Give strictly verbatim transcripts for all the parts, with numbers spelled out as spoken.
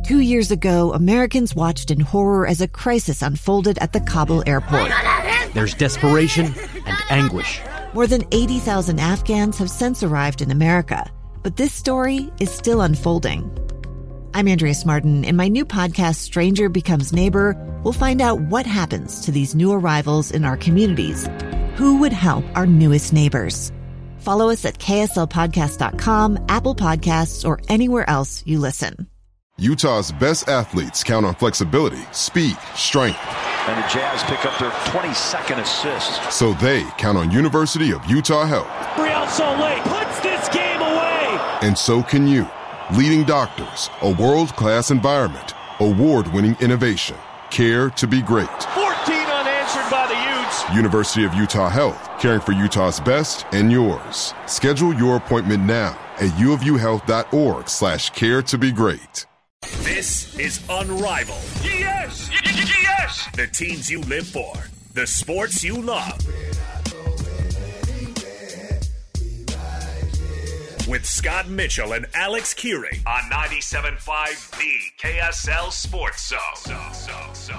Two years ago, Americans watched in horror as a crisis unfolded at the Kabul airport. There's desperation and anguish. More than eighty thousand Afghans have since arrived in America, but this story is still unfolding. I'm Andrea Martin. In my new podcast, Stranger Becomes Neighbor, we'll find out what happens to these new arrivals in our communities. Who would help our newest neighbors? Follow us at K S L podcast dot com, Apple Podcasts, or anywhere else you listen. Utah's best athletes count on flexibility, speed, strength. And the Jazz pick up their twenty-second assist. So they count on University of Utah Health. Real Salt Lake puts this game away. And so can you. Leading doctors, a world-class environment, award-winning innovation, care to be great. fourteen unanswered by the Utes. University of Utah Health, caring for Utah's best and yours. Schedule your appointment now at uofuhealth.org slash care to be great. This is Unrivaled. Yes! Yes! The teams you live for, the sports you love. With Scott Mitchell and Alex Curie on ninety-seven point five, the K S L Sports Zone. So, so, so.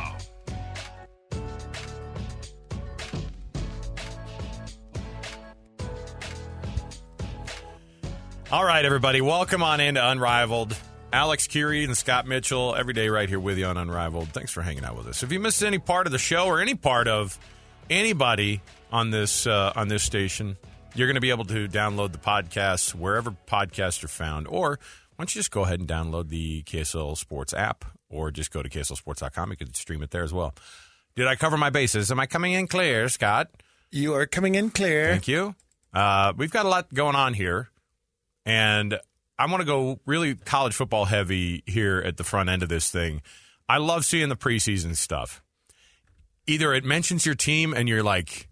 All right, everybody, welcome on into Unrivaled. Alex Curie and Scott Mitchell, every day right here with you on Unrivaled. Thanks for hanging out with us. If you missed any part of the show or any part of anybody on this uh, on this station, you're going to be able to download the podcast wherever podcasts are found. Or why don't you just go ahead and download the K S L Sports app, or just go to K S L sports dot com. You can stream it there as well. Did I cover my bases? Am I coming in clear, Scott? You are coming in clear. Thank you. Uh, we've got a lot going on here, and I want to go really college football heavy here at the front end of this thing. I love seeing the preseason stuff. Either it mentions your team and you're like,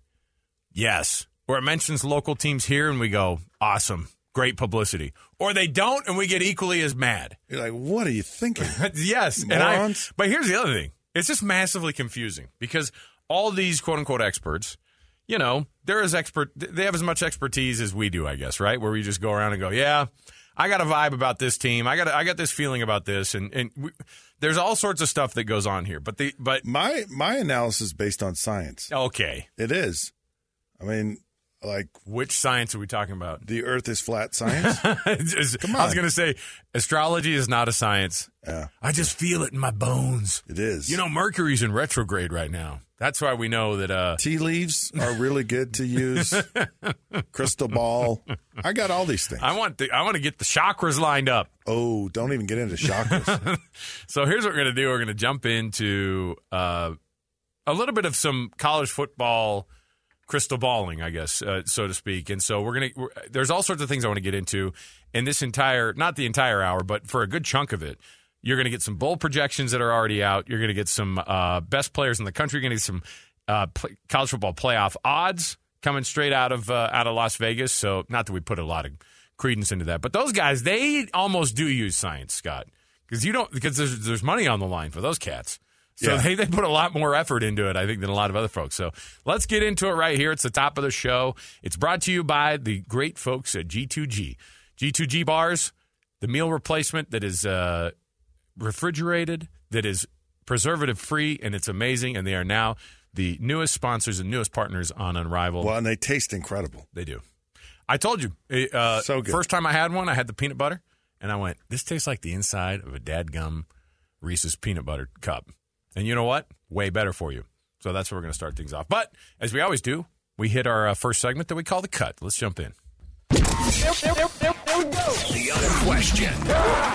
yes, or it mentions local teams here and we go, awesome, great publicity. Or they don't and we get equally as mad. You're like, what are you thinking? Yes. And I, but here's the other thing. It's just massively confusing because all these quote-unquote experts, you know, they're as expert, they have as much expertise as we do, I guess, right? Where we just go around and go, yeah, I got a vibe about this team. I got a, I got this feeling about this, and and we, there's all sorts of stuff that goes on here. But the but my my analysis is based on science. Okay, it is. I mean, like which science are we talking about? The Earth is flat science. Just, Come on. I was going to say astrology is not a science. Yeah, I just feel it in my bones. It is. You know, Mercury's in retrograde right now. That's why we know that uh, tea leaves are really good to use. Crystal ball. I got all these things. I want the, I want to get the chakras lined up. Oh, don't even get into chakras. So here's what we're going to do. We're going to jump into uh, a little bit of some college football crystal balling, I guess, uh, so to speak. And so we're going to – there's all sorts of things I want to get into in this entire – not the entire hour, but for a good chunk of it. You're going to get some bowl projections that are already out. You're going to get some uh, best players in the country. You're going to get some uh, play, college football playoff odds coming straight out of uh, out of Las Vegas. So not that we put a lot of credence into that, but those guys, they almost do use science, Scott, because you don't because there's there's money on the line for those cats. So yeah. they they put a lot more effort into it, I think, than a lot of other folks. So let's get into it right here. It's the top of the show. It's brought to you by the great folks at G two G. G two G bars, the meal replacement that is. Uh, refrigerated, that is preservative free, and it's amazing, and they are now the newest sponsors and newest partners on Unrivaled. Well, and they taste incredible. They do. I told you, uh, so good. First time I had one, I had the peanut butter, and I went, this tastes like the inside of a dadgum Reese's peanut butter cup. And you know what? Way better for you. So that's where we're going to start things off. But as we always do, we hit our uh, first segment that we call the cut. Let's jump in. There, there, there, there, there we go. The unquestioned,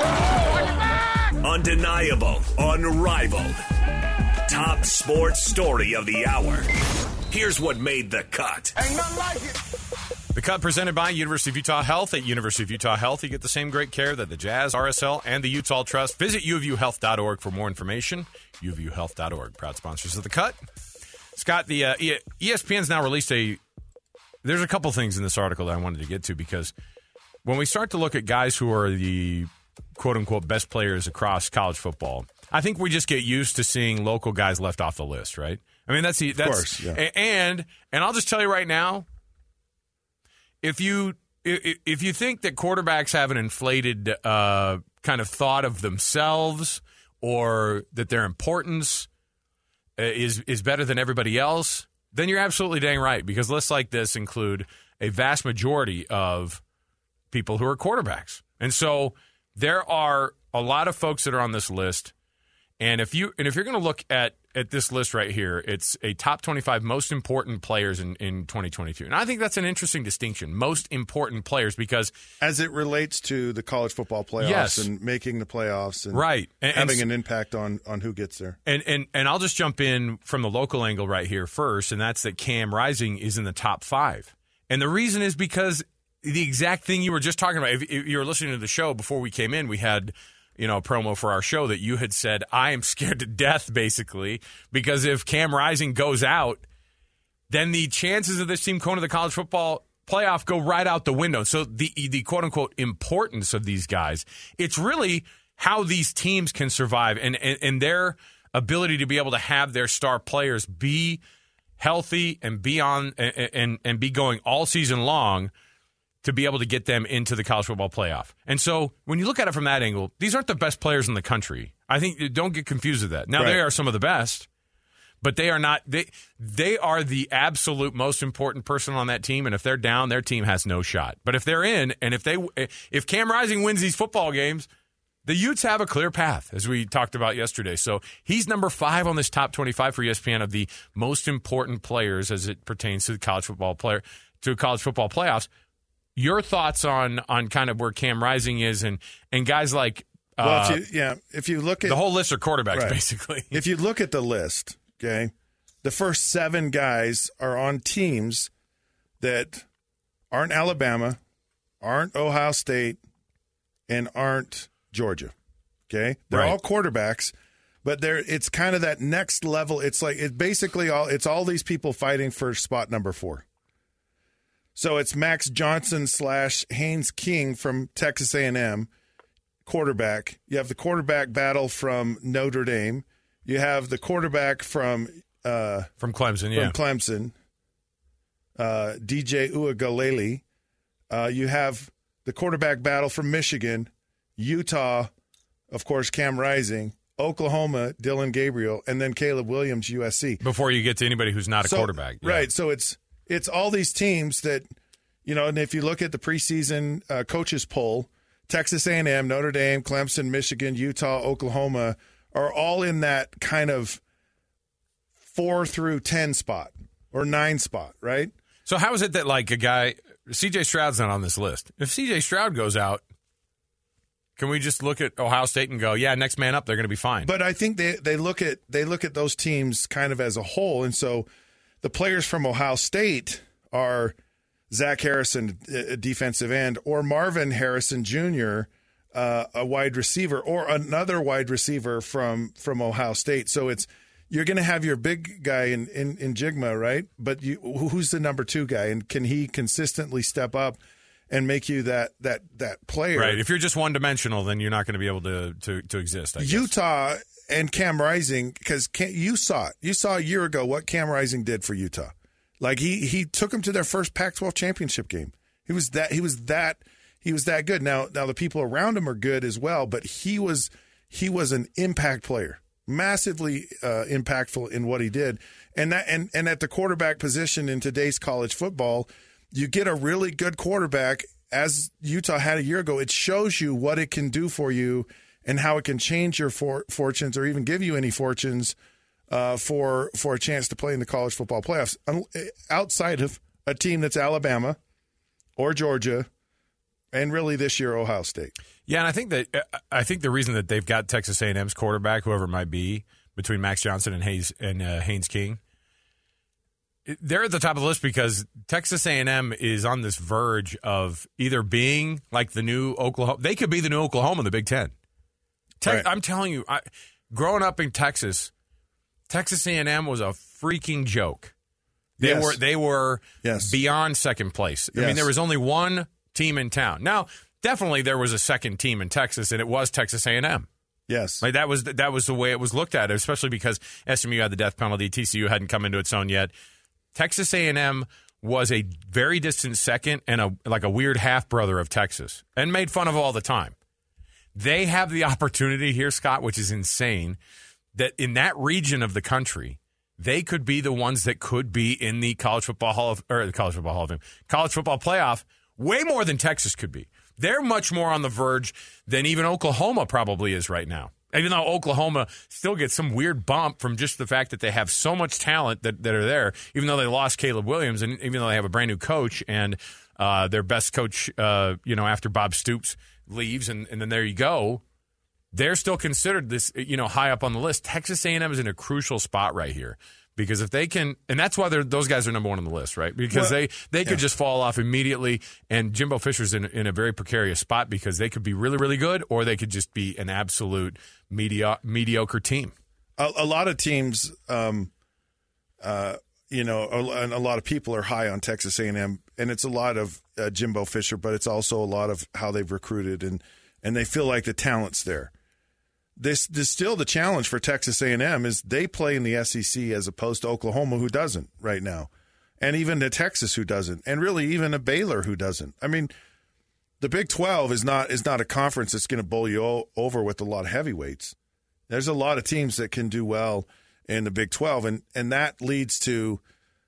undeniable, unrivaled, top sports story of the hour. Here's what made the cut. Ain't nothing like it. The cut presented by University of Utah Health. At University of Utah Health, you get the same great care that the Jazz, R S L, and the Utah Trust. Visit u of u health dot org for more information. u of u health dot org, proud sponsors of the cut. Scott, the uh, E S P N's now released a – there's a couple things in this article that I wanted to get to because when we start to look at guys who are the quote-unquote best players across college football, I think we just get used to seeing local guys left off the list, right? I mean, that's the – that's, of course, yeah. And, and I'll just tell you right now, if you if you think that quarterbacks have an inflated uh, kind of thought of themselves or that their importance is is better than everybody else, then you're absolutely dang right, because lists like this include a vast majority of people who are quarterbacks. And so there are a lot of folks that are on this list. And if you and if you're going to look at, at this list right here, it's a top twenty-five most important players in, in twenty twenty-two. And I think that's an interesting distinction, most important players, because as it relates to the college football playoffs yes. and making the playoffs and right. and, having and, an impact on, on who gets there. And, and and I'll just jump in from the local angle right here first, and that's that Cam Rising is in the top five. And the reason is because the exact thing you were just talking about, if, if you were listening to the show before we came in, we had you know, promo for our show that you had said, I am scared to death, basically, because if Cam Rising goes out, then the chances of this team going to the college football playoff go right out the window. So the the quote-unquote importance of these guys, it's really how these teams can survive and, and, and their ability to be able to have their star players be healthy and be on and, and, and be going all season long to be able to get them into the college football playoff. And so when you look at it from that angle, these aren't the best players in the country. I think, don't get confused with that. Now, right. They are some of the best, but they are not, they they are the absolute most important person on that team, and if they're down, their team has no shot. But if they're in, and if they if Cam Rising wins these football games, the Utes have a clear path, as we talked about yesterday. So he's number five on this top twenty-five for E S P N of the most important players as it pertains to the college football player to college football playoffs. Your thoughts on on kind of where Cam Rising is and and guys like uh, well, if you, yeah, if you look at the whole list of quarterbacks, right. basically. If you look at the list, okay, the first seven guys are on teams that aren't Alabama, aren't Ohio State, and aren't Georgia. Okay, they're right. all quarterbacks, but they're it's kind of that next level. It's like it's basically all it's all these people fighting for spot number four. So it's Max Johnson slash Haynes King from Texas A and M, quarterback. You have the quarterback battle from Notre Dame. You have the quarterback from uh, from Clemson, yeah, from Clemson, uh, D J Uiagalelei. Uh, you have the quarterback battle from Michigan, Utah, of course, Cam Rising, Oklahoma, Dylan Gabriel, and then Caleb Williams, U S C. Before you get to anybody who's not a so, quarterback, yeah. Right? So it's. It's all these teams that, you know, and if you look at the preseason uh, coaches poll, Texas A and M, Notre Dame, Clemson, Michigan, Utah, Oklahoma are all in that kind of four through ten spot or nine spot, right? So how is it that, like, a guy, C J Stroud's not on this list? If C J Stroud goes out, can we just look at Ohio State and go, yeah, next man up, they're going to be fine? But I think they, they look at they look at those teams kind of as a whole, and so the players from Ohio State are Zach Harrison, a defensive end, or Marvin Harrison Junior, uh, a wide receiver, or another wide receiver from, from Ohio State. So it's you're going to have your big guy in, in, in Jigma, right? But you, who's the number two guy, and can he consistently step up and make you that that that player? Right. If you're just one dimensional, then you're not going to be able to to, to exist. I guess. Utah. And Cam Rising, because you saw it. You saw a year ago what Cam Rising did for Utah. Like he he took them to their first Pac twelve championship game. He was that he was that he was that good. Now now the people around him are good as well, but he was he was an impact player, massively uh, impactful in what he did. And that and and at the quarterback position in today's college football, you get a really good quarterback, as Utah had a year ago. It shows you what it can do for you and how it can change your for, fortunes or even give you any fortunes uh, for for a chance to play in the college football playoffs. Outside of a team that's Alabama or Georgia, and really this year Ohio State. Yeah, and I think that I think the reason that they've got Texas A and M's quarterback, whoever it might be, between Max Johnson and Hayes and uh, Haynes King, they're at the top of the list because Texas A and M is on this verge of either being like the new Oklahoma. They could be the new Oklahoma in the Big Ten. Te- right. I'm telling you, I, growing up in Texas, Texas A and M was a freaking joke. They yes. were they were yes. beyond second place. I yes. mean, there was only one team in town. Now, definitely there was a second team in Texas, and it was Texas A and M. Yes, like that was that was the way it was looked at, especially because S M U had the death penalty, T C U hadn't come into its own yet. Texas A and M was a very distant second and a like a weird half brother of Texas, and made fun of all the time. they have the opportunity here, Scott, which is insane, that in that region of the country, they could be the ones that could be in the college football hall of, or the college football hall of fame, college football playoff, way more than Texas could be. They're much more on the verge than even Oklahoma probably is right now. Even though Oklahoma still gets some weird bump from just the fact that they have so much talent that, that are there, even though they lost Caleb Williams and even though they have a brand new coach and uh, their best coach, uh, you know, after Bob Stoops leaves and, and then there you go, they're still considered this, you know, high up on the list. Texas A and M is in a crucial spot right here. Because if they can, and that's why those guys are number one on the list, right? Because well, they, they could yeah. just fall off immediately, and Jimbo Fisher's in, in a very precarious spot because they could be really, really good, or they could just be an absolute medio- mediocre team. A, a lot of teams, um, uh, you know, a, and a lot of people are high on Texas A and M, and it's a lot of uh, Jimbo Fisher, but it's also a lot of how they've recruited, and, and they feel like the talent's there. This, this still the challenge for Texas A and M is they play in the S E C as opposed to Oklahoma, who doesn't right now, and even to Texas, who doesn't, and really even a Baylor, who doesn't. I mean, the Big twelve is not is not a conference that's going to bowl you o- over with a lot of heavyweights. There's a lot of teams that can do well in the Big twelve, and, and that leads to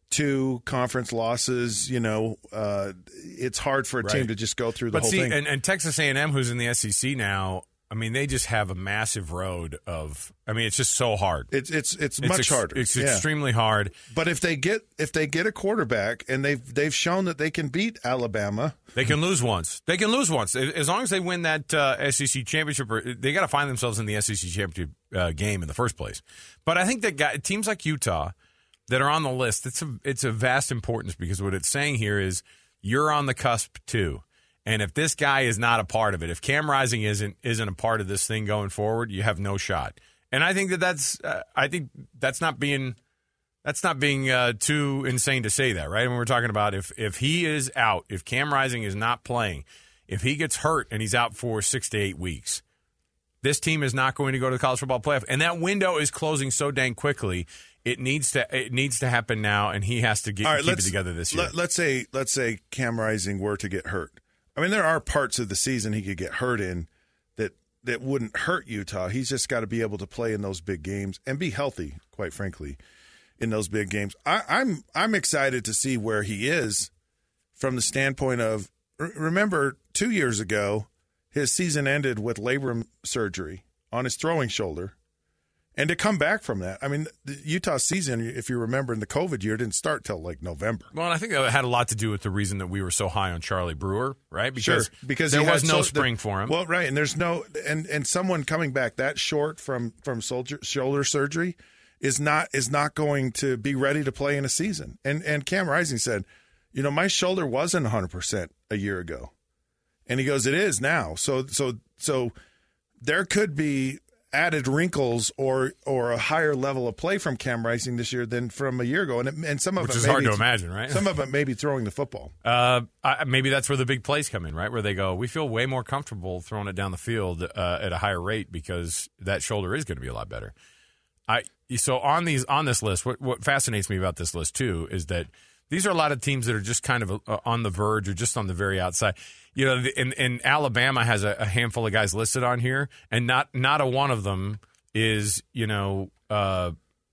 two conference losses. You know, uh, it's hard for a right. team to just go through the but whole see, thing. And, and Texas A and M, who's in the S E C now, I mean, they just have a massive road of. I mean, it's just so hard. It's it's it's, it's much ex- harder. It's yeah. extremely hard. But if they get if they get a quarterback and they've they've shown that they can beat Alabama, they can lose once. They can lose once as long as they win that uh, S E C championship. They got to find themselves in the S E C championship uh, game in the first place. But I think that guy, teams like Utah that are on the list, it's a it's a vast importance because what it's saying here is you're on the cusp too. And if this guy is not a part of it, if Cam Rising isn't isn't a part of this thing going forward, you have no shot. And I think that that's uh, I think that's not being that's not being uh, too insane to say that, right? When we're talking about if if he is out, if Cam Rising is not playing, if he gets hurt and he's out for six to eight weeks, this team is not going to go to the college football playoff. And that window is closing so dang quickly. It needs to it needs to happen now, and he has to get, right, keep it together this year. Let, let's say let's say Cam Rising were to get hurt. I mean, there are parts of the season he could get hurt in that, that wouldn't hurt Utah. He's just got to be able to play in those big games and be healthy, quite frankly, in those big games. I, I'm I'm excited to see where he is from the standpoint of, remember, two years ago, his season ended with labrum surgery on his throwing shoulder. And to come back from that, I mean, the Utah season, if you remember, in the COVID year, didn't start till like November. Well, and I think that had a lot to do with the reason that we were so high on Charlie Brewer, right? Because, sure, because there was no so, spring the, for him. Well, right, and there's no, and, and someone coming back that short from from soldier, shoulder surgery is not is not going to be ready to play in a season. And and Cam Rising said, you know, my shoulder wasn't one hundred percent a year ago, and he goes, it is now. So so so there could be added wrinkles or or a higher level of play from Cam Rising this year than from a year ago, and and some of which it is maybe, hard to imagine, right? Some of it may be throwing the football. Uh, I, maybe that's where the big plays come in, right? Where they go, we feel way more comfortable throwing it down the field uh, at a higher rate because that shoulder is going to be a lot better. I so on these on this list, what what fascinates me about this list too is that these are a lot of teams that are just kind of uh, on the verge or just on the very outside. You know, and, and Alabama has a, a handful of guys listed on here, and not not a one of them is, you know, uh,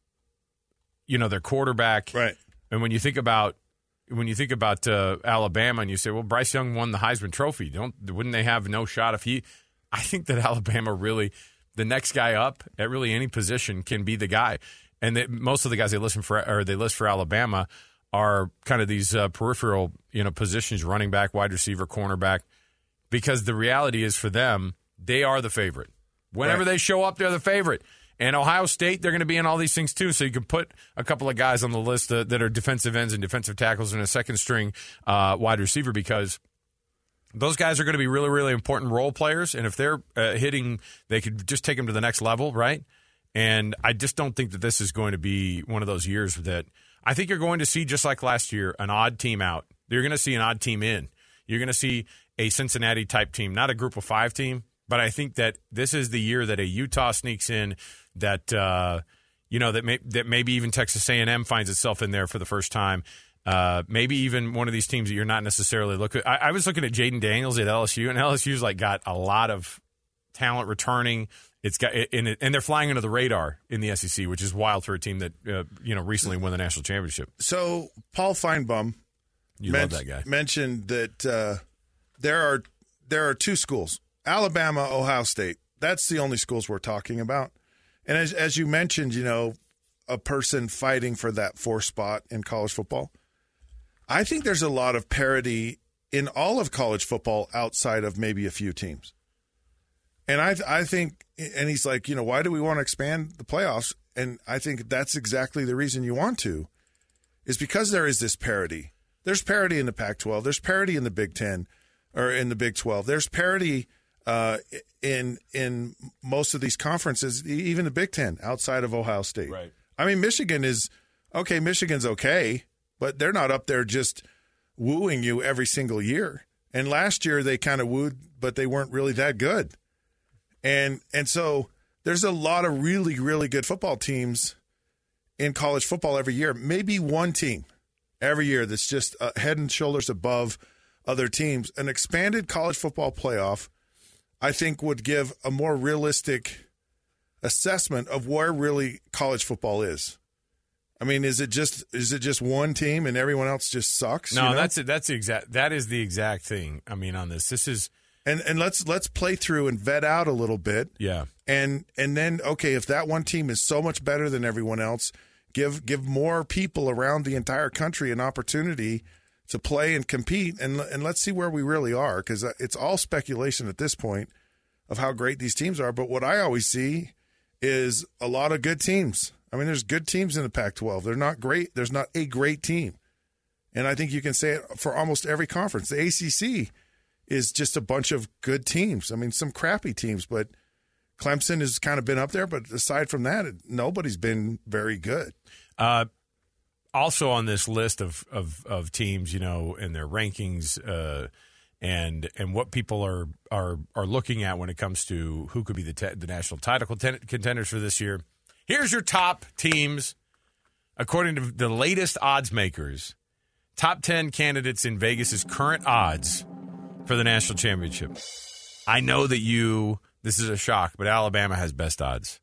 you know, their quarterback. Right. And when you think about when you think about uh, Alabama, and you say, well, Bryce Young won the Heisman Trophy, don't wouldn't they have no shot if he? I think that Alabama really, the next guy up at really any position can be the guy, and that most of the guys they listen for or they list for Alabama are kind of these uh, peripheral, you know, positions: running back, wide receiver, cornerback. Because the reality is, for them, they are the favorite. Whenever right. they show up, they're the favorite. And Ohio State, they're going to be in all these things too. So you can put a couple of guys on the list uh, that are defensive ends and defensive tackles and a second string uh, wide receiver, because those guys are going to be really, really important role players. And if they're uh, hitting, they could just take them to the next level, right? And I just don't think that this is going to be one of those years that I think you're going to see, just like last year, an odd team out. You're going to see an odd team in. You're going to see a Cincinnati-type team, not a group of five team. But I think that this is the year that a Utah sneaks in, that uh, you know that may, that maybe even Texas A and M finds itself in there for the first time. Uh, maybe even one of these teams that you're not necessarily looking. I, I was looking at Jaden Daniels at L S U, and L S U's like got a lot of talent returning. It's got and, it, and they're flying under the radar in the S E C, which is wild for a team that uh, you know recently won the national championship. So Paul Feinbaum, you men- love that guy, mentioned that uh, there are there are two schools: Alabama, Ohio State. That's the only schools we're talking about. And as as you mentioned, you know, a person fighting for that fourth spot in college football. I think there's a lot of parity in all of college football outside of maybe a few teams. And I I think, and he's like, you know, why do we want to expand the playoffs? And I think that's exactly the reason you want to, is because there is this parity. There's parity in the Pac twelve. There's parity in the Big Ten or in the Big twelve. There's parity uh, in in most of these conferences, even the Big Ten outside of Ohio State. Right. I mean, Michigan is okay. Michigan's okay, but they're not up there just wooing you every single year. And last year they kind of wooed, but they weren't really that good. And and so there's a lot of really, really good football teams in college football every year. Maybe one team every year that's just uh, head and shoulders above other teams. An expanded college football playoff, I think, would give a more realistic assessment of where really college football is. I mean, is it just is it just one team and everyone else just sucks? No, you know? that's it. That's the exact. That is the exact thing. I mean, on this, this is and and let's let's play through and vet out a little bit. Yeah, and and then okay, if that one team is so much better than everyone else, give give more people around the entire country an opportunity to play and compete, and and let's see where we really are, because it's all speculation at this point of how great these teams are. But what I always see is a lot of good teams. I mean, there's good teams in the Pac twelve. They're not great. There's not a great team. And I think you can say it for almost every conference. The A C C is just a bunch of good teams. I mean, some crappy teams, but Clemson has kind of been up there. But aside from that, nobody's been very good. Uh, also on this list of, of, of teams, you know, and their rankings uh, and and what people are, are are looking at when it comes to who could be the, te- the national title content- contenders for this year. Here's your top teams, according to the latest odds makers. Top ten candidates in Vegas's current odds for the national championship. I know that you, this is a shock, but Alabama has best odds.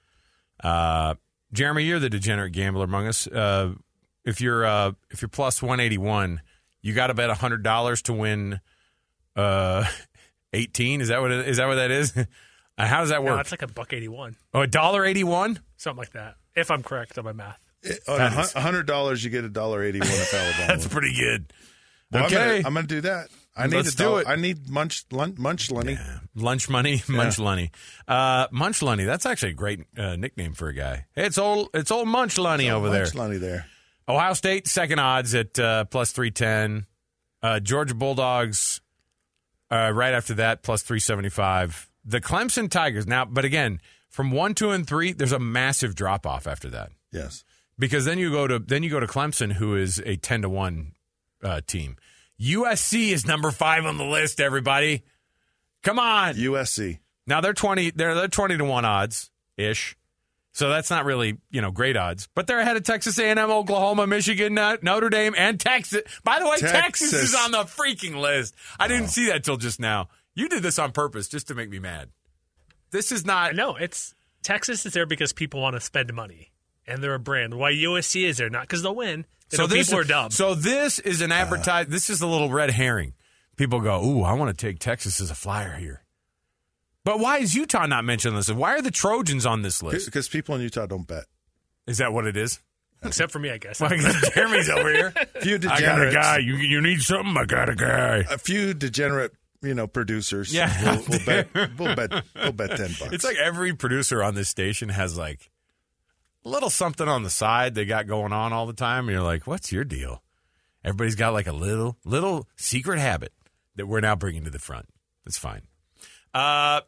Uh, Jeremy, you're the degenerate gambler among us. Uh, if you're uh, if you're plus one eighty-one, you got to bet one hundred dollars to win uh, eighteen. Is that what it, is that what that is? How does that work? No, it's like a buck eighty-one. Oh, a dollar eighty-one? Something like that, if I'm correct on my math. It, on one hundred dollars, you get a dollar eighty-one if Alabama. That's pretty good. Well, okay. I'm going to do that. I need Let's a do dollar. it. I need munch, lunch, munch money. Yeah. Lunch money, munch lunny. Uh, munch lunny, that's actually a great uh, nickname for a guy. Hey, it's old, it's old munch lunny Oh, over munch there. Lunny there. Ohio State, second odds at uh, plus three ten. Uh, Georgia Bulldogs, uh, right after that, plus three seventy-five. The Clemson Tigers. Now, but again, from one, two, and three, there's a massive drop off after that. Yes. Because then you go to then you go to Clemson, who is a ten to one uh, team. U S C is number five on the list. Everybody, come on, U S C. Now they're twenty. They're they're twenty to one odds ish. So that's not really you know great odds, but they're ahead of Texas A and M, Oklahoma, Michigan, Notre Dame, and Texas. By the way, Texas, Texas is on the freaking list. I didn't oh. see that till just now. You did this on purpose just to make me mad. This is not. No, it's Texas is there because people want to spend money. And they're a brand. Why U S C is there? Not because they'll win. They so this, people are dumb. So this is an advertise. Uh, this is a little red herring. People go, ooh, I want to take Texas as a flyer here. But why is Utah not mentioned on this? Why are the Trojans on this list? Because people in Utah don't bet. Is that what it is? Except for me, I guess. Well, Jeremy's over here. A few degenerates. I got a guy. You you need something? I got a guy. A few degenerate, you know, producers. Yeah, we'll, we'll bet. We'll bet. We'll bet ten bucks. It's like every producer on this station has like a little something on the side they got going on all the time, and you're like, what's your deal? Everybody's got like a little little secret habit that we're now bringing to the front. That's fine. Uh,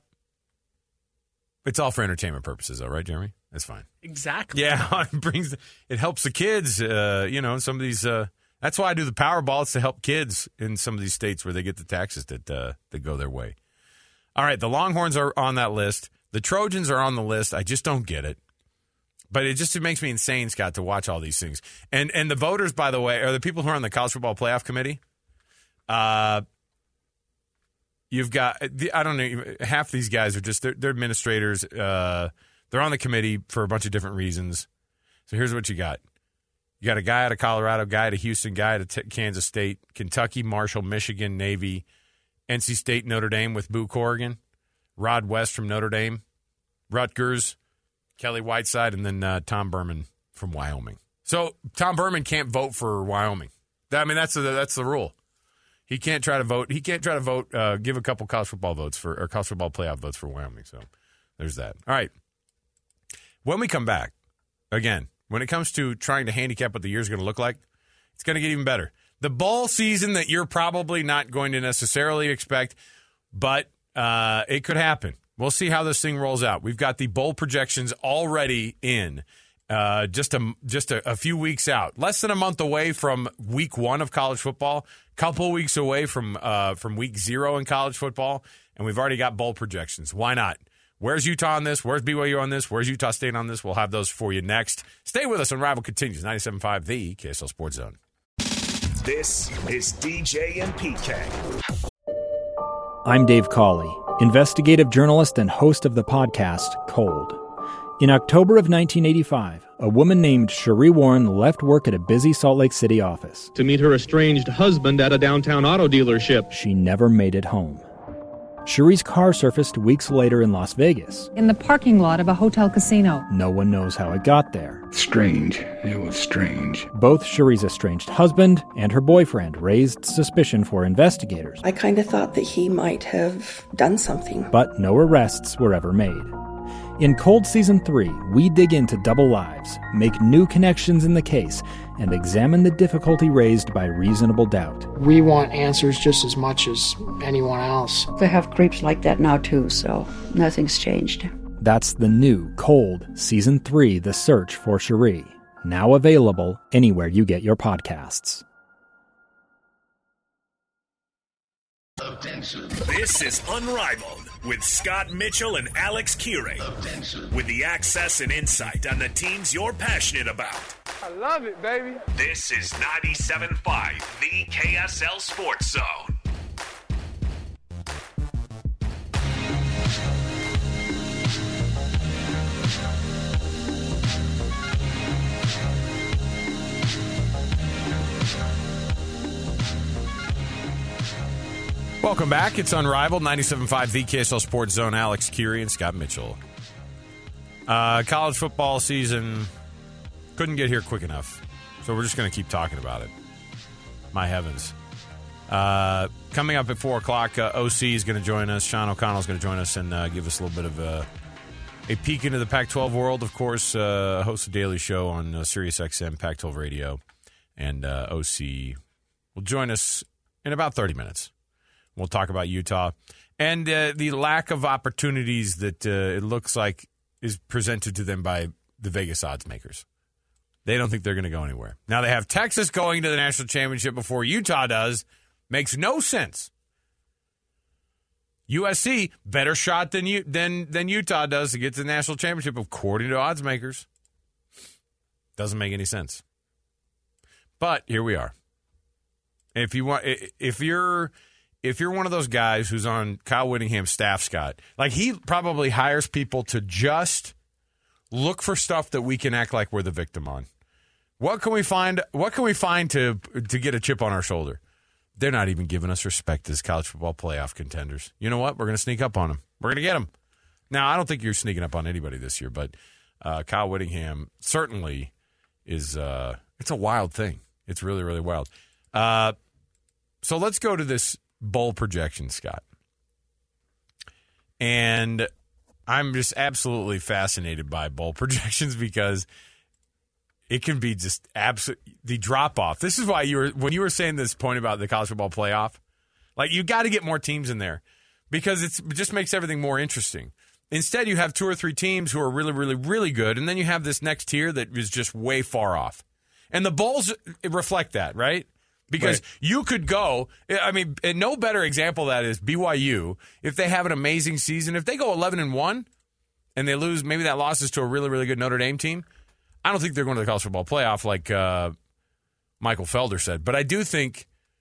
it's all for entertainment purposes, though, right, Jeremy? That's fine. Exactly. Yeah, it brings it helps the kids. Uh, you know, some of these. Uh, that's why I do the Powerball. It's to help kids in some of these states where they get the taxes that uh, that go their way. All right, the Longhorns are on that list. The Trojans are on the list. I just don't get it. But it just it makes me insane, Scott, to watch all these things. And and the voters, by the way, are the people who are on the College Football Playoff Committee. Uh, You've got, I don't know, half these guys are just, they're, they're administrators. Uh, they're on the committee for a bunch of different reasons. So here's what you got. You got a guy out of Colorado, guy out of Houston, guy out of T- Kansas State, Kentucky, Marshall, Michigan, Navy, N C State, Notre Dame with Boo Corrigan, Rod West from Notre Dame, Rutgers, Kelly Whiteside, and then uh, Tom Berman from Wyoming. So Tom Berman can't vote for Wyoming. I mean, that's the, that's the rule. He can't try to vote. He can't try to vote, uh, give a couple college football votes for, or college football playoff votes for Wyoming. So there's that. All right. When we come back, again, when it comes to trying to handicap what the year's going to look like, it's going to get even better. The bowl season that you're probably not going to necessarily expect, but uh, it could happen. We'll see how this thing rolls out. We've got the bowl projections already in, uh, just a just a, a few weeks out, less than a month away from week one of college football, couple weeks away from uh, from week zero in college football, and we've already got bowl projections. Why not? Where's Utah on this? Where's B Y U on this? Where's Utah State on this? We'll have those for you next. Stay with us on Rival Continues, ninety-seven point five, the K S L Sports Zone. This is D J and P K. I'm Dave Cawley, investigative journalist and host of the podcast Cold. In October of nineteen eighty-five, a woman named Cherie Warren left work at a busy Salt Lake City office to meet her estranged husband at a downtown auto dealership. She never made it home. Cherie's car surfaced weeks later in Las Vegas. In the parking lot of a hotel casino. No one knows how it got there. Strange. It was strange. Both Cherie's estranged husband and her boyfriend raised suspicion for investigators. I kind of thought that he might have done something. But no arrests were ever made. In Cold Season three, we dig into double lives, make new connections in the case, and examine the difficulty raised by reasonable doubt. We want answers just as much as anyone else. They have creeps like that now, too, so nothing's changed. That's the new Cold Season three, The Search for Cherie, now available anywhere you get your podcasts. Attention. This is Unrivaled with Scott Mitchell and Alex Kirry. Attention. With the access and insight on the teams you're passionate about. I love it, baby. This is ninety-seven point five, the K S L Sports Zone. Welcome back. It's Unrivaled, ninety-seven point five, the K S L Sports Zone. Alex Kirry and Scott Mitchell. Uh, college football season couldn't get here quick enough, so we're just going to keep talking about it. My heavens. Uh, coming up at four o'clock, uh, O C is going to join us. Sean O'Connell is going to join us and uh, give us a little bit of a, a peek into the Pac twelve world. Of course, uh, hosts a daily show on uh, Sirius X M, Pac twelve Radio, and uh, O C will join us in about thirty minutes. We'll talk about Utah and uh, the lack of opportunities that uh, it looks like is presented to them by the Vegas odds makers. They don't think they're going to go anywhere. Now, they have Texas going to the national championship before Utah does. Makes no sense. U S C, better shot than you, than, than Utah does to get to the national championship, according to odds makers. Doesn't make any sense. But here we are. If you want, if you're... If you're one of those guys who's on Kyle Whittingham's staff, Scott, like he probably hires people to just look for stuff that we can act like we're the victim on. What can we find? What can we find to to get a chip on our shoulder? They're not even giving us respect as college football playoff contenders. You know what? We're going to sneak up on them. We're going to get them. Now, I don't think you're sneaking up on anybody this year, but uh, Kyle Whittingham certainly is. Uh, it's a wild thing. It's really, really wild. Uh, so let's go to this bowl projection, Scott. And I'm just absolutely fascinated by bowl projections because it can be just absolute the drop off. This is why you were when you were saying this point about the college football playoff, like you got to get more teams in there because it's, it just makes everything more interesting. Instead, you have two or three teams who are really, really, really good, and then you have this next tier that is just way far off. And the bowls reflect that, right? Because right. You could go, I mean, no better example of that is B Y U. If they have an amazing season, if they go eleven and one and they lose, maybe that loss is to a really, really good Notre Dame team, I don't think they're going to the college football playoff like uh, Michael Felder said. But I do think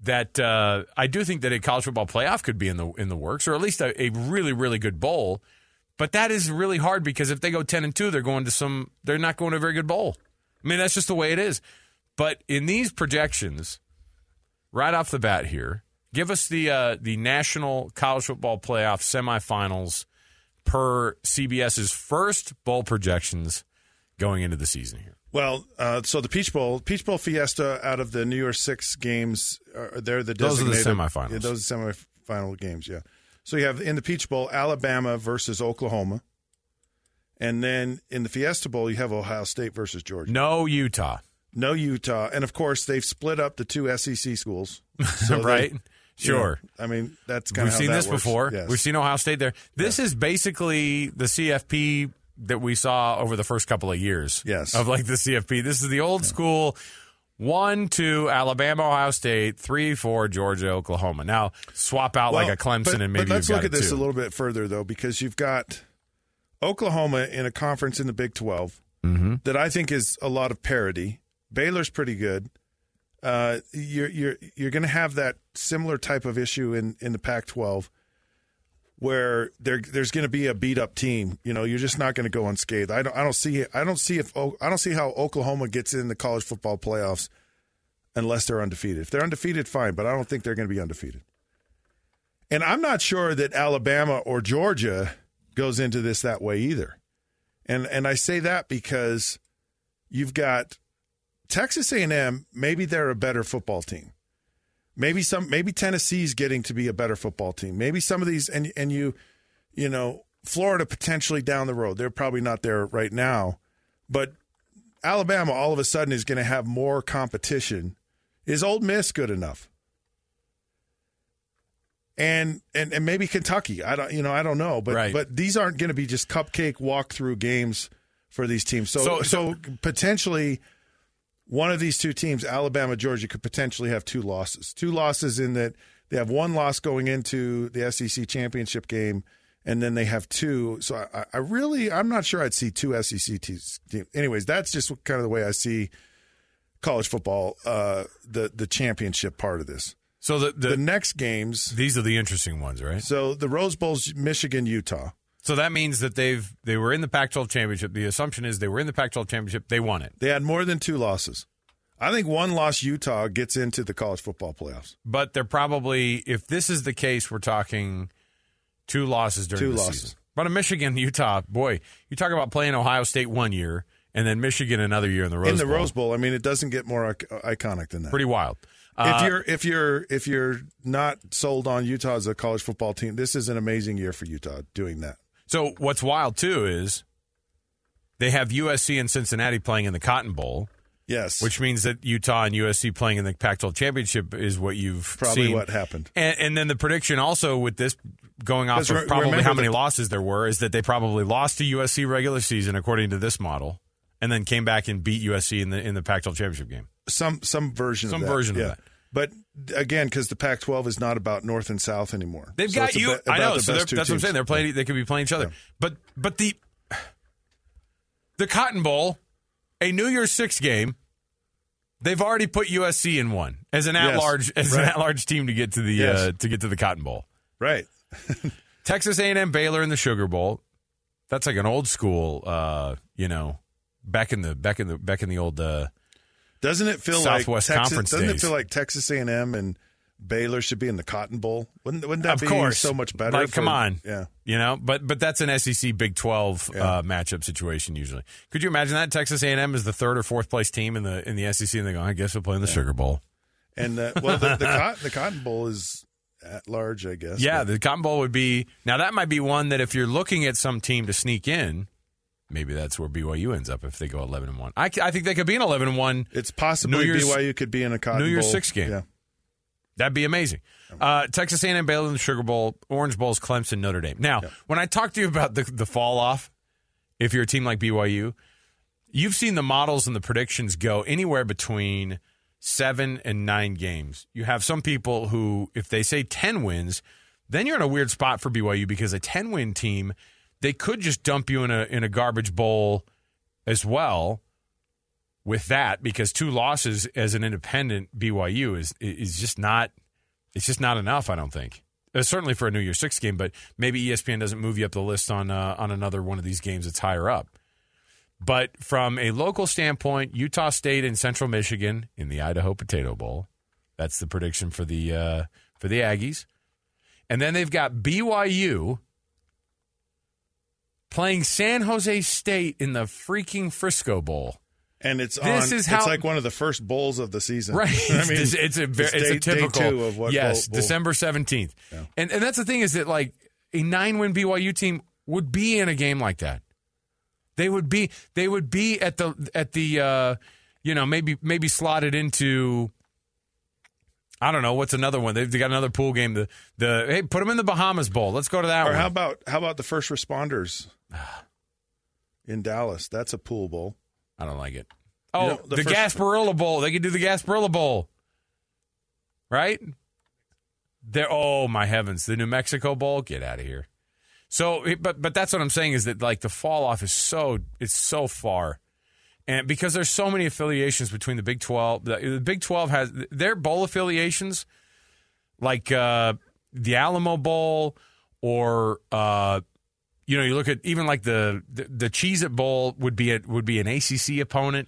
that uh, I do think that a college football playoff could be in the in the works, or at least a, a really, really good bowl. But that is really hard because if they go ten and two, they're going to some. They're not going to a very good bowl. I mean, that's just the way it is. But in these projections, right off the bat here, give us the uh, the National College Football Playoff semifinals per CBS's first bowl projections going into the season here. Well, uh, so the Peach Bowl, Peach Bowl Fiesta out of the New Year's Six games, uh, they're the designated. Those are the semifinals. Yeah, those are the semifinal games, yeah. So you have in the Peach Bowl, Alabama versus Oklahoma. And then in the Fiesta Bowl, you have Ohio State versus Georgia. No Utah. No Utah. And, of course, they've split up the two S E C schools. So right. They, sure. You know, I mean, that's kind of how We've seen that this works. before. Yes. We've seen Ohio State there. This yeah. is basically the C F P that we saw over the first couple of years. Yes. Of like the C F P. This is the old yeah. school one, two, Alabama, Ohio State, three, four, Georgia, Oklahoma. Now, swap out well, like a Clemson but, and maybe But let's you've look got at this too. a little bit further, though, because you've got Oklahoma in a conference in the Big twelve mm-hmm. that I think is a lot of parity. Baylor's pretty good. Uh, you're you're you're going to have that similar type of issue in, in the Pac twelve where there there's going to be a beat up team. You know, you're just not going to go unscathed. I don't I don't see I don't see if I don't see how Oklahoma gets in the college football playoffs unless they're undefeated. If they're undefeated, fine, but I don't think they're going to be undefeated. And I'm not sure that Alabama or Georgia goes into this that way either. And and I say that because you've got Texas A and M, maybe they're a better football team. Maybe some maybe Tennessee's getting to be a better football team. Maybe some of these and and you you know, Florida potentially down the road. They're probably not there right now. But Alabama all of a sudden is going to have more competition. Is Ole Miss good enough? And and and maybe Kentucky. I don't you know, I don't know, but right. but these aren't going to be just cupcake walk-through games for these teams. So so, so potentially one of these two teams, Alabama, Georgia, could potentially have two losses. Two losses in that they have one loss going into the S E C championship game, and then they have two. So I, I really, I'm not sure I'd see two S E C teams. Anyways, that's just kind of the way I see college football, uh, the the championship part of this. So the, the the next games, these are the interesting ones, right? So the Rose Bowl's Michigan, Utah. So that means that they've they were in the Pac twelve championship. The assumption is they were in the Pac twelve championship. They won it. They had more than two losses. I think one loss Utah gets into the college football playoffs. But they're probably, if this is the case, we're talking two losses during two the losses. season. But in Michigan, Utah, boy, you talk about playing Ohio State one year and then Michigan another year in the Rose Bowl. In the Bowl. Rose Bowl, I mean, it doesn't get more iconic than that. Pretty wild. Uh, if you're if you're if you're not sold on Utah as a college football team, this is an amazing year for Utah doing that. So what's wild too is they have U S C and Cincinnati playing in the Cotton Bowl. Yes, which means that Utah and U S C playing in the Pac twelve championship is what you've probably seen. what happened. And, and then the prediction also with this going off of re- probably how many the- losses there were is that they probably lost to U S C regular season according to this model, and then came back and beat U S C in the in the Pac twelve championship game. Some some version some of that. version yeah. of that. But again, because the Pac twelve is not about North and South anymore. They've So got it's you. about I know. the So best two that's what I'm teams. saying. They're playing. They could be playing each other. Yeah. But but the the Cotton Bowl, a New Year's Six game. They've already put U S C in one as an at large yes, as right. an at large team to get to the yes. uh, to get to the Cotton Bowl. Right. Texas A and M Baylor in the Sugar Bowl. That's like an old school, uh, you know, back in the back in the back in the old. Uh, doesn't it feel Southwest like Texas, Conference Doesn't days. it feel like Texas A and M and Baylor should be in the Cotton Bowl? Wouldn't wouldn't that of be course. so much better? Like, for, come on, yeah, you know. But but that's an S E C Big twelve yeah. uh, matchup situation usually. Could you imagine that Texas A and M is the third or fourth place team in the in the S E C, and they go, I guess we'll play in the yeah. Sugar Bowl. And uh, well, the the, Cotton, the Cotton Bowl is at large, I guess. Yeah, but. the Cotton Bowl would be now. That might be one that if you're looking at some team to sneak in. Maybe that's where B Y U ends up if they go eleven and one. I, I think they could be an eleven and one. It's possible B Y U could be in a Cotton New Year's Bowl. Six game. Yeah. That'd be amazing. Uh, Texas A and M, Baylor in the Sugar Bowl, Orange Bowl's Clemson, Notre Dame. Now, yeah. when I talk to you about the, the fall off, if you're a team like B Y U, you've seen the models and the predictions go anywhere between seven and nine games. You have some people who, if they say ten wins, then you're in a weird spot for B Y U because a ten-win team, they could just dump you in a in a garbage bowl as well. with that, because two losses as an independent B Y U is is just not it's just not enough, I don't think. Uh, certainly for a New Year's Six game, but maybe E S P N doesn't move you up the list on uh, on another one of these games that's higher up. But from a local standpoint, Utah State and Central Michigan in the Idaho Potato Bowl. That's the prediction for the uh, for the Aggies. And then they've got B Y U playing San Jose State in the freaking Frisco Bowl. And it's this on. Is how, it's like one of the first bowls of the season, right? I mean, it's, it's a it's, it's day, a typical day two of what yes, bowl, bowl. December seventeenth. Yeah. And and that's the thing is that like a nine win B Y U team would be in a game like that. They would be they would be at the at the uh, you know maybe maybe slotted into. I don't know what's another one. They've got another pool game. The the hey, put them in the Bahamas Bowl. Let's go to that or one. Or how about how about the first responders in Dallas? That's a pool bowl. I don't like it. Oh, you know, the, the first... Gasparilla Bowl. They could do the Gasparilla Bowl, right? There. Oh my heavens, the New Mexico Bowl. Get out of here. So, but but that's what I'm saying is that like the fall off is so it's so far. And because there's so many affiliations between the Big twelve, the, the Big twelve has their bowl affiliations, like uh, the Alamo Bowl, or uh, you know, you look at even like the the, the Cheez-It Bowl would be a, would be an A C C opponent.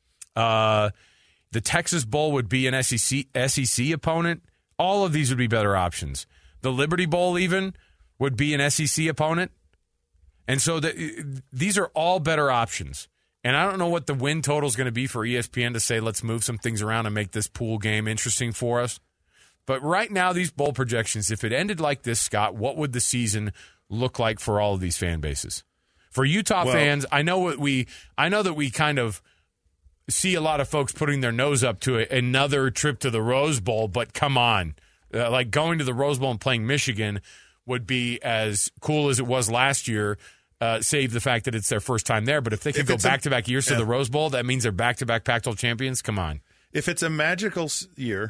Uh, the Texas Bowl would be an S E C S E C opponent. All of these would be better options. The Liberty Bowl even would be an S E C opponent, and so the, these are all better options. And I don't know what the win total is going to be for E S P N to say, let's move some things around and make this pool game interesting for us. But right now, these bowl projections, if it ended like this, Scott, what would the season look like for all of these fan bases? For Utah well, fans, I know what we, I know that we kind of see a lot of folks putting their nose up to a, another trip to the Rose Bowl, but come on. Uh, like going to the Rose Bowl and playing Michigan would be as cool as it was last year. Uh, save the fact that it's their first time there. But if they could if go back-to-back years yeah. to the Rose Bowl, that means they're back-to-back Pac twelve champions. Come on. If it's a magical year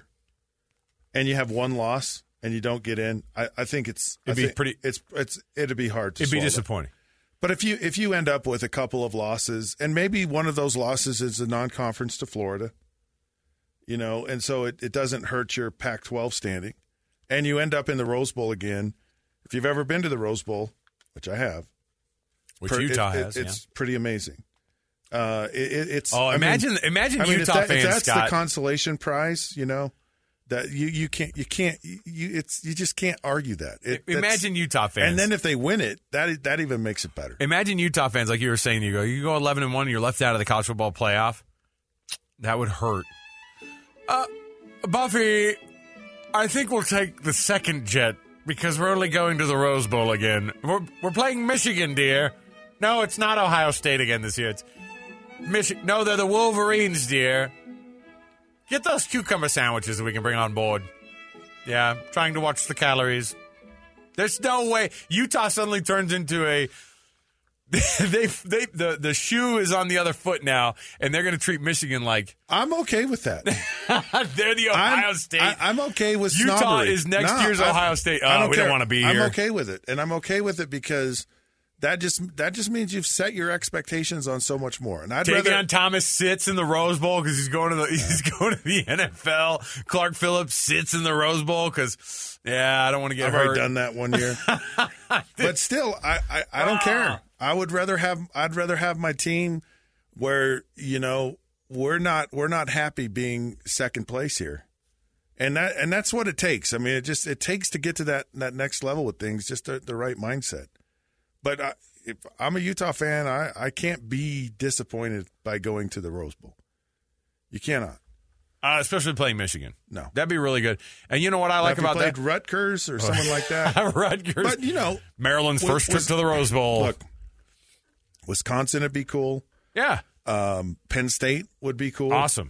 and you have one loss and you don't get in, I, I think it's it'd I be pretty. It's it's it'd be hard to. It'd swallow. be disappointing. But if you if you end up with a couple of losses, and maybe one of those losses is a non-conference to Florida, you know, and so it, it doesn't hurt your Pac twelve standing, and you end up in the Rose Bowl again. If you've ever been to the Rose Bowl, which I have. Which per, Utah it, has, it, It's yeah. pretty amazing. Uh, it, it's oh, imagine, I mean, imagine I mean, Utah that, fans. If that's Scott. the consolation prize, you know, that you, you can't you can't you it's you just can't argue that. It, imagine Utah fans, and then if they win it, that that even makes it better. Imagine Utah fans, like you were saying, you go you go eleven and one, and you're left out of the college football playoff. That would hurt. Uh, Buffy, I think we'll take the second jet. Because we're only going to the Rose Bowl again. We're, we're playing Michigan, dear. No, it's not Ohio State again this year. It's Michigan. No, they're the Wolverines, dear. Get those cucumber sandwiches that we can bring on board. Yeah, trying to watch the calories. There's no way Utah suddenly turns into a. they they the the shoe is on the other foot now, and they're going to treat Michigan like. I'm okay with that. They're the Ohio I'm, State. I, I'm okay with Utah snobbery. is next no, year's I, Ohio State. Oh, I don't we care. don't want to be I'm here. I'm okay with it, and I'm okay with it because that just that just means you've set your expectations on so much more. And I'd Davion rather Thomas sits in the Rose Bowl because he's going to the he's going to the N F L. Clark Phillips sits in the Rose Bowl because yeah, I don't want to get I've hurt. already done that one year, but still, I I, I don't care. I would rather have I'd rather have my team where you know we're not we're not happy being second place here, and that and that's what it takes. I mean, it just it takes to get to that that next level with things, just the, the right mindset. But I, if I'm a Utah fan, I, I can't be disappointed by going to the Rose Bowl. You cannot. Uh, especially playing Michigan. No. That'd be really good. And you know what I like now, if about you played that? Rutgers or someone like that. Rutgers. But, you know. Maryland's was, first trip was, to the Rose Bowl. Look, Wisconsin would be cool. Yeah. Um, Penn State would be cool. Awesome.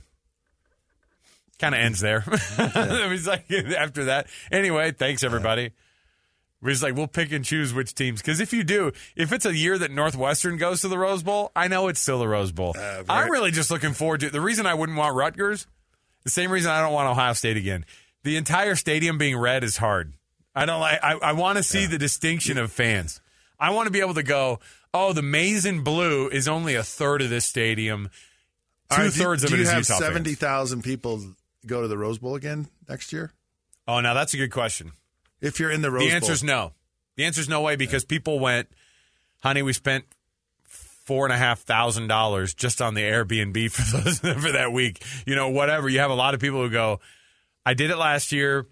Kind of ends there. Yeah. It's like after that. Anyway, thanks, everybody. Yeah. We're just like, we'll pick and choose which teams. Because if you do, if it's a year that Northwestern goes to the Rose Bowl, I know it's still the Rose Bowl. Uh, right. I'm really just looking forward to it. The reason I wouldn't want Rutgers, the same reason I don't want Ohio State again. The entire stadium being red is hard. I don't like. I, I want to see yeah. the distinction of fans. I want to be able to go, oh, the maize and blue is only a third of this stadium. All right, Two thirds do, of it do is you have Utah fans. seventy thousand people go to the Rose Bowl again next year? Oh, now that's a good question. If you're in the Rose Bowl. The answer's no. The answer's no way because people went, honey, we spent four and a half thousand dollars just on the Airbnb for those for that week. You know, whatever. You have a lot of people who go, I did it last year.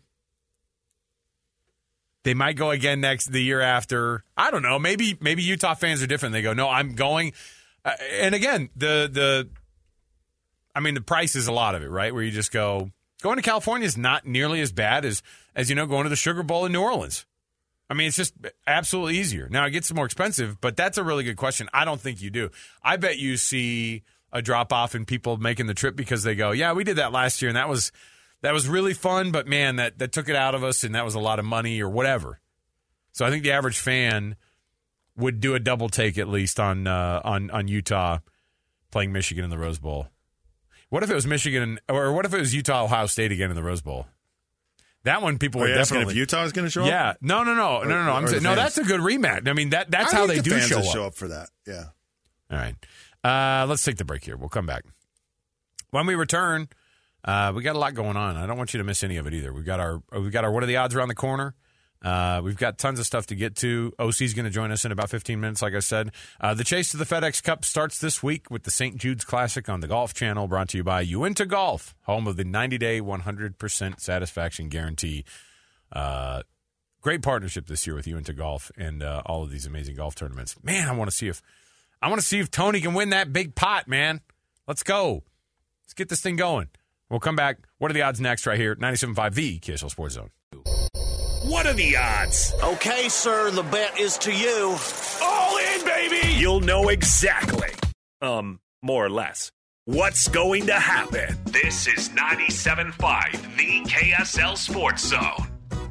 They might go again next the year after. I don't know. Maybe maybe Utah fans are different. They go, no, I'm going. Uh, and again, the the I mean, the price is a lot of it, right? Where you just go, going to California is not nearly as bad as, as you know, going to the Sugar Bowl in New Orleans. I mean, it's just absolutely easier. Now, it gets more expensive, but that's a really good question. I don't think you do. I bet you see a drop-off in people making the trip because they go, yeah, we did that last year, and that was that was really fun, but, man, that, that took it out of us, and that was a lot of money or whatever. So I think the average fan would do a double take at least on uh, on on Utah playing Michigan in the Rose Bowl. What if it was Michigan, or what if it was Utah, Ohio State again in the Rose Bowl? That one, people Are would you asking definitely. if Utah is going to show yeah. up? Yeah, no, no, no, Or- no, no, no. I'm or saying, the no. fans? That's a good rematch. I mean, that that's I how think they the do fans show will up. show up for that. Yeah. All right, uh, let's take the break here. We'll come back when we return. Uh, we got a lot going on. I don't want you to miss any of it either. We've got our we've got our what are the odds around the corner. Uh, we've got tons of stuff to get to. O C's going to join us in about fifteen minutes, like I said. Uh, the chase to the FedEx Cup starts this week with the Saint Jude's Classic on the Golf Channel, brought to you by Uinta Golf, home of the ninety-day, one hundred percent satisfaction guarantee. Uh, great partnership this year with Uinta Golf and uh, all of these amazing golf tournaments. Man, I want to see if I want to see if Tony can win that big pot, man. Let's go. Let's get this thing going. We'll come back. What are the odds next right here? ninety-seven point five The K S L Sports Zone. What are the odds? Okay, sir, the bet is to you. All in, baby! You'll know exactly, um, more or less, what's going to happen. This is ninety-seven point five The K S L Sports Zone.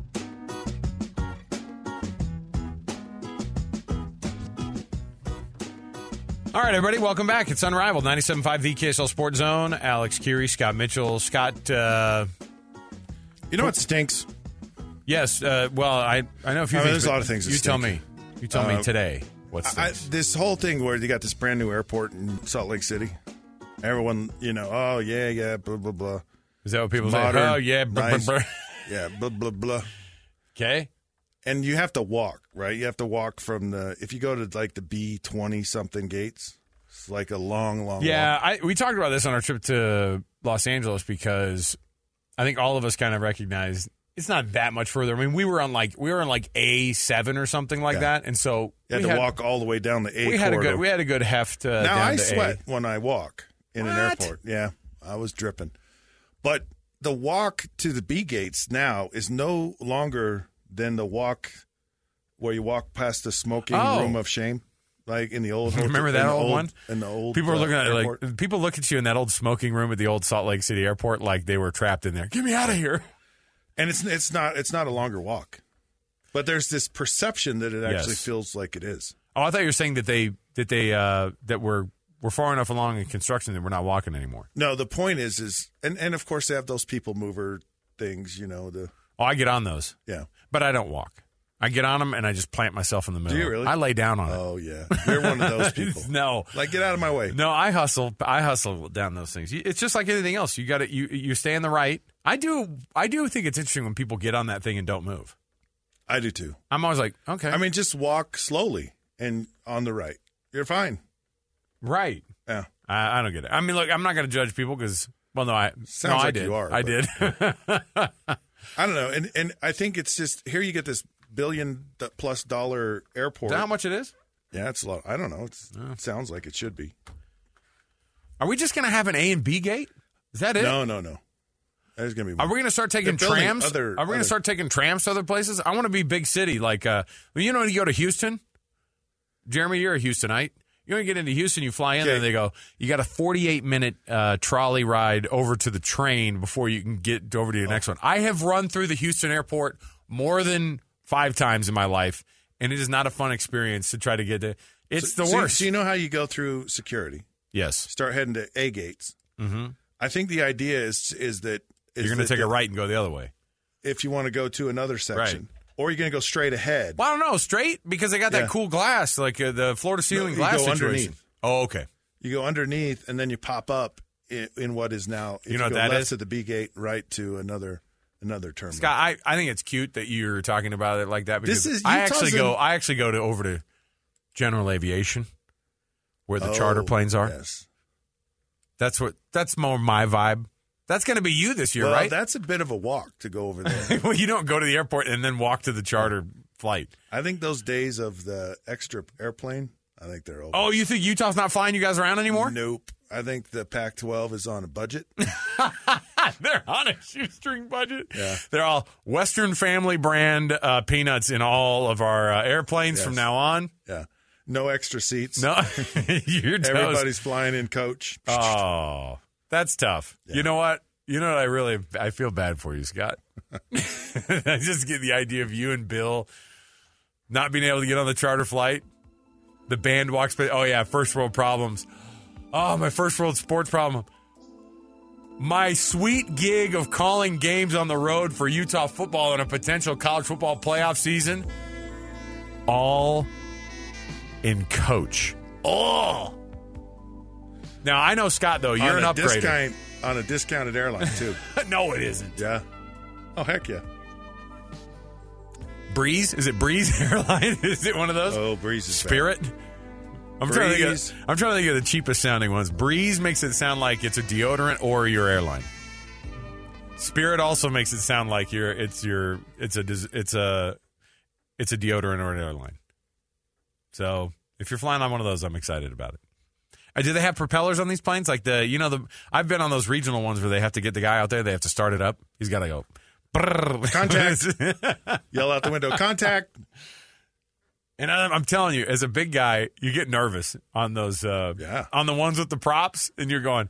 All right, everybody, welcome back. It's Unrivaled, ninety-seven point five The K S L Sports Zone. Alex Curie, Scott Mitchell. Scott, uh... You know what stinks? Yes, uh, well, I I know a few I mean, things. there's a but lot of things that You tell stink. me. You tell Uh, me today. What's I, this whole thing where you got this brand new airport in Salt Lake City. Everyone, you know, oh, yeah, yeah, blah, blah, blah. Is that what people Modern, say? Oh, yeah, blah, nice. blah, blah. Yeah, blah, blah, blah. Okay. And you have to walk, right? You have to walk from the, if you go to like the B twenty-something gates, it's like a long, long Yeah, walk. I, we talked about this on our trip to Los Angeles because I think all of us kind of recognized it's not that much further. I mean, we were on like we were on like A seven or something like Yeah. that, and so You had we to walk all the way down the A We had a corridor. good we had a good heft. Uh, now down I to sweat A. when I walk in an What? airport. Yeah, I was dripping. But the walk to the B gates now is no longer than the walk where you walk past the smoking Oh. room of shame, like in the old. hotel- Remember that in the old, old one? In the old. People are uh, looking at it airport. like people look at you in that old smoking room at the old Salt Lake City airport like they were trapped in there. Get me out of here. And it's it's not it's not a longer walk, but there's this perception that it actually Yes. feels like it is. Oh, I thought you were saying that they that they uh, that we're we're far enough along in construction that we're not walking anymore. No, the point is is and, and of course they have those people mover things, you know, the Oh, I get on those. Yeah. But I don't walk. I get on them and I just plant myself in the middle. Do you really? I lay down on it. Oh yeah, you're one of those people. No, like get out of my way. No, I hustle. I hustle down those things. It's just like anything else. You got to you you stay on the right. I do. I do think it's interesting when people get on that thing and don't move. I do too. I'm always like, okay. I mean, just walk slowly and on the right. You're fine. Right. Yeah. I, I don't get it. I mean, look, I'm not going to judge people because, well, no, I Sounds no, I like did. you are, I but- did. I don't know, and and I think it's just here. You get this billion d- plus dollar airport. Is that how much it is? Yeah, it's a lot. I don't know. It's, It sounds like it should be. Are we just going to have an A and B gate? Is that it? No, no, no. There's going to be. Are More. we going to start taking They're building trams? Other, Are we going other- to start taking trams to other places? I want to be big city. Like, uh, well, you know, when you go to Houston, Jeremy, you're a Houstonite. You want to get into Houston, you fly in there, and they go, you got a forty-eight minute uh, trolley ride over to the train before you can get over to your next one. I have run through the Houston airport more than five times in my life, and it is not a fun experience to try to get there. It's so, the so- worst. So you know how you go through security? Yes. Start heading to A gates. Mm-hmm. I think the idea is is that is You're going to that take a the- right and go the other way. if you want to go to another section, Right. or you're going to go straight ahead. Well, I don't know, straight because they got that Yeah. cool glass, like uh, the floor to ceiling No, you glass go situation. underneath. Oh, okay. You go underneath, and then you pop up, in, in what is now. If You know you what go that left is? to the B gate, right to another another terminal. Scott, I, I think it's cute that you're talking about it like that because This is- I Utah's actually go in- I actually go to over to General Aviation where the Oh, charter planes are. Yes. That's what that's more my vibe. That's going to be you this year, well, right? that's a bit of a walk to go over there. Well, you don't go to the airport and then walk to the charter flight. I think those days of the extra airplane, I think they're over. Oh, you think Utah's not flying you guys around anymore? Nope. I think the Pac twelve is on a budget. They're on a shoestring budget. Yeah. They're all Western Family brand uh, peanuts in all of our uh, airplanes Yes. from now on. Yeah. No extra seats. No, you're toast. Everybody's flying in coach. Oh, that's tough. Yeah. You know what? You know what? I really I feel bad for you, Scott. I just get the idea of you and Bill not being able to get on the charter flight. The band walks by. Oh yeah, first world problems. Oh, my first world sports problem. My sweet gig of calling games on the road for Utah football in a potential college football playoff season. All in coach. Oh. Now, I know, Scott, though, you're on an a upgrader. discount, on a discounted airline, too. No, it isn't. Yeah. Oh, heck yeah. Breeze? Is it Breeze Airline? Is it one of those? Oh, Breeze is Spirit? I'm trying, to think Breeze. of, I'm trying to think of the cheapest sounding ones. Breeze makes it sound like it's a deodorant or your airline. Spirit also makes it sound like you're it's your it's a it's a it's a deodorant or an airline. So if you're flying on one of those, I'm excited about it. Uh, do they have propellers on these planes? Like the you know the I've been on those regional ones where they have to get the guy out there. They have to start it up. He's got to go. Contact. Yell out the window. Contact. And I'm, I'm telling you, as a big guy, you get nervous on those, uh, Yeah. on the ones with the props, and you're going,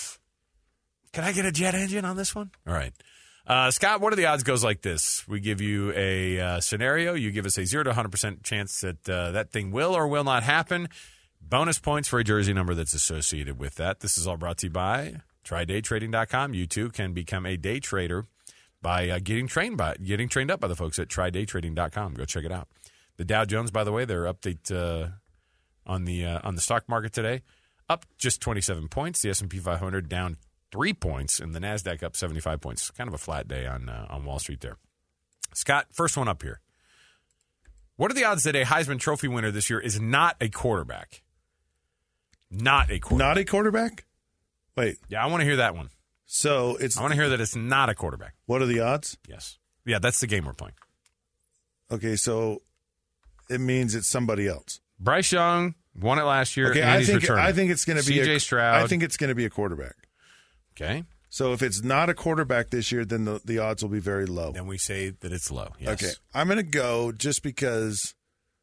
can I get a jet engine on this one? All right. Uh, Scott, what are the odds goes like this? We give you a uh, scenario. You give us a zero to one hundred percent chance that uh, that thing will or will not happen. Bonus points for a jersey number that's associated with that. This is all brought to you by try day trading dot com. You too can become a day trader by uh, getting trained by getting trained up by the folks at try day trading dot com. Go check it out. The Dow Jones, by the way, their update uh, on the uh, on the stock market today, up just twenty-seven points. The S and P five hundred down three points, and the Nasdaq up seventy-five points. Kind of a flat day on uh, on Wall Street there. Scott, first one up here. What are the odds that a Heisman Trophy winner this year is not a quarterback? Not a quarterback. Not a quarterback? Wait. Yeah, I want to hear that one. So it's. I want to hear that it's not a quarterback. What are the odds? Yes. Yeah, that's the game we're playing. Okay, so it means it's somebody else. Bryce Young won it last year. Okay, and I he's think returning. I think it's going to be C J a, Stroud. I think it's going to be a quarterback. Okay. So if it's not a quarterback this year, then the, the odds will be very low. Then we say that it's low. Yes. Okay, I'm going to go just because.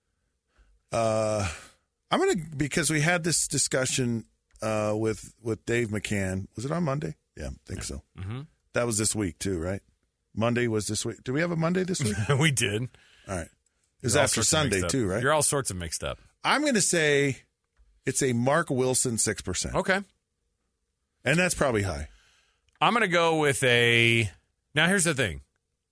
Uh, I'm going to because we had this discussion uh, with with Dave McCann. Was it on Monday? Yeah, I think so. Mm-hmm. That was this week too, right? Monday was this week. Do we have a Monday this week? we did. All right. It was You're all after sorts of Sunday mixed up. too, right? You're all sorts of mixed up. I'm going to say it's a Mark Wilson six percent. Okay. And that's probably high. I'm going to go with a. Now, here's the thing.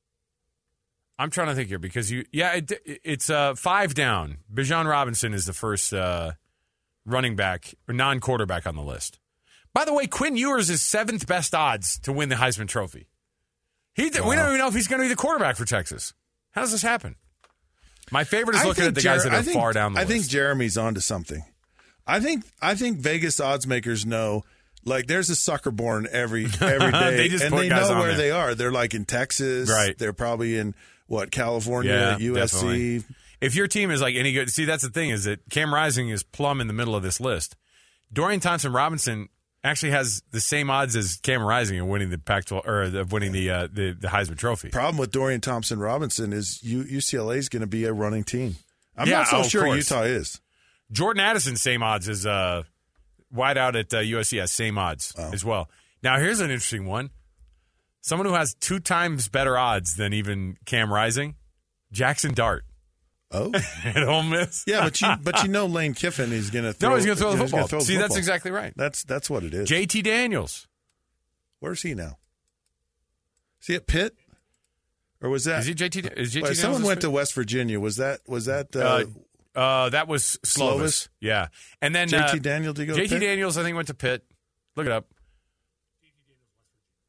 I'm trying to think here because you, yeah, it, it's uh, five down. Bijan Robinson is the first uh, running back or non-quarterback on the list. By the way, Quinn Ewers is seventh best odds to win the Heisman Trophy. He, wow. We don't even know if he's going to be the quarterback for Texas. How does this happen? My favorite is looking at the Jer- guys that are think, far down the I list. I think Jeremy's onto something. I think I think Vegas odds makers know, like, there's a sucker born every every day, they just and put they guys know on where there. they are. They're like in Texas, right? They're probably in what California, yeah, U S C. Definitely. If your team is like any good, see that's the thing is that Cam Rising is plumb in the middle of this list. Dorian Thompson-Robinson actually has the same odds as Cam Rising of winning the Pac twelve or of winning the, uh, the the Heisman Trophy. Problem with Dorian Thompson-Robinson is U- UCLA is going to be a running team. I'm yeah, not so oh, sure course. Utah is. Jordan Addison, same odds as uh, wideout at uh, U S C has same odds oh. as well. Now here's an interesting one. Someone who has two times better odds than even Cam Rising, Jackson Dart. Oh, at Ole Miss. Yeah, but you but you know Lane Kiffin is going to throw. No, he's going to throw the football. Throw the See, football. that's exactly right. That's that's what it is. J T Daniels. Where's he now? Is he at Pitt? Or was that? Is he J T? Is J T? Wait, someone went to West Virginia. Was that? Was that? Uh, uh, uh, that was Slovis. Slovis? Yeah, and then J T uh, Daniels. Did he go J T to Pitt? Daniels, I think, went to Pitt. Look it up.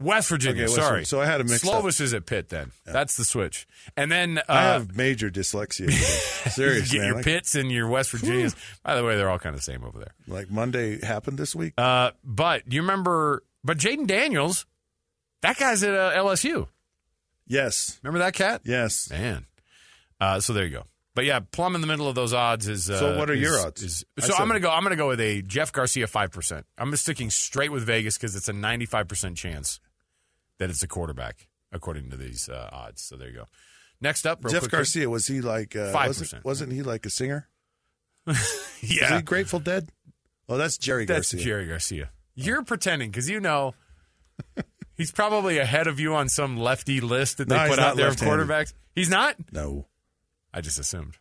West Virginia, Okay, West sorry. Virginia. So I had a mix up. Slovis is at Pitt then. Yeah. That's the switch. And then uh, I have major dyslexia. Seriously, you get man. your Like, Pitts and your West Virginias. By the way, they're all kind of the same over there. Like Monday happened this week. Uh, but you remember, but Jaden Daniels, that guy's at uh, L S U. Yes. Remember that cat? Yes. Man. Uh, so there you go. But yeah, plumb in the middle of those odds is. Uh, so what are is, your odds? Is, I so said- I'm gonna go. I'm gonna go with a Jeff Garcia five percent. I'm sticking straight with Vegas because it's a ninety-five percent chance that it's a quarterback according to these uh, odds. So there you go. Next up, real Jeff quick, Garcia, was he like uh, five wasn't, percent? wasn't he like a singer? Yeah, Is he Grateful Dead? Oh, that's Jerry that's Garcia. Jerry Garcia. You're pretending because you know he's probably ahead of you on some lefty list that they No, he's put not out there of left-handed. quarterbacks. He's not. No, I just assumed.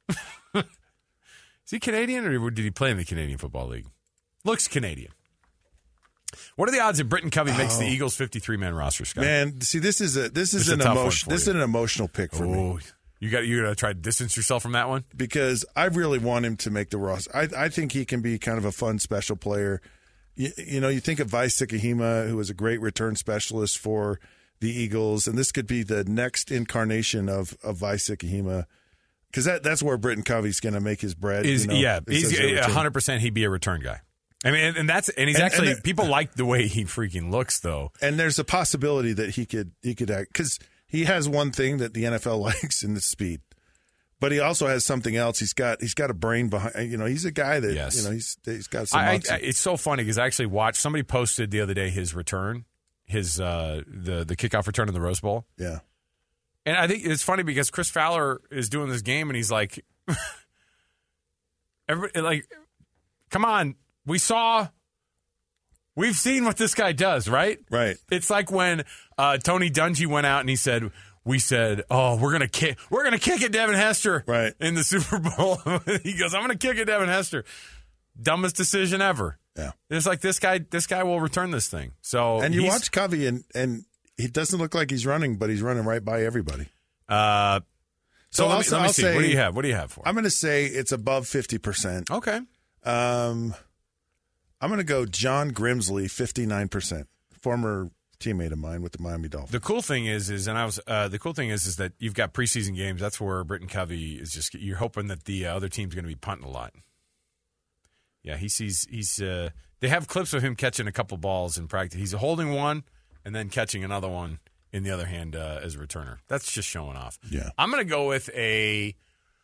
Is he Canadian or did he play in the Canadian Football League? Looks Canadian. What are the odds that Britton Covey makes the Oh. Eagles' fifty-three man roster, Scott? man. See, this is a this is This is an a tough one emotion. for This is you. an emotional pick for me Oh, you got you got to try to distance yourself from that one. because I really want him to make the roster. I I think he can be kind of a fun special player. You, you know, you think of Vice Sikahima, who was a great return specialist for the Eagles, and this could be the next incarnation of of Vice Sikahima. Because that, that's where Britton Covey's going to make his bread. Is you know, yeah, is he's as a return. one hundred percent he'd be a return guy. I mean, and, and that's and he's And- actually and the- people like the way he freaking looks though. And there's a possibility that he could he could act because he has one thing that the N F L likes in the speed, but he also has something else. He's got he's got a brain behind. You know, he's a guy that Yes. you know he's he's got some. I, I, moxie. it's so funny because I actually watched somebody posted the other day his return, his uh, the the kickoff return in the Rose Bowl. yeah, And I think it's funny because Chris Fowler is doing this game and he's like, every, like, come on, we saw, we've seen what this guy does, right? right. It's like when uh, Tony Dungy went out and he said, we said, oh, we're gonna kick, we're gonna kick at Devin Hester, Right. in the Super Bowl. He goes, I'm gonna kick at Devin Hester. Dumbest decision ever. Yeah. It's like this guy, this guy will return this thing. So And you he's- watch Covey and and he doesn't look like he's running, but he's running right by everybody. Uh, so, So let I'll me, say- let me I'll see. say- what do you have? What do you have for? I'm going to say it's above fifty percent. Okay. Um, I'm going to go John Grimsley, fifty-nine percent, former teammate of mine with the Miami Dolphins. The cool thing is, is and I was uh, the cool thing is, is that you've got preseason games. That's where Britton Covey is just. You're hoping that the uh, other team's going to be punting a lot. Yeah, he sees. He's. Uh, they have clips of him catching a couple balls in practice. He's holding one and then catching another one in the other hand uh, as a returner. That's just showing off. Yeah. I'm going to go with a.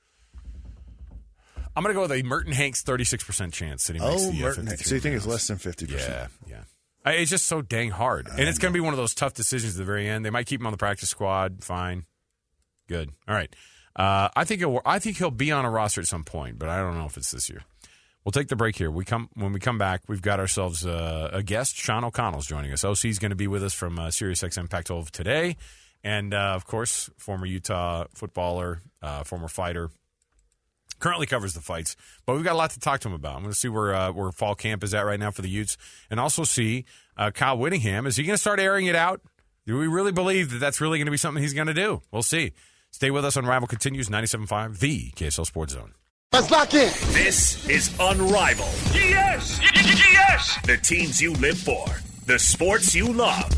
I'm going to go with a Merton Hanks thirty-six percent chance that he makes Oh, the uh, Merton. fifty-three So you think rounds. it's less than fifty percent? Yeah, yeah. I, it's just so dang hard. And it's going to be one of those tough decisions at the very end. They might keep him on the practice squad. Fine. Good. All right. Uh, I think he'll, I think he'll be on a roster at some point, but I don't know if it's this year. We'll take the break here. We come When we come back, we've got ourselves uh, a guest. Sean O'Connell's joining us. O C's going to be with us from uh, SiriusXM Pac twelve today. And, uh, of course, former Utah footballer, uh, former fighter. Currently covers the fights, but we've got a lot to talk to him about. I'm going to see where uh, where fall camp is at right now for the Utes, and also see uh, Kyle Whittingham. Is he going to start airing it out? Do we really believe that that's really going to be something he's going to do? We'll see. Stay with us on Rival Continues, ninety-seven point five, the K S L Sports Zone. Let's lock in. This is Unrivaled. Yes! Yes! The teams you live for, the sports you love.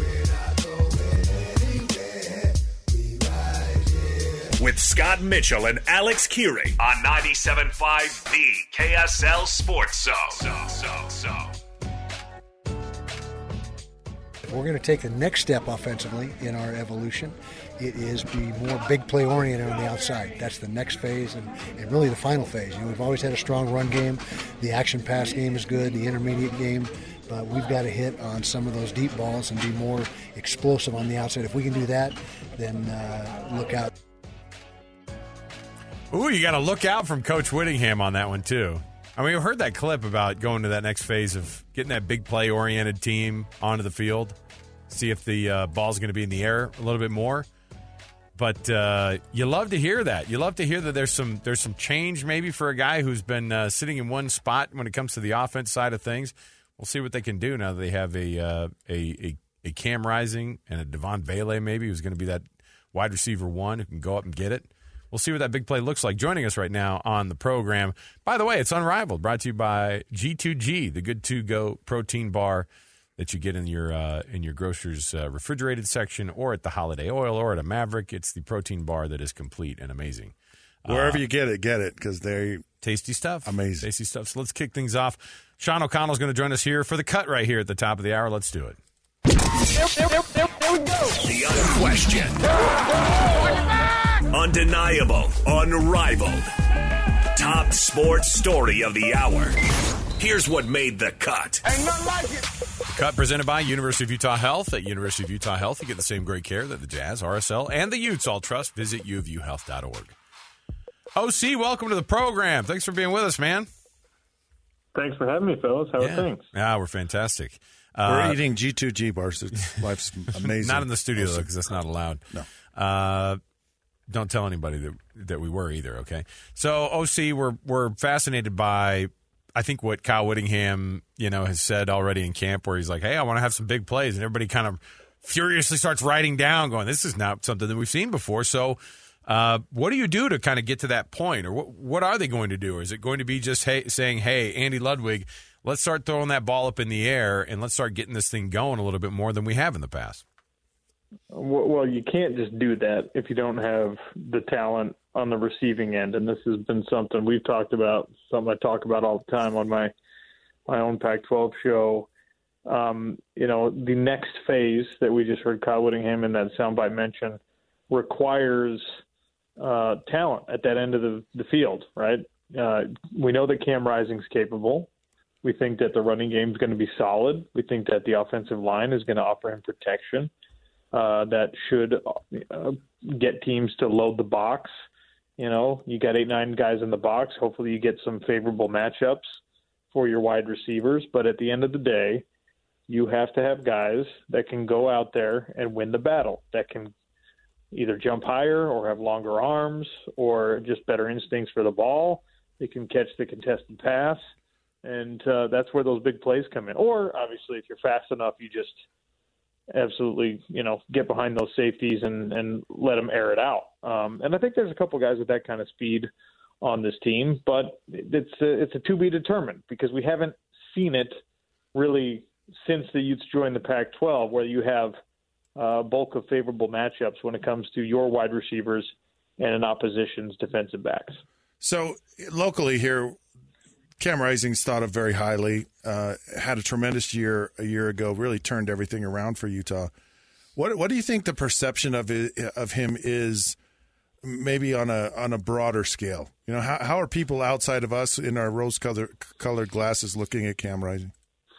With Scott Mitchell and Alex Keary on ninety-seven point five, the K S L Sports Zone. So, so, so. If we're going to take the next step offensively in our evolution, it is be more big play oriented on the outside. That's the next phase and, and really the final phase. You know, we've always had a strong run game. The action pass game is good, the intermediate game, but we've got to hit on some of those deep balls and be more explosive on the outside. If we can do that, then uh, look out. Ooh, you got to look out from Coach Whittingham on that one, too. I mean, we heard that clip about going to that next phase of getting that big play-oriented team onto the field, see if the uh, ball's going to be in the air a little bit more. But uh, you love to hear that. You love to hear that there's some there's some change maybe for a guy who's been uh, sitting in one spot when it comes to the offense side of things. We'll see what they can do now that they have a uh, a, a a Cam Rising and a Devon Vele maybe who's going to be that wide receiver one who can go up and get it. We'll see what that big play looks like. Joining us right now on the program. By the way, it's Unrivaled, brought to you by G two G, the good to-go protein bar that you get in your uh, in your grocer's uh, refrigerated section, or at the Holiday Oil, or at a Maverick. It's the protein bar that is complete and amazing. Wherever uh, you get it, get it, because they tasty stuff. Amazing. Tasty stuff. So let's kick things off. Sean O'Connell's going to join us here for the cut right here at the top of the hour. Let's do it. There, there, there, there, there we go. The unquestioned, undeniable, unrivaled, top sports story of the hour. Here's what made the cut. Ain't nothing like it. Cut presented by University of Utah Health. At University of Utah Health, you get the same great care that the Jazz, R S L, and the Utes all trust. Visit u of u health dot org. O C, welcome to the program. Thanks for being with us, man. Thanks for having me, fellas. How yeah. are things? Yeah, we're fantastic. We're Uh, eating G two G bars. It's, life's amazing. Not in the studio, though, because that's not allowed. No. Uh, don't tell anybody that that we were either, okay? So, O C, we're we're fascinated by, I think, what Kyle Whittingham, you know, has said already in camp, where he's like, hey, I want to have some big plays. And everybody kind of furiously starts writing down, going, this is not something that we've seen before. So uh, what do you do to kind of get to that point? Or what, what are they going to do? Or is it going to be just hey, saying, hey, Andy Ludwig, let's start throwing that ball up in the air and let's start getting this thing going a little bit more than we have in the past? Well, you can't just do that if you don't have the talent on the receiving end. And this has been something we've talked about, something I talk about all the time on my, my own Pac twelve show. Um, you know, the next phase that we just heard Kyle Whittingham in that soundbite mention requires uh, talent at that end of the, the field, right? Uh, we know that Cam Rising's capable. We think that the running game is going to be solid. We think that the offensive line is going to offer him protection uh, that should uh, get teams to load the box. You know, you got eight, nine guys in the box. Hopefully you get some favorable matchups for your wide receivers. But at the end of the day, you have to have guys that can go out there and win the battle, that can either jump higher or have longer arms or just better instincts for the ball. They can catch the contested pass. And uh, that's where those big plays come in. Or, obviously, if you're fast enough, you just absolutely, you know, get behind those safeties and, and let them air it out. Um, and I think there's a couple guys with that kind of speed on this team. But it's a, it's a to be determined because we haven't seen it really since the Utes joined the Pac twelve, where you have a bulk of favorable matchups when it comes to your wide receivers and an opposition's defensive backs. So, locally here, Cam Rising's thought of very highly, uh, had a tremendous year a year ago, really turned everything around for Utah. What what do you think the perception of it, of him is maybe on a on a broader scale? You know, how how are people outside of us in our rose-colored colored glasses looking at Cam Rising?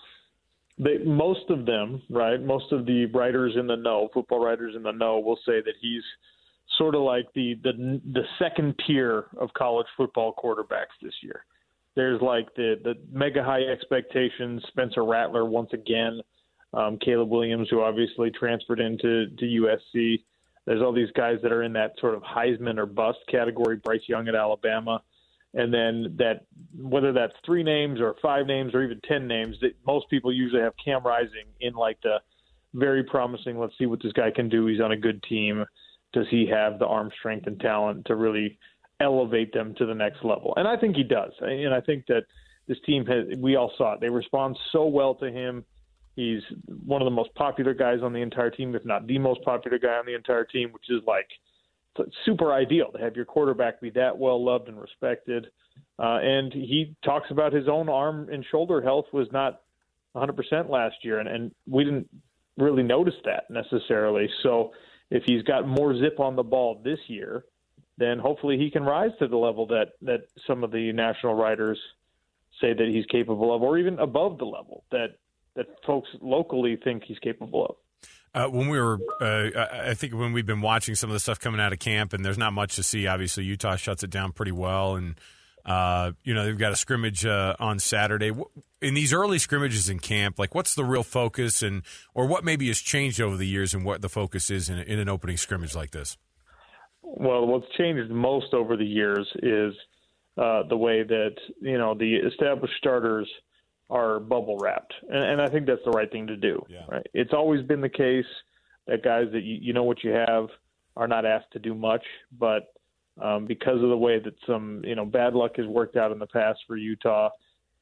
They, most of them, right, most of the writers in the know, football writers in the know, will say that he's sort of like the the, the second tier of college football quarterbacks this year. There's like the, the mega high expectations, Spencer Rattler once again, um, Caleb Williams, who obviously transferred into to U S C. There's all these guys that are in that sort of Heisman or bust category, Bryce Young at Alabama. And then that, whether that's three names or five names or even ten names, that most people usually have Cam Rising in like the very promising, let's see what this guy can do. He's on a good team. Does he have the arm strength and talent to really elevate them to the next level? And I think he does. And I think that this team has, we all saw it. They respond so well to him. He's one of the most popular guys on the entire team, if not the most popular guy on the entire team, which is like super ideal to have your quarterback be that well loved and respected. Uh, and he talks about his own arm and shoulder health was not one hundred percent last year. And, and we didn't really notice that necessarily. So if he's got more zip on the ball this year, then hopefully he can rise to the level that, that some of the national writers say that he's capable of, or even above the level that, that folks locally think he's capable of. Uh, when we were, uh, I think when we've been watching some of the stuff coming out of camp, and there's not much to see. Obviously, Utah shuts it down pretty well, and uh, you know they've got a scrimmage uh, on Saturday. In these early scrimmages in camp, like what's the real focus, and or what maybe has changed over the years, and what the focus is in, in an opening scrimmage like this? Well, what's changed most over the years is uh, the way that you know the established starters are bubble wrapped. And, and I think that's the right thing to do. Yeah. Right? It's always been the case that guys that you, you know what you have are not asked to do much, but um, because of the way that some, you know, bad luck has worked out in the past for Utah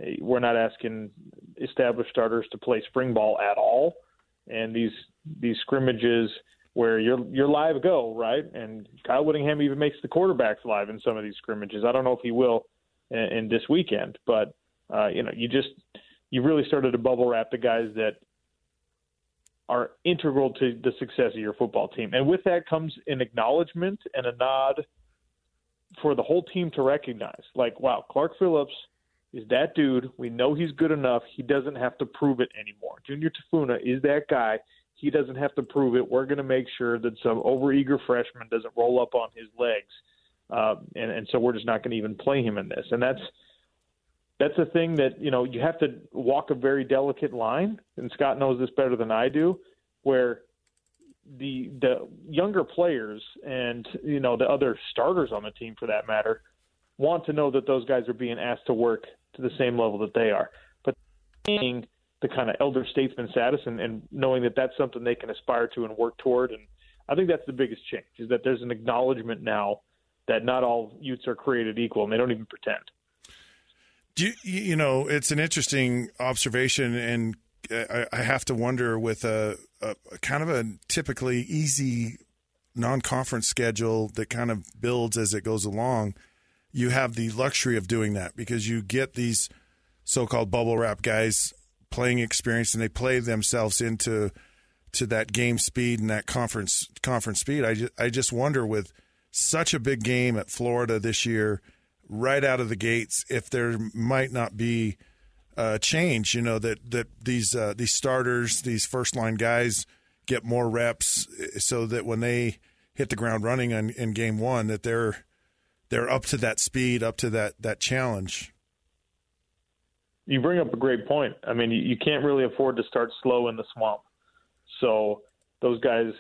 We're not asking established starters to play spring ball at all. And these these scrimmages where you're you're live go, right? And Kyle Whittingham even makes the quarterbacks live in some of these scrimmages. I don't know if he will in, in this weekend, but uh, you know, you just you really started to bubble wrap the guys that are integral to the success of your football team. And with that comes an acknowledgement and a nod for the whole team to recognize, like, wow, Clark Phillips is that dude. We know he's good enough. He doesn't have to prove it anymore. Junior Tafuna is that guy. He doesn't have to prove it. We're going to make sure that some overeager freshman doesn't roll up on his legs. Uh, and, and so we're just not going to even play him in this. And that's that's a thing that, you know, you have to walk a very delicate line, and Scott knows this better than I do, where the the younger players and, you know, the other starters on the team, for that matter, want to know that those guys are being asked to work to the same level that they are. But being the kind of elder statesman status and, and knowing that that's something they can aspire to and work toward, and I think that's the biggest change, is that there's an acknowledgement now that not all youths are created equal, and they don't even pretend. Do you, you know, it's an interesting observation, and I, I have to wonder with a, a, a kind of a typically easy non-conference schedule that kind of builds as it goes along, you have the luxury of doing that because you get these so-called bubble wrap guys playing experience, and they play themselves into to that game speed and that conference conference speed. I just, I just wonder, with such a big game at Florida this year, right out of the gates, if there might not be a change, you know, that that these uh, these starters, these first line guys get more reps, so that when they hit the ground running in, in game one, that they're they're up to that speed, up to that that challenge. You bring up a great point. I mean, you, you can't really afford to start slow in the swamp. So those guys,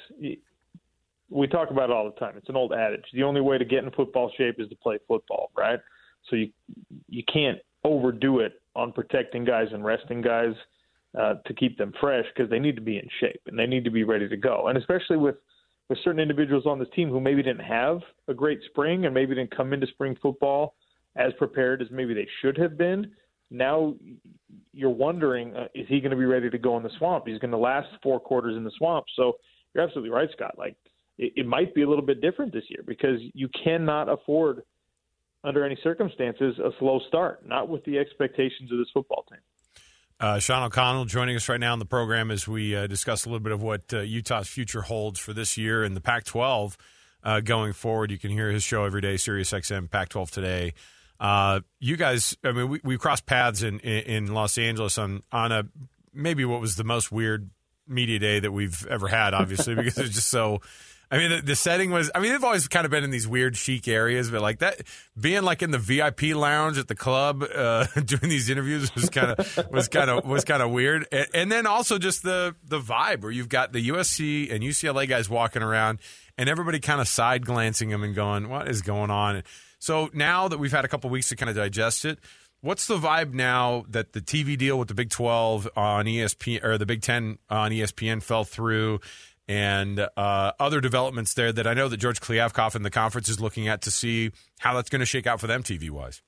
we talk about it all the time. It's an old adage. The only way to get in football shape is to play football, right? So you you can't overdo it on protecting guys and resting guys uh, to keep them fresh, because they need to be in shape and they need to be ready to go. And especially with, with certain individuals on this team who maybe didn't have a great spring and maybe didn't come into spring football as prepared as maybe they should have been. Now you're wondering, uh, is he going to be ready to go in the swamp? He's going to last four quarters in the swamp. So you're absolutely right, Scott. Like, it, it might be a little bit different this year, because you cannot afford, under any circumstances, a slow start, not with the expectations of this football team. Uh, Sean O'Connell joining us right now on the program as we uh, discuss a little bit of what uh, Utah's future holds for this year in the Pac twelve uh, going forward. You can hear his show every day, SiriusXM Pac twelve Today. Uh, you guys, I mean, we, we crossed paths in, in, in Los Angeles on, on a maybe what was the most weird media day that we've ever had, obviously, because it's just so. I mean, the, the setting was. I mean, they've always kind of been in these weird, chic areas, but like that, being like in the V I P lounge at the club uh, doing these interviews was kind of was kind of was kind of weird. And, and then also just the the vibe where you've got the U S C and U C L A guys walking around, and everybody kind of side glancing them and going, "What is going on?" So now that we've had a couple weeks to kind of digest it, what's the vibe now that the T V deal with the Big twelve on E S P N or the Big ten on E S P N fell through, and uh, other developments there that I know that George Kliavkoff in the conference is looking at to see how that's going to shake out for them T V-wise?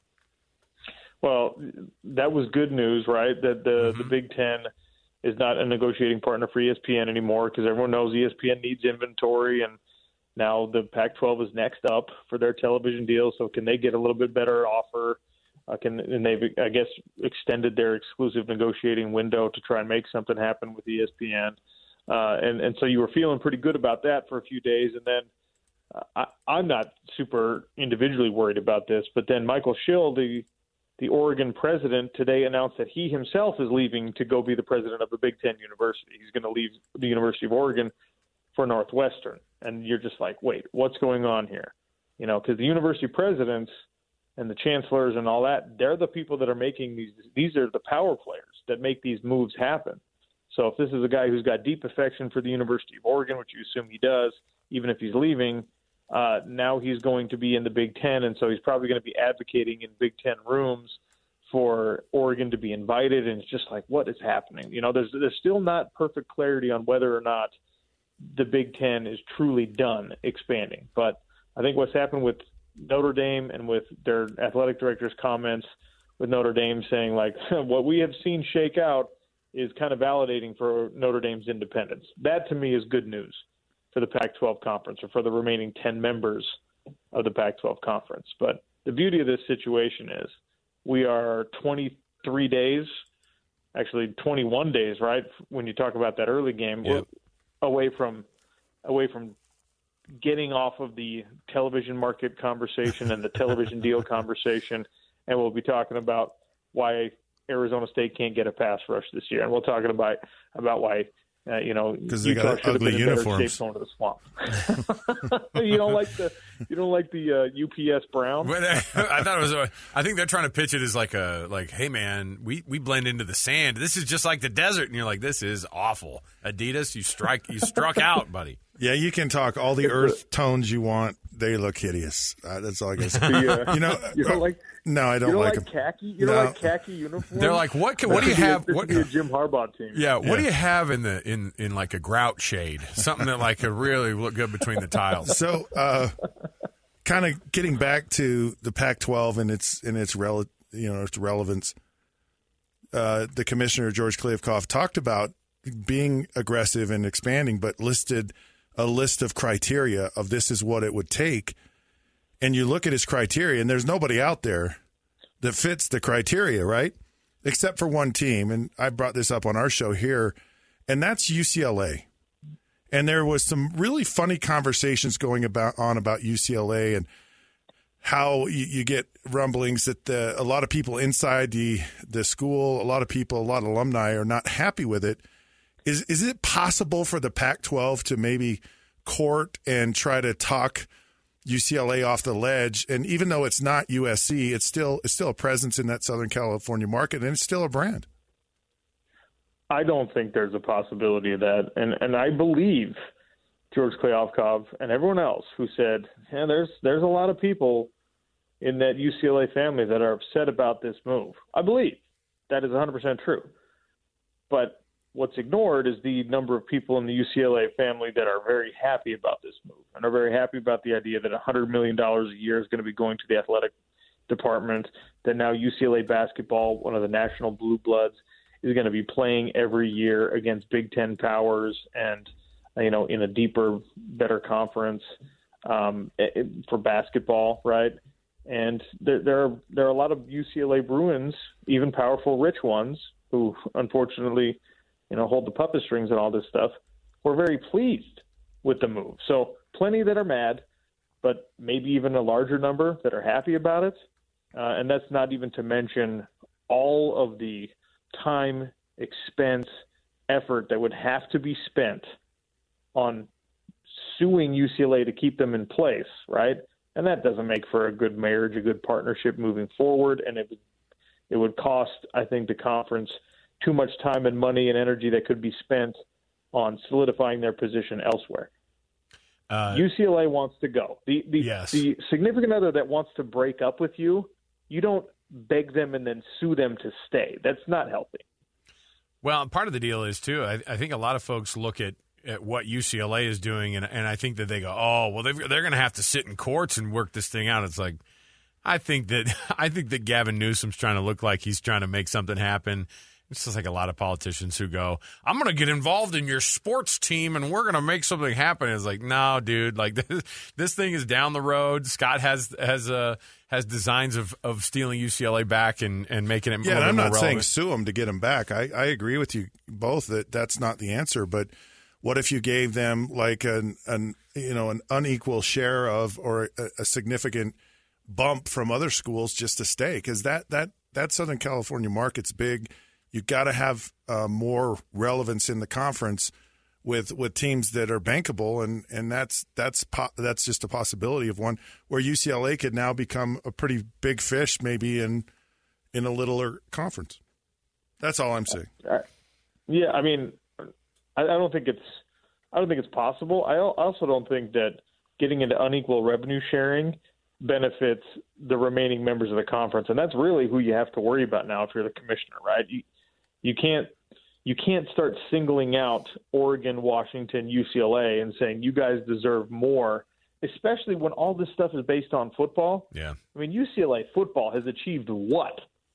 Well, that was good news, right? That the, mm-hmm. the Big Ten is not a negotiating partner for E S P N anymore, because everyone knows E S P N needs inventory, and now the Pac twelve is next up for their television deal. So can they get a little bit better offer? Uh, can and they've, I guess, extended their exclusive negotiating window to try and make something happen with E S P N. Uh, and, and so you were feeling pretty good about that for a few days. And then uh, I, I'm not super individually worried about this, but then Michael Schill, the the Oregon president, today announced that he himself is leaving to go be the president of the Big Ten University. He's going to leave the University of Oregon for Northwestern. And you're just like, wait, what's going on here? You know, because the university presidents and the chancellors and all that, they're the people that are making these. These are the power players that make these moves happen. So if this is a guy who's got deep affection for the University of Oregon, which you assume he does, even if he's leaving, uh, now he's going to be in the Big Ten, and so he's probably going to be advocating in Big Ten rooms for Oregon to be invited. And it's just like, what is happening? You know, there's there's still not perfect clarity on whether or not the Big Ten is truly done expanding. But I think what's happened with Notre Dame and with their athletic director's comments with Notre Dame saying, like, what we have seen shake out is kind of validating for Notre Dame's independence. That, to me, is good news for the Pac twelve conference or for the remaining ten members of the Pac twelve conference. But the beauty of this situation is we are twenty-three days, actually twenty-one days, right, when you talk about that early game, Yep. we're away from away from getting off of the television market conversation and the television deal conversation, and we'll be talking about why Arizona State can't get a pass rush this year, and we'll talk about about why uh, you know because they Utah got should have ugly been in uniforms. better shape going to the swamp. you don't like the you don't like the uh, U P S brown? But, uh, I thought it was. A, I think they're trying to pitch it as like a like, hey man, we, we blend into the sand. This is just like the desert, and you're like, this is awful. Adidas, you strike, you struck out, buddy. Yeah, you can talk all the earth tones you want. They look hideous. Uh, that's all I can say. Yeah. You know, You don't like no, I don't you don't like like them. khaki. You No. don't like khaki uniforms. They're like, what? Can, what do This you could be a- have? This What? could be a Jim Harbaugh team. Yeah, what Yeah. do you have in the in in like a grout shade? Something that like could really look good between the tiles. So, uh, kind of getting back to the Pac twelve and its and its rel- you know its relevance. Uh, the commissioner George Kliavkoff talked about being aggressive and expanding, but listed a list of criteria of this is what it would take. And you look at his criteria, and there's nobody out there that fits the criteria, right? Except for one team, and I brought this up on our show here, and that's U C L A. And there was some really funny conversations going about on about U C L A and how you, you get rumblings that the, a lot of people inside the the school, a lot of people, a lot of alumni are not happy with it. Is is it possible for the Pac twelve to maybe court and try to talk U C L A off the ledge? And even though it's not U S C, it's still it's still a presence in that Southern California market, and it's still a brand. I don't think there's a possibility of that, and and I believe George Kliavkoff and everyone else who said, yeah, there's there's a lot of people in that U C L A family that are upset about this move. I believe that is one hundred percent true. But what's ignored is the number of people in the U C L A family that are very happy about this move and are very happy about the idea that one hundred million dollars a year is going to be going to the athletic department, that now U C L A basketball, one of the national blue bloods, is going to be playing every year against Big Ten powers and, you know, in a deeper, better conference um, it, for basketball, right? And there, there are there are a lot of U C L A Bruins, even powerful, rich ones, who unfortunately, you know, hold the puppet strings and all this stuff, were very pleased with the move. So plenty that are mad, but maybe even a larger number that are happy about it. Uh, and that's not even to mention all of the time, expense, effort that would have to be spent on suing U C L A to keep them in place, right? And that doesn't make for a good marriage, a good partnership moving forward. And it would, it would cost, I think, the conference too much time and money and energy that could be spent on solidifying their position elsewhere. Uh, U C L A wants to go. The the, yes. the significant other that wants to break up with you, you don't beg them and then sue them to stay. That's not healthy. Well, part of the deal is, too, I, I think a lot of folks look at, at what U C L A is doing, and, and I think that they go, oh, well, they've, they're going to have to sit in courts and work this thing out. It's like, I think that I think that Gavin Newsom's trying to look like he's trying to make something happen. It's just like a lot of politicians who go, I'm going to get involved in your sports team and we're going to make something happen. It's like, no, dude, like this, this thing is down the road. Scott has has uh, has designs of, of stealing U C L A back and, and making it yeah, a and little I'm more not saying relevant. sue them to get them back. I, I agree with you both that that's not the answer. But what if you gave them like an, an you know an unequal share of or a, a significant bump from other schools just to stay? Because that that that Southern California market's big. You've got to have uh, more relevance in the conference with with teams that are bankable, and, and that's that's po- that's just a possibility of one where U C L A could now become a pretty big fish, maybe in in a littler conference. That's all I'm saying. Uh, yeah, I mean, I, I don't think it's I don't think it's possible. I also don't think that getting into unequal revenue sharing benefits the remaining members of the conference, and that's really who you have to worry about now if you're the commissioner, right? You, You can't you can't start singling out Oregon, Washington, U C L A and saying you guys deserve more, especially when all this stuff is based on football. Yeah. I mean, U C L A football has achieved what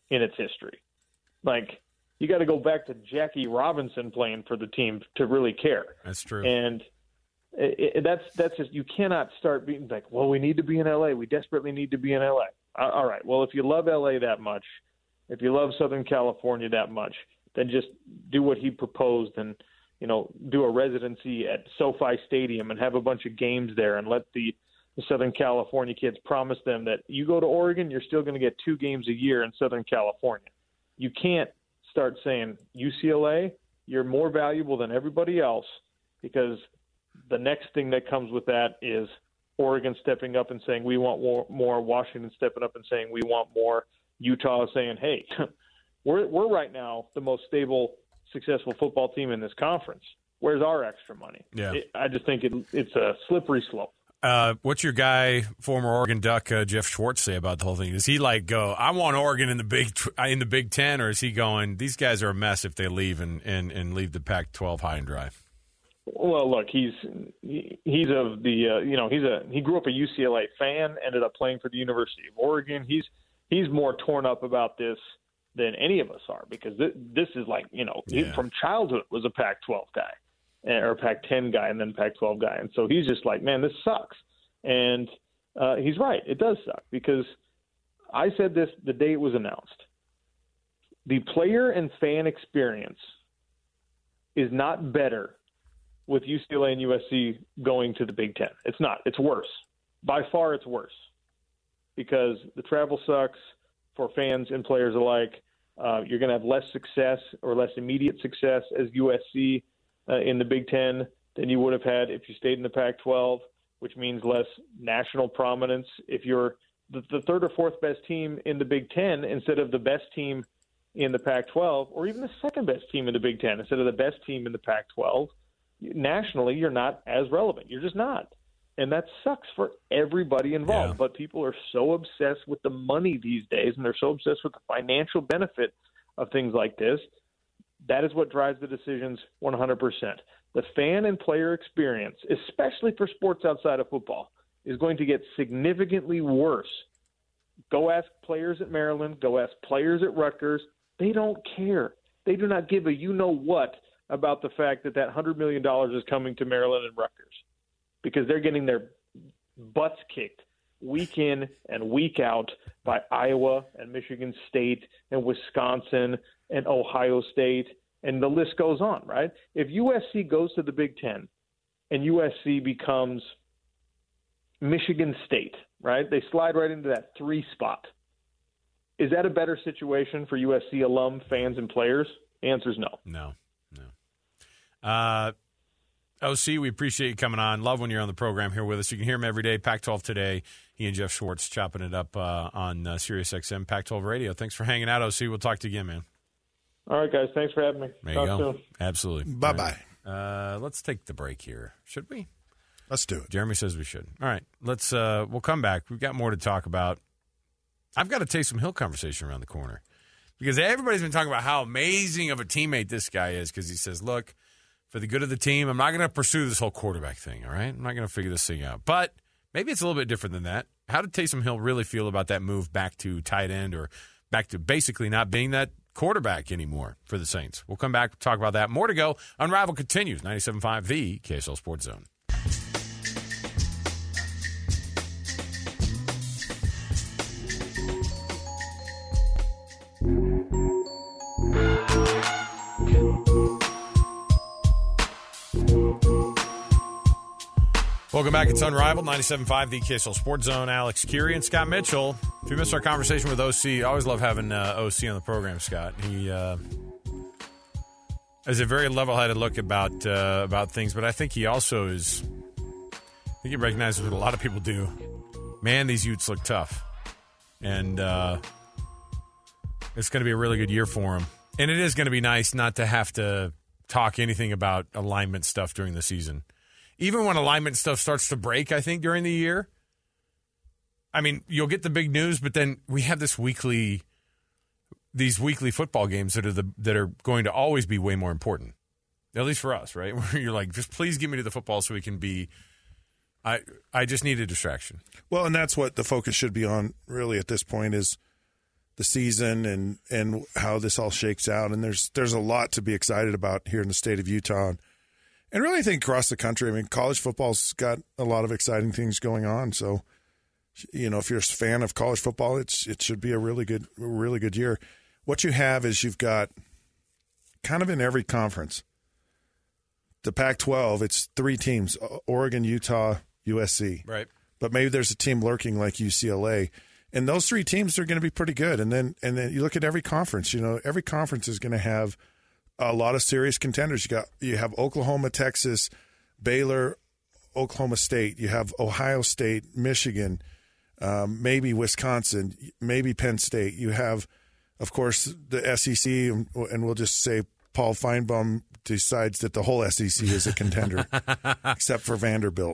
in its history. Like, you got to go back to Jackie Robinson playing for the team to really care. That's true. And it, it, that's that's just, you cannot start being like, well, we need to be in L A. We desperately need to be in L A. All right. Well, if you love L A that much, if you love Southern California that much, then just do what he proposed and, you know, do a residency at SoFi Stadium and have a bunch of games there and let the, the Southern California kids promise them that you go to Oregon, you're still going to get two games a year in Southern California. You can't start saying U C L A, you're more valuable than everybody else, because the next thing that comes with that is Oregon stepping up and saying we want more, more Washington stepping up and saying we want more, Utah saying, hey, we're we're right now the most stable, successful football team in this conference. Where's our extra money? Yeah. It, I just think it, it's a slippery slope. Uh, what's your guy, former Oregon Duck, uh, Jeff Schwartz, say about the whole thing? Does he like go, I want Oregon in the Big in the Big Ten, or is he going, these guys are a mess if they leave and, and, and leave the Pac twelve high and dry? Well, look, he's he's of the uh, you know he's a he grew up a U C L A fan, ended up playing for the University of Oregon. He's he's more torn up about this than any of us are, because this, this is like, you know yeah. he, from childhood was a Pac twelve guy. Or a Pac ten guy and then Pac twelve guy. And so he's just like, man, this sucks. And uh, he's right. It does suck, because I said this the day it was announced. The player and fan experience is not better with U C L A and U S C going to the Big Ten. It's not. It's worse. By far, it's worse, because the travel sucks for fans and players alike. Uh, you're going to have less success or less immediate success as U S C Uh, in the Big Ten than you would have had if you stayed in the Pac twelve, which means less national prominence. If you're the, the third or fourth best team in the Big Ten instead of the best team in the Pac twelve, or even the second best team in the Big Ten instead of the best team in the Pac twelve, nationally you're not as relevant. You're just not. And that sucks for everybody involved. Yeah. But people are so obsessed with the money these days, and they're so obsessed with the financial benefit of things like this. That is what drives the decisions one hundred percent. The fan and player experience, especially for sports outside of football, is going to get significantly worse. Go ask players at Maryland. Go ask players at Rutgers. They don't care. They do not give a you-know-what about the fact that that one hundred million dollars is coming to Maryland and Rutgers, because they're getting their butts kicked week in and week out by Iowa and Michigan State and Wisconsin and Ohio State, and the list goes on, right? If U S C goes to the Big Ten and U S C becomes Michigan State, right? They slide right into that three spot. Is that a better situation for U S C alum, fans, and players? The answer is no. No, no. Uh, O C, we appreciate you coming on. Love when you're on the program here with us. You can hear him every day, Pac twelve Today. He and Jeff Schwartz chopping it up uh, on uh, Sirius X M Pac twelve Radio. Thanks for hanging out, O C. We'll talk to you again, man. All right, guys. Thanks for having me. There Talk you go. soon. Absolutely. Bye-bye. Right. Uh, let's take the break here. Should we? Let's do it. Jeremy says we should. All right. Let's. Uh, we'll come back. We've got more to talk about. I've got a Taysom Hill conversation around the corner, because everybody's been talking about how amazing of a teammate this guy is, because he says, look, for the good of the team, I'm not going to pursue this whole quarterback thing, all right? I'm not going to figure this thing out. But maybe it's a little bit different than that. How did Taysom Hill really feel about that move back to tight end, or back to basically not being that quarterback anymore for the Saints? We'll come back, talk about that. More to go. Unravel continues. ninety-seven point five, the K S L Sports Zone. Welcome back. It's Unrivaled, ninety-seven point five, the K S L Sports Zone. Alex Curie and Scott Mitchell. If you missed our conversation with O C, I always love having uh, O C on the program, Scott. He uh, has a very level-headed look about uh, about things, but I think he also is, I think he recognizes what a lot of people do. Man, these Utes look tough. And uh, it's going to be a really good year for him. And it is going to be nice not to have to talk anything about alignment stuff during the season. Even when alignment stuff starts to break, I think, during the year, I mean, you'll get the big news, but then we have this weekly, these weekly football games that are the that are going to always be way more important, at least for us, right? Where you're like, just please give me to the football so we can be. I I just need a distraction. Well, and that's what the focus should be on, really, at this point, is the season and, and how this all shakes out. And there's there's a lot to be excited about here in the state of Utah. And, and really, I think across the country, I mean, college football's got a lot of exciting things going on. So, you know, if you're a fan of college football, it's it should be a really good, really good year. What you have is you've got kind of in every conference. The Pac twelve, it's three teams, Oregon, Utah, U S C. Right. But maybe there's a team lurking like U C L A. And those three teams are going to be pretty good. And then and then you look at every conference, you know, every conference is going to have a lot of serious contenders. You got you have Oklahoma, Texas, Baylor, Oklahoma State. You have Ohio State, Michigan, um, maybe Wisconsin, maybe Penn State. You have, of course, the S E C, and, and we'll just say Paul Feinbaum decides that the whole S E C is a contender, except for Vanderbilt.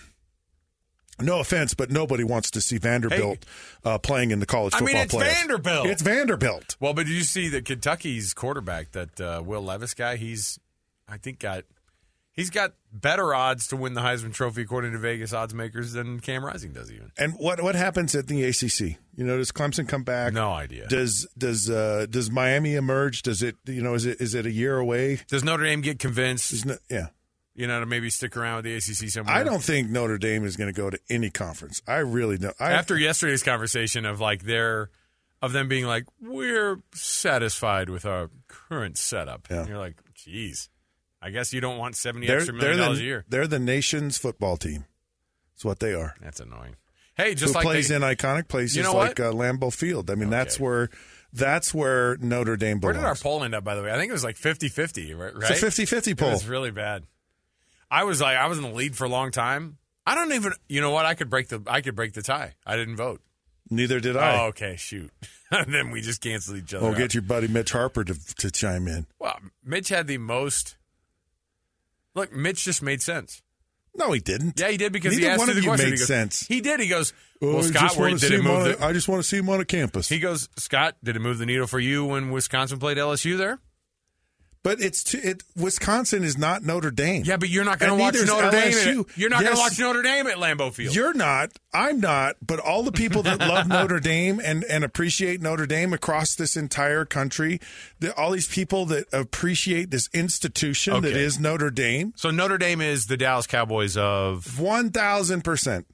No offense, but nobody wants to see Vanderbilt hey, uh, playing in the college football playoffs. I mean, it's playoffs. Vanderbilt. It's Vanderbilt. Well, but did you see that Kentucky's quarterback, that uh, Will Levis guy? He's, I think, got he's got better odds to win the Heisman Trophy according to Vegas odds makers than Cam Rising does even. And what what happens at the A C C? You know, does Clemson come back? No idea. Does does uh, does Miami emerge? Does it you know is it is it a year away? Does Notre Dame get convinced? No, yeah. You know, to maybe stick around with the A C C somewhere? I don't think Notre Dame is going to go to any conference. I really don't. I, After yesterday's conversation of like their, of them being like, we're satisfied with our current setup. Yeah. And you're like, geez, I guess you don't want seventy they're, extra million the, dollars a year. They're the nation's football team. That's what they are. That's annoying. Hey, just Who like plays they, in iconic places you know like uh, Lambeau Field. I mean, okay. that's where that's where Notre Dame belongs. Where did our poll end up, by the way? I think it was like fifty-fifty, right? It's a fifty-fifty poll. It was really bad. I was like, I was in the lead for a long time. I don't even, you know what? I could break the, I could break the tie. I didn't vote. Neither did I. Oh, okay, shoot. Then we just canceled each other. Well, out. Get your buddy Mitch Harper to to chime in. Well, Mitch had the most. Look, Mitch just made sense. No, he didn't. Yeah, he did because Neither he asked one you of the you question. made he goes, sense. He did. He goes, well, well Scott, where did it move? The, the, I just want to see him on a campus. He goes, Scott, did it move the needle for you when Wisconsin played L S U there? But it's too, it. Wisconsin is not Notre Dame. Yeah, but you're not going to watch Notre L S U. Dame. At, you're not yes, going to watch Notre Dame at Lambeau Field. You're not. I'm not. But all the people that love Notre Dame and, and appreciate Notre Dame across this entire country, the, all these people that appreciate this institution okay. that is Notre Dame. So Notre Dame is the Dallas Cowboys of one thousand percent.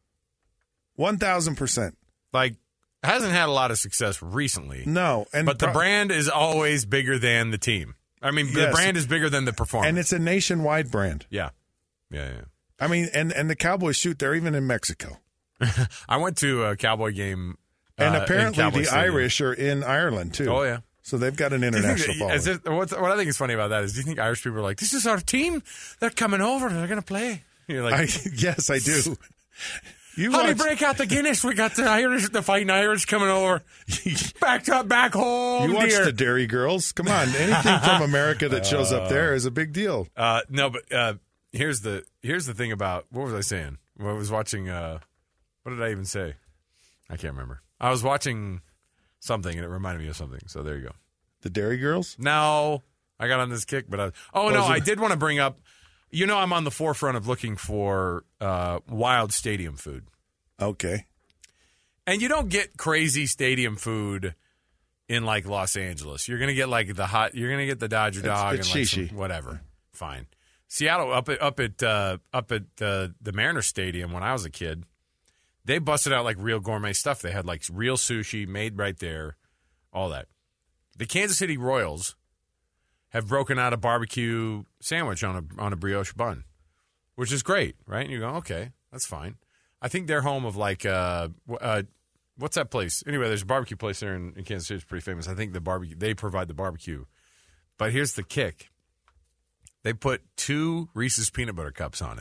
One thousand percent. Like. Hasn't had a lot of success recently. No, and but the pro- brand is always bigger than the team. I mean, yes. the brand is bigger than the performance. And it's a nationwide brand. Yeah. Yeah, yeah. I mean, and, and the Cowboys shoot, they're even in Mexico. I went to a Cowboy game. And uh, apparently the Stadium. Irish are in Ireland, too. Oh, yeah. So they've got an international following. It, what, what I think is funny about that is, do you think Irish people are like, this is our team. They're coming over. They're going to play. You're like, I, yes, I do. You How do you break out the Guinness? We got the Irish, the fighting Irish coming over. Back up, back home. You watch dear. the Dairy Girls? Come on, anything from America that shows up there is a big deal. Uh, no, but uh, here's the here's the thing about what was I saying? Well, I was watching. Uh, what did I even say? I can't remember. I was watching something and it reminded me of something. So there you go. The Dairy Girls? No, I got on this kick, but I. Oh no, I did want to bring up. You know, I'm on the forefront of looking for uh, wild stadium food. Okay. And you don't get crazy stadium food in, like, Los Angeles. You're going to get, like, the hot – you're going to get the Dodger dog it's, it's and, like, some, whatever. Fine. Seattle, up at up at, uh, up at uh, the Mariner Stadium when I was a kid, they busted out, like, real gourmet stuff. They had, like, real sushi made right there, all that. The Kansas City Royals – have broken out a barbecue sandwich on a on a brioche bun, which is great, right? And you go, okay, that's fine. I think they're home of like, uh, uh, what's that place? Anyway, there's a barbecue place there in, in Kansas City. It's pretty famous. I think the barbecue they provide the barbecue, but here's the kick: they put two Reese's peanut butter cups on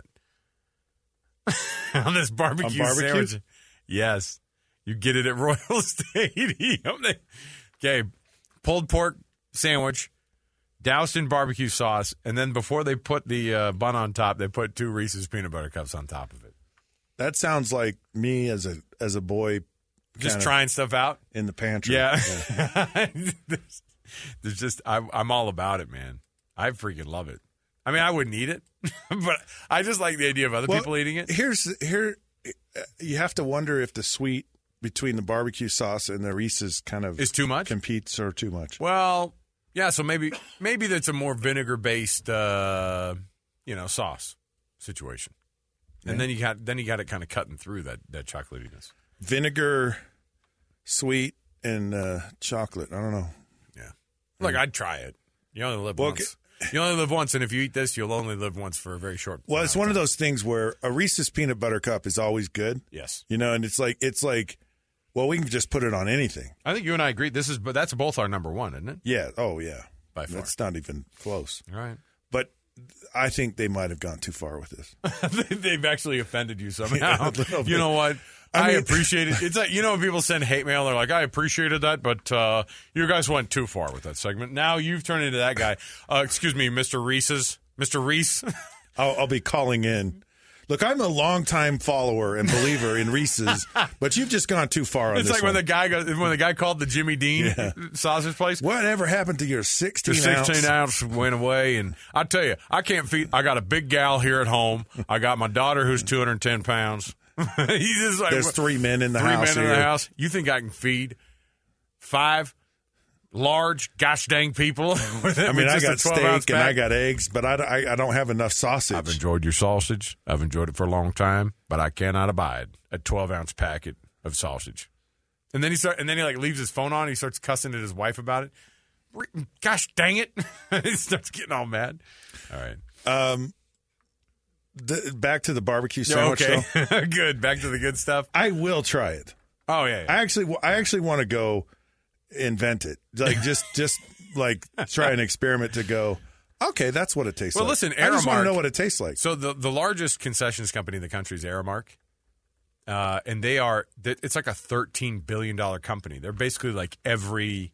it on this barbecue, on barbecue sandwich. Yes, you get it at Royal Stadium. Okay, pulled pork sandwich. Doused in barbecue sauce, and then before they put the uh, bun on top, they put two Reese's peanut butter cups on top of it. That sounds like me as a as a boy, just trying stuff out in the pantry. Yeah, yeah. there's, there's just I, I'm all about it, man. I freaking love it. I mean, I wouldn't eat it, but I just like the idea of other well, people eating it. Here's here, you have to wonder if the sweet between the barbecue sauce and the Reese's kind of is too much. Competes or too much. Well, yeah. So maybe maybe that's a more vinegar based, uh, you know, sauce situation, and Yeah. then you got then you got it kind of cutting through that that chocolatiness. Vinegar, sweet, and uh, chocolate. I don't know. Yeah. Look, I'd try it. You only live Well, once. You only live once, and if you eat this, you'll only live once for a very short. Well, it's one of those things where a Reese's peanut butter cup is always good. Yes. You know, and it's like it's like, well, we can just put it on anything. I think you and I agree. This is, but that's both our number one, isn't it? Yeah. Oh, yeah. By far. That's not even close. All right. But I think they might have gone too far with this. They've actually offended you somehow. Yeah, a little You bit. know what? I, I mean- appreciate it. It's like, you know, when people send hate mail, they're like, I appreciated that, but uh, you guys went too far with that segment. Now you've turned into that guy. Uh, excuse me, Mister Reese's. Mister Reese. I'll, I'll be calling in. Look, I'm a longtime follower and believer in Reese's, but you've just gone too far on It's this like one. when the guy goes, when the guy called the Jimmy Dean Yeah. sausage place. Whatever happened to your sixteen, The sixteen ounce went away, and I tell you, I can't feed. I got a big gal here at home. I got my daughter who's two hundred ten pounds. He's just like, There's three men in the three house men in here. the house. You think I can feed five large, gosh dang people? with, I mean, with I just a got twelve ounce steak and pack? I got eggs, but I, I, I don't have enough sausage. I've enjoyed your sausage. I've enjoyed it for a long time, but I cannot abide a twelve ounce packet of sausage. And then he start, and then he like leaves his phone on. And he starts cussing at his wife about it. Re- Gosh dang it! He starts getting all mad. All right. Um, the, back to the barbecue Yeah, sandwich. okay. though. Good. Back to the good stuff. I will try it. Oh yeah. yeah. I actually, I actually want to go invent it. Like just, just like try an experiment to go. Okay, that's what it tastes Well, like. listen, I just want Aramark- to know what it tastes like. So the the largest concessions company in the country is Aramark, uh, and they are it's like a thirteen billion dollar company. They're basically like every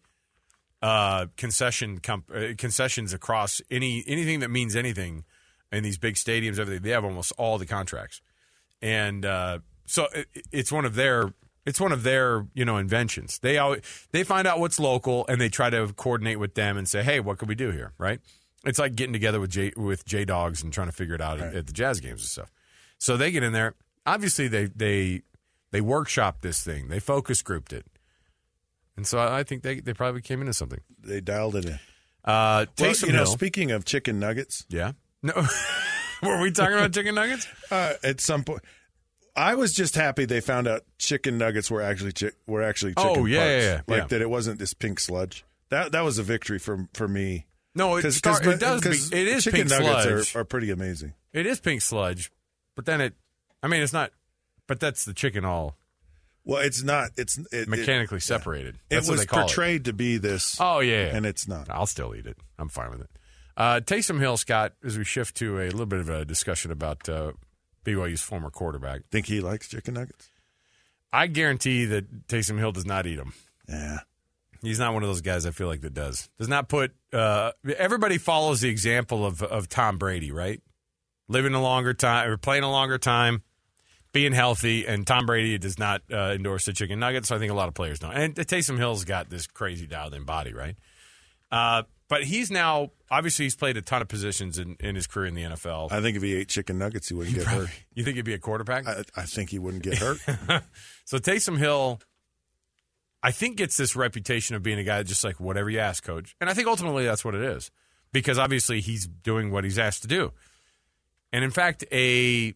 uh, concession comp- uh, concessions across any anything that means anything in these big stadiums. Everything they have almost all the contracts, and uh, so it, it's one of their. It's one of their, you know, inventions. They always, they find out what's local and they try to coordinate with them and say, "Hey, what can we do here?" Right? It's like getting together with J with J Dogs and trying to figure it out Right. at, at the Jazz games and stuff. So they get in there. Obviously, they they they workshopped this thing. They focus grouped it, and so I think they they probably came into something. They dialed it in. Uh, Well, Taysom you know, Hill. speaking of chicken nuggets, yeah. No, were we talking about chicken nuggets? uh, at some point, I was just happy they found out chicken nuggets were actually chi- were actually chicken Oh, yeah, parts. yeah, yeah, like yeah. that. It wasn't this pink sludge. That that was a victory for for me. No, it, Cause, start, cause, it does. Be, 'cause it is chicken pink nuggets sludge. are, are pretty amazing. It is pink sludge, but then it. I mean, it's not. But that's the chicken all Well, it's not. It's it, mechanically it, separated. It That's what was they call portrayed to be this. Oh yeah, yeah, and it's not. I'll still eat it. I'm fine with it. Uh, Taysom Hill, Scott. As we shift to a little bit of a discussion about uh, B Y U's former quarterback, Think he likes chicken nuggets? I guarantee that Taysom Hill does not eat them. Yeah. He's not one of those guys I feel like that does. Does not put uh, everybody follows the example of of Tom Brady, right? Living a longer time or playing a longer time, being healthy, and Tom Brady does not uh, endorse the chicken nuggets. So I think a lot of players don't. And Taysom Hill's got this crazy dialed in body, right? Uh, but he's now obviously he's played a ton of positions in, in his career in the N F L. I think if he ate chicken nuggets, he wouldn't get Probably. hurt. You think he'd be a quarterback? I, I think he wouldn't get hurt. So Taysom Hill, I think, gets this reputation of being a guy just like whatever you ask, coach. And I think ultimately that's what it is, because obviously he's doing what he's asked to do. And in fact, a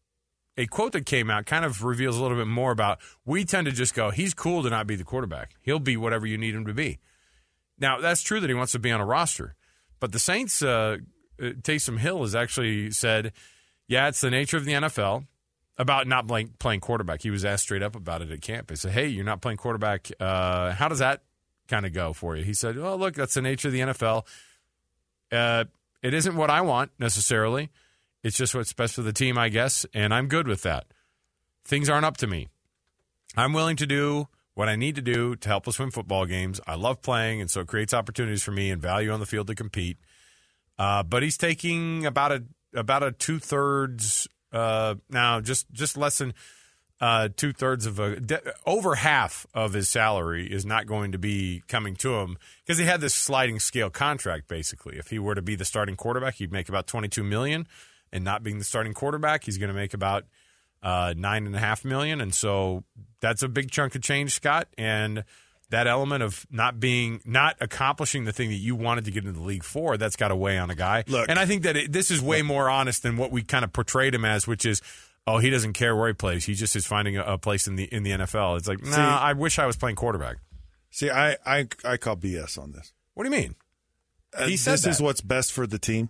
a quote that came out kind of reveals a little bit more about we tend to just go, he's cool to not be the quarterback. He'll be whatever you need him to be. Now, that's true that he wants to be on a roster. But the Saints, uh, Taysom Hill has actually said, yeah, it's the nature of the N F L. About not playing, playing quarterback. He was asked straight up about it at camp. He said, hey, you're not playing quarterback. Uh, how does that kind of go for you? He said, well, look, that's the nature of the N F L. Uh, it isn't what I want necessarily. It's just what's best for the team, I guess, and I'm good with that. Things aren't up to me. I'm willing to do what I need to do to help us win football games. I love playing, and so it creates opportunities for me and value on the field to compete. Uh, but he's taking about a about a two-thirds Uh, now, just just less than uh, two thirds of a de- over half of his salary is not going to be coming to him because he had this sliding scale contract. Basically, if he were to be the starting quarterback, he'd make about twenty two million, and not being the starting quarterback, he's going to make about uh, nine and a half million, and so that's a big chunk of change, Scott. And that element of not being, not accomplishing the thing that you wanted to get into the league for, that's got to weigh on a guy. Look, and I think that it, this is way more honest than what we kind of portrayed him as, which is, oh, he doesn't care where he plays. He just is finding a, a place in the in the N F L. It's like, no, nah, I wish I was playing quarterback. See, I I, I call B S on this. What do you mean? Uh, he said this that. is what's best for the team.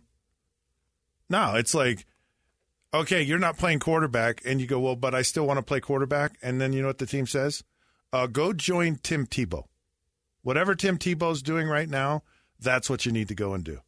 No, it's like, okay, you're not playing quarterback, and you go, well, but I still want to play quarterback. And then you know what the team says? Uh, go join Tim Tebow. Whatever Tim Tebow's doing right now, that's what you need to go and do.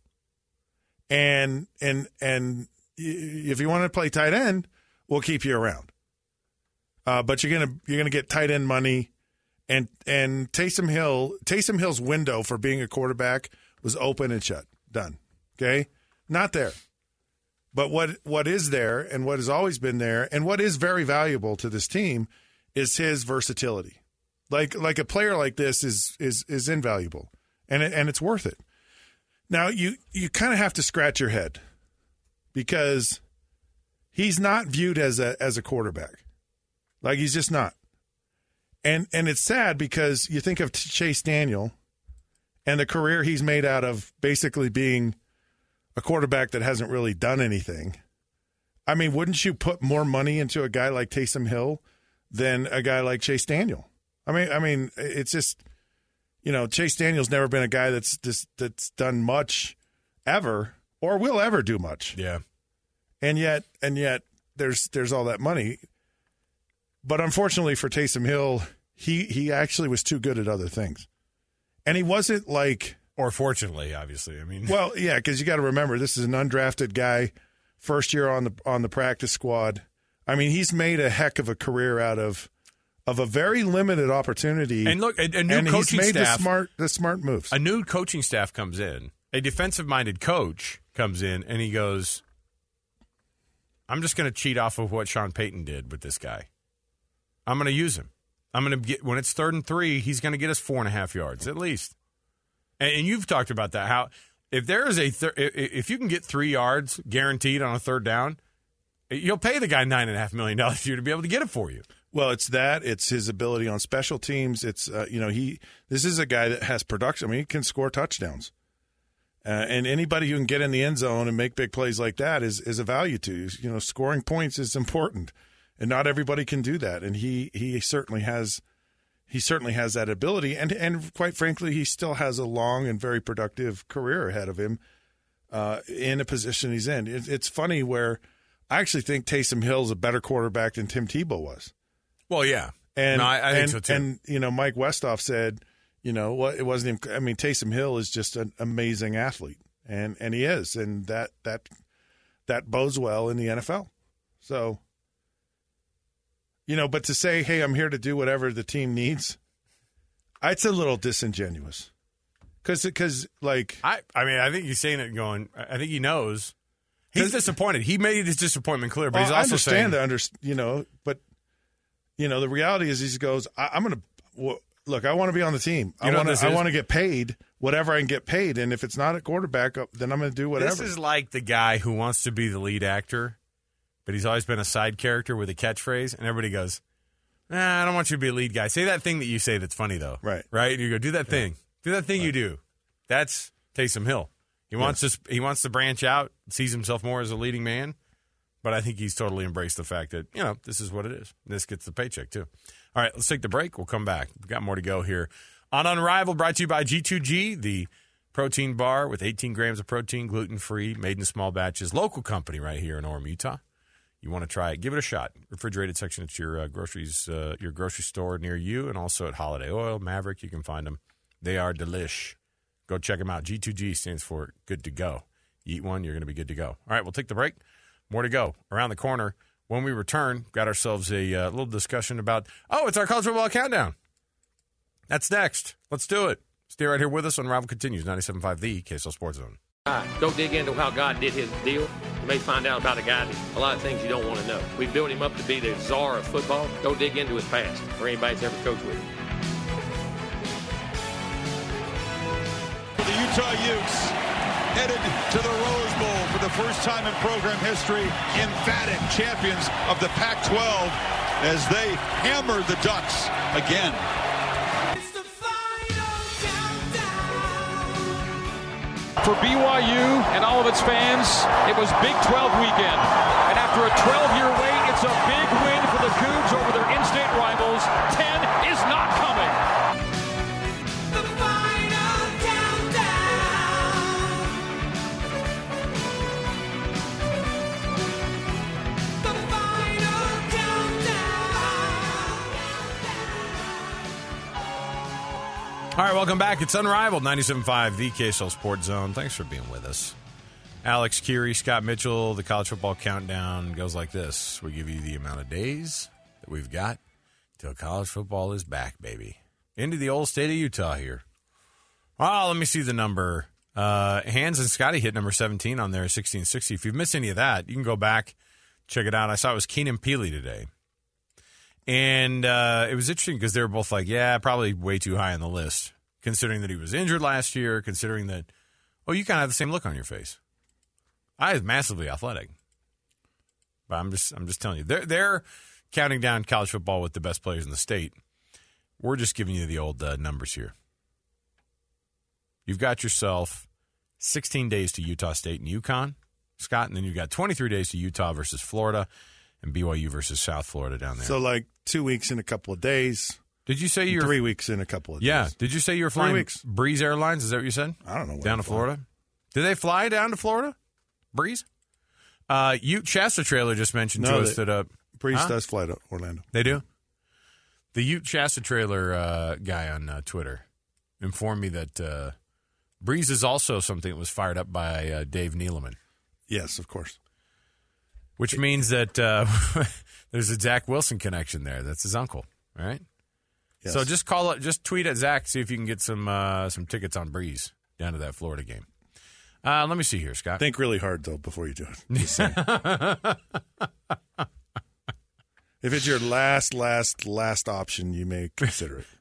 And and and if you want to play tight end, we'll keep you around. Uh, but you're gonna you're gonna get tight end money, and and Taysom Hill Taysom Hill's window for being a quarterback was open and shut. Done. Okay, not there. But what what is there, and what has always been there, and what is very valuable to this team, is his versatility. Like like a player like this is is is invaluable, and it, and it's worth it. Now you you kind of have to scratch your head because he's not viewed as a as a quarterback, like he's just not. And and it's sad because you think of Chase Daniel and the career he's made out of basically being a quarterback that hasn't really done anything. I mean, wouldn't you put more money into a guy like Taysom Hill than a guy like Chase Daniel? I mean, I mean, it's just, you know, Chase Daniel's never been a guy that's just, that's done much ever or will ever do much. Yeah. And yet, and yet there's, there's all that money. But unfortunately for Taysom Hill, he, he actually was too good at other things. And he wasn't like, or fortunately, obviously, I mean, well, yeah, because you got to remember, this is an undrafted guy, first year on the, on the practice squad. I mean, he's made a heck of a career out of, of a very limited opportunity. And look, a, a new and coaching he's made staff, the smart, the smart moves. A new coaching staff comes in. A defensive-minded coach comes in, and he goes, I'm just going to cheat off of what Sean Payton did with this guy. I'm going to use him. I'm going to get, when it's third and three, he's going to get us four and a half yards at least. And, and you've talked about that, how if there is a, thir- if you can get three yards guaranteed on a third down, you'll pay the guy nine and a half million dollars a year to be able to get it for you. Well, it's that. It's his ability on special teams. It's uh, you know he. This is a guy that has production. I mean, he can score touchdowns, uh, and anybody who can get in the end zone and make big plays like that is is a value to you. You know, scoring points is important, and not everybody can do that. And he he certainly has. He certainly has that ability, and and quite frankly, he still has a long and very productive career ahead of him uh, in a position he's in. It, it's funny where I actually think Taysom Hill's a better quarterback than Tim Tebow was. Well, yeah, and no, I, I think and, so too. And you know, Mike Westhoff said, you know, what it wasn't even. I mean, Taysom Hill is just an amazing athlete, and and he is, and that that that bodes well in the N F L. So, you know, but to say, hey, I'm here to do whatever the team needs, it's a little disingenuous. Because, because, like, I, I mean, I think he's saying it going. I think he knows. He's disappointed. He made his disappointment clear, but well, he's also I understand saying, the under, you know, but. You know, the reality is he goes, I, I'm going to well, look, I want to be on the team. You I know want what to this I want to is? get paid whatever I can get paid. And if it's not a quarterback, then I'm going to do whatever. This is like the guy who wants to be the lead actor, but he's always been a side character with a catchphrase. And everybody goes, nah, I don't want you to be a lead guy. Say that thing that you say that's funny, though. Right. Right? And you go, do that thing. Do that thing Right. you do. That's Taysom Hill. He wants Yes. to, he wants to branch out, sees himself more as a leading man. But I think he's totally embraced the fact that, you know, this is what it is. This gets the paycheck, too. All right, let's take the break. We'll come back. We've got more to go here. On Unrivaled, brought to you by G two G, the protein bar with eighteen grams of protein, gluten-free, made in small batches. Local company right here in Orem, Utah. You want to try it, give it a shot. Refrigerated section at your uh, groceries, uh, your grocery store near you, and also at Holiday Oil, Maverick. You can find them. They are delish. Go check them out. G two G stands for good to go. You eat one, you're going to be good to go. All right, we'll take the break. More to go. Around the corner, when we return, got ourselves a uh, little discussion about, oh, it's our college football countdown. That's next. Let's do it. Stay right here with us on Rival Continues, ninety-seven point five The K S L Sports Zone. All right, go dig into how God did his deal. You may find out about a guy that a lot of things you don't want to know. We built him up to be the czar of football. Go dig into his past, or anybody's ever coached with him. The Utah Utes headed to the Rose Bowl for the first time in program history, emphatic champions of the Pac twelve as they hammer the Ducks again. For B Y U and all of its fans, it was Big twelve weekend. And after a twelve-year wait, it's a big win for the Cougs over their in-state rivals. ten is not coming. The final countdown. The final countdown. All right, welcome back. It's Unrivaled, ninety-seven point five, the K S L Sports Zone. Thanks for being with us. Alex Keary, Scott Mitchell, the college football countdown goes like this. We give you the amount of days that we've got till college football is back, baby. Into the old state of Utah here. Oh, let me see the number. Uh, Hans and Scotty hit number seventeen on there, sixteen sixty. If you've missed any of that, you can go back, check it out. I saw it was Keenan Peely today. And uh, it was interesting because they were both like, yeah, probably way too high on the list, considering that he was injured last year, considering that, oh, you kind of have the same look on your face. I was massively athletic. But I'm just I'm just telling you, they're, they're counting down college football with the best players in the state. We're just giving you the old uh, numbers here. You've got yourself sixteen days to Utah State and UConn, Scott, and then you've got twenty-three days to Utah versus Florida and B Y U versus South Florida down there. So like two weeks in a couple of days. Did you say you're three weeks in a couple of days? Yeah. Did you say you were flying three weeks. Breeze Airlines? Is that what you said? I don't know. Down to Florida? Did they fly down to Florida? Breeze? Uh, Ute Shasta Trailer just mentioned no, to us they, that uh, Breeze huh? does fly to Orlando. They do? The Ute Shasta Trailer uh, guy on uh, Twitter informed me that uh, Breeze is also something that was fired up by uh, Dave Neeleman. Yes, of course. Which means that uh, there's a Zach Wilson connection there. That's his uncle, right? Yes. So just call it, just tweet at Zach, see if you can get some uh, some tickets on Breeze down to that Florida game. Uh, let me see here, Scott. Think really hard, though, before you do it. Just saying. If it's your last, last, last option, you may consider it.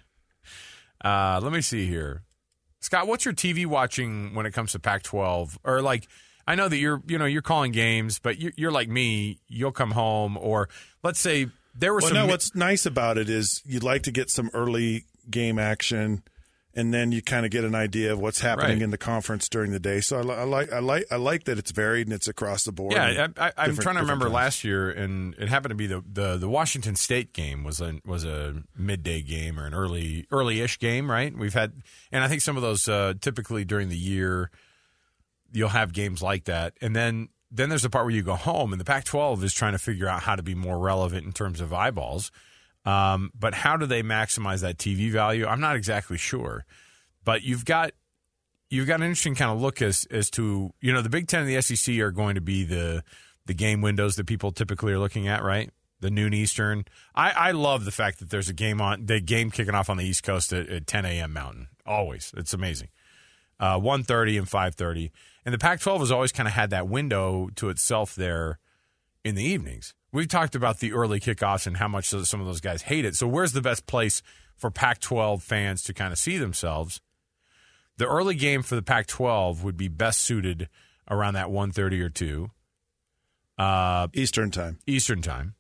uh, let me see here. Scott, what's your T V watching when it comes to Pac twelve? Or, like, I know that you're, you know, you're calling games, but you're, you're like me. You'll come home, or let's say there were well, some. No, what's nice about it is you'd like to get some early game action, and then you kind of get an idea of what's happening right. in the conference during the day. So I, I like, I like, I like that it's varied and it's across the board. Yeah, I, I, I'm trying to remember times. last year, and it happened to be the, the, the Washington State game was a was a midday game or an early early-ish game, right? We've had, and I think some of those uh, typically during the year you'll have games like that, and then then there's the part where you go home, and the Pac twelve is trying to figure out how to be more relevant in terms of eyeballs. Um, but how do they maximize that T V value? I'm not exactly sure. But you've got you've got an interesting kind of look as as to, you know, the Big Ten and the S E C are going to be the the game windows that people typically are looking at, right? The noon Eastern. I, I love the fact that there's a game on the game kicking off on the East Coast at, at ten a.m. Mountain. Always, it's amazing. Uh, one thirty and five thirty, and the Pac twelve has always kind of had that window to itself there in the evenings. We've talked about the early kickoffs and how much some of those guys hate it. So where's the best place for Pac twelve fans to kind of see themselves? The early game for the Pac twelve would be best suited around that one thirty or two. Uh, Eastern time. Eastern time.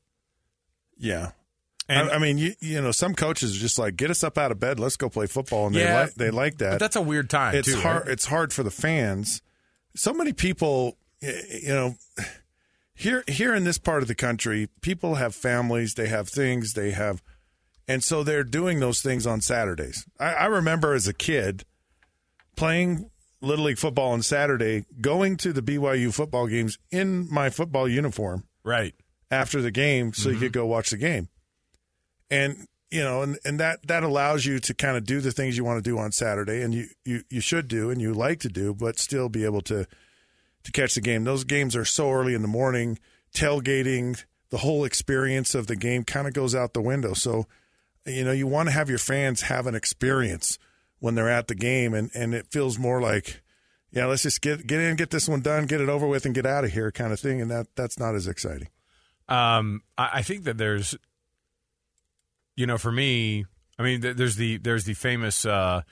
Yeah. And, I, I mean, you you know, some coaches are just like, get us up out of bed, let's go play football, and yeah, they like they like that. But that's a weird time, it's too. hard. Right? It's hard for the fans. So many people, you know, here here in this part of the country, people have families, they have things, they have, and so they're doing those things on Saturdays. I, I remember as a kid playing Little League football on Saturday, going to the B Y U football games in my football uniform, right after the game, so mm-hmm. you could go watch the game. And, you know, and, and that, that allows you to kind of do the things you want to do on Saturday, and you, you, you should do and you like to do, but still be able to to catch the game. Those games are so early in the morning, tailgating, the whole experience of the game kind of goes out the window. So, you know, you want to have your fans have an experience when they're at the game, and, and it feels more like, yeah, let's just get get in, get this one done, get it over with, and get out of here kind of thing, and that that's not as exciting. Um, I, I think that there's, you know, for me, I mean, there's the there's the famous uh,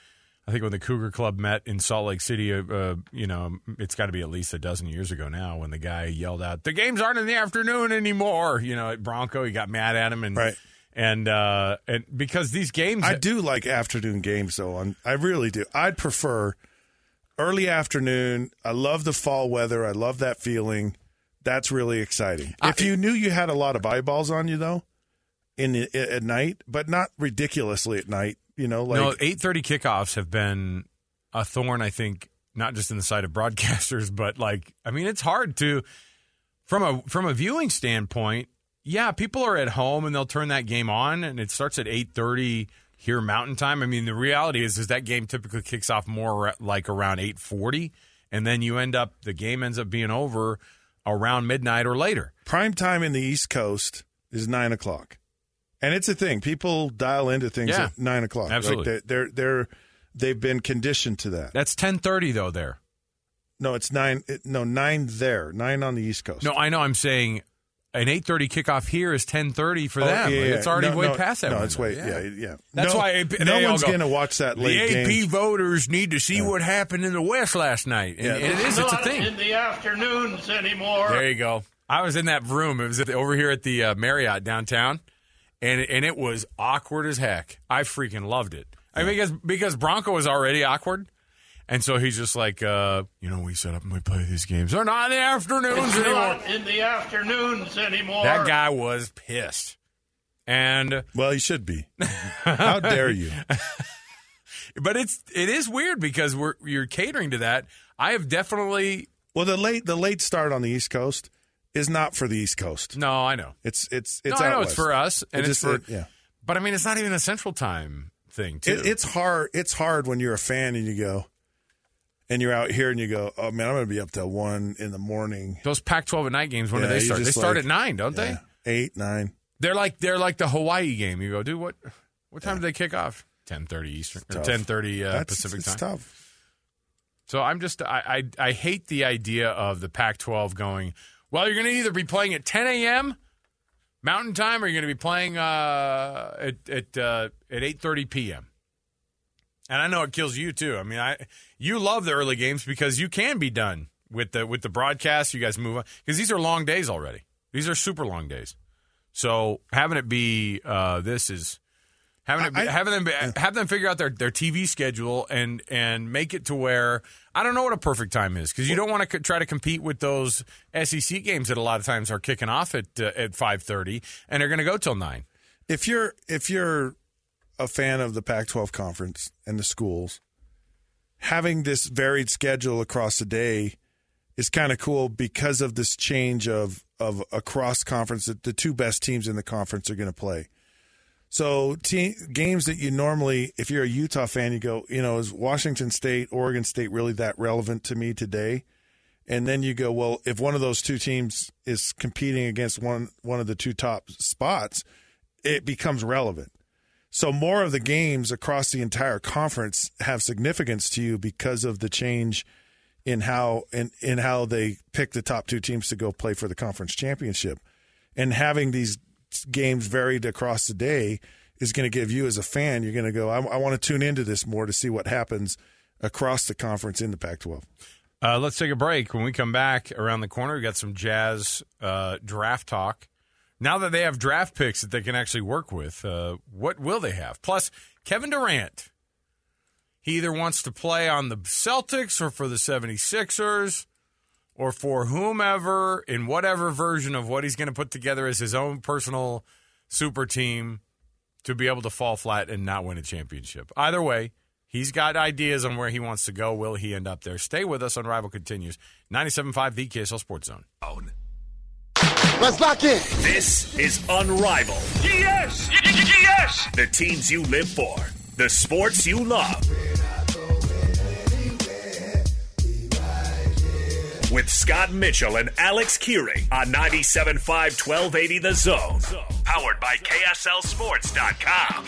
I think when the Cougar Club met in Salt Lake City, uh, you know, it's got to be at least a dozen years ago now, when the guy yelled out, "The games aren't in the afternoon anymore." You know, at Bronco, he got mad at him, and right. and uh, and because these games, I do like afternoon games, though. On I really do. I'd prefer early afternoon. I love the fall weather. I love that feeling. That's really exciting. I, if you knew you had a lot of eyeballs on you, though, in the, at night, but not ridiculously at night. You know, like no, eight thirty kickoffs have been a thorn, I think, not just in the side of broadcasters, but like, I mean, it's hard to, from a from a viewing standpoint, yeah, people are at home and they'll turn that game on, and it starts at eight thirty here Mountain Time. I mean, the reality is, is that game typically kicks off more like around eight forty, and then you end up, the game ends up being over around midnight or later. Prime time in the East Coast is nine o'clock. And it's a thing. People dial into things yeah, at nine o'clock. Absolutely, right? they're, they're they're they've been conditioned to that. That's ten thirty though. There, no, it's nine. It, no, nine there. Nine on the East Coast. No, I know. I'm saying an eight thirty kickoff here is ten thirty for oh, them. Yeah, yeah. It's already no, way no, past that. No, window. it's way. Yeah, yeah, yeah. That's no, why it, no one's going to watch that late game. The A P game. voters need to see yeah. what happened in the West last night. And, yeah. and it is. It's a thing. In the afternoons anymore. There you go. I was in that room. It was at the, over here at the uh, Marriott downtown. And and it was awkward as heck. I freaking loved it. I mean, because because Bronco was already awkward, and so he's just like, uh, you know, we set up and we play these games. They're not in the afternoons it's anymore. Not in the afternoons anymore. That guy was pissed, and well, he should be. How dare you? But it's it is weird because we're you're catering to that. I have definitely well the late the late start on the East Coast is not for the East Coast. No, I know. It's it's it's. No, I know west. it's for us, and it it's just, for. It, yeah. But I mean, it's not even a Central Time thing, too. It, it's hard. It's hard when you're a fan and you go, and you're out here and you go, oh man, I'm going to be up till one in the morning. Those Pac twelve at night games. When yeah, do they start? They start like, at nine, don't yeah, they? Eight, nine. They're like they're like the Hawaii game. You go, dude, what what time yeah. do they kick off? Ten thirty Eastern or ten thirty uh, Pacific it's time. Tough. So I'm just I, I I hate the idea of the Pac twelve going. Well, you're going to either be playing at ten a.m. Mountain Time, or you're going to be playing uh, at at uh, at eight thirty p.m. And I know it kills you too. I mean, I you love the early games because you can be done with the with the broadcast. You guys move on because these are long days already. These are super long days. So having it be uh, this is having it be, I, having them be, have them figure out their, their T V schedule and and make it to where I don't know what a perfect time is because you don't want to co- try to compete with those S E C games that a lot of times are kicking off at uh, at five thirty and they're going to go till nine. If you're if you're a fan of the Pac twelve conference and the schools, having this varied schedule across the day is kind of cool because of this change of of across conference that the two best teams in the conference are going to play. So te- games that you normally, if you're a Utah fan, you go, you know, is Washington State, Oregon State really that relevant to me today? And then you go, well, if one of those two teams is competing against one one of the two top spots, it becomes relevant. So more of the games across the entire conference have significance to you because of the change in how in, in how they pick the top two teams to go play for the conference championship. And having these games varied across the day is going to give you as a fan, you're going to go, I, I want to tune into this more to see what happens across the conference in the Pac twelve. Uh, let's take a break. When we come back around the corner, we got some Jazz uh, draft talk. Now that they have draft picks that they can actually work with, uh, what will they have? Plus, Kevin Durant. He either wants to play on the Celtics or for the seventy-sixers or for whomever in whatever version of what he's going to put together as his own personal super team to be able to fall flat and not win a championship. Either way, he's got ideas on where he wants to go. Will he end up there? Stay with us. Unrivaled continues. ninety-seven point five, the K S L Sports Zone. Let's lock in. This is Unrivaled. Yes! Yes! The teams you live for. The sports you love. With Scott Mitchell and Alex Keary on ninety-seven point five, twelve eighty The Zone. Powered by K S L Sports dot com.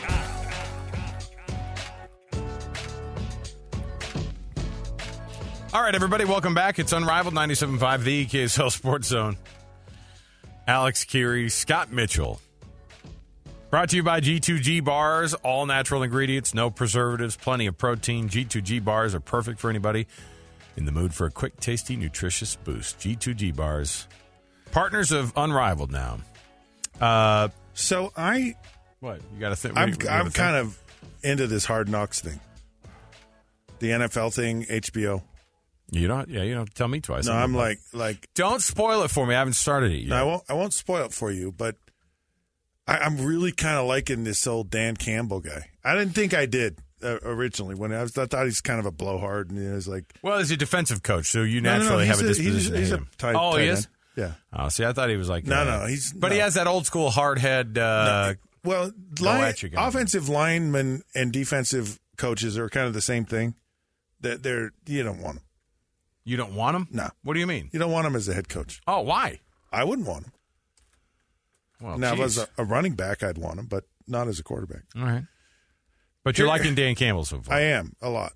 All right, everybody, welcome back. It's Unrivaled ninety-seven point five, the K S L Sports Zone. Alex Keary, Scott Mitchell. Brought to you by G two G Bars. All natural ingredients, no preservatives, plenty of protein. G two G Bars are perfect for anybody in the mood for a quick, tasty, nutritious boost. G two G Bars. Partners of Unrivaled now. Uh, so I... What? You got to think. I'm, I'm kind of into this Hard Knocks thing. The N F L thing, H B O. You don't. Yeah, you don't tell me twice. No, I'm like, like. Don't spoil it for me. I haven't started it yet. No, I won't. I won't spoil it for you. But I, I'm really kind of liking this old Dan Campbell guy. I didn't think I did uh, originally when I was. I thought he's kind of a blowhard, and he was like. Well, he's a defensive coach, so you no, naturally no, no, have a disposition. He's, he's to a him. tight. Oh, tight he end. is. Yeah. Oh, see, I thought he was like. No, uh, no, he's. But no. he has that old school hard head. Uh, no. Well, line, offensive linemen and defensive coaches are kind of the same thing. That they're you don't want them. You don't want him? No. What do you mean? You don't want him as a head coach. Oh, why? I wouldn't want him. Well, now, geez. if I was a, a running back, I'd want him, but not as a quarterback. All right. But you're Here, liking Dan Campbell so far. I am, a lot.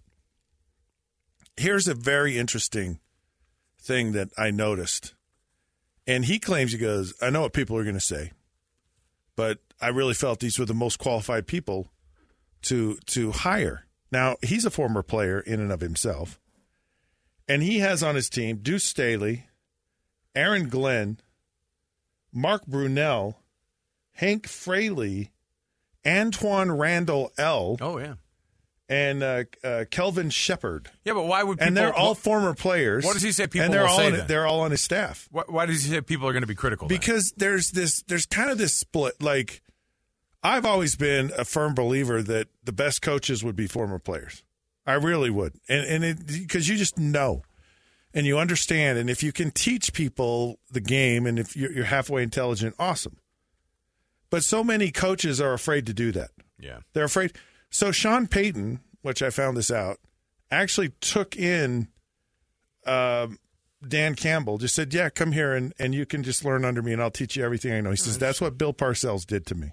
Here's a very interesting thing that I noticed. And he claims, he goes, I know what people are going to say, but I really felt these were the most qualified people to to hire. Now, he's a former player in and of himself. And he has on his team Deuce Staley, Aaron Glenn, Mark Brunell, Hank Fraley, Antoine Randall L. Oh, yeah. And uh, uh, Kelvin Shepard. Yeah, but why would people... And they're all former players. What does he say people and they're will all say on, then? They're all on his staff. Why, why does he say people are going to be critical then? Because there's this, there's kind of this split. Like, I've always been a firm believer that the best coaches would be former players. I really would. And and it, because you just know and you understand. And if you can teach people the game and if you're, you're halfway intelligent, awesome. But so many coaches are afraid to do that. Yeah. They're afraid. So Sean Payton, which I found this out, actually took in um, Dan Campbell, just said, yeah, come here and, and you can just learn under me and I'll teach you everything I know. He says, that's what Bill Parcells did to me.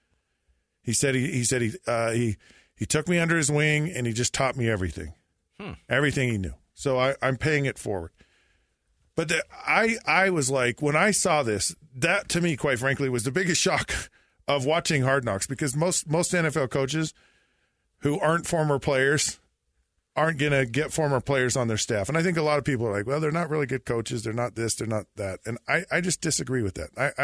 He said he he said he uh, he he took me under his wing and he just taught me everything, hmm. everything he knew. So I, I'm paying it forward. But the, I I was like, when I saw this, that to me, quite frankly, was the biggest shock of watching Hard Knocks because most most N F L coaches who aren't former players aren't going to get former players on their staff. And I think a lot of people are like, well, they're not really good coaches. They're not this. They're not that. And I, I just disagree with that. I,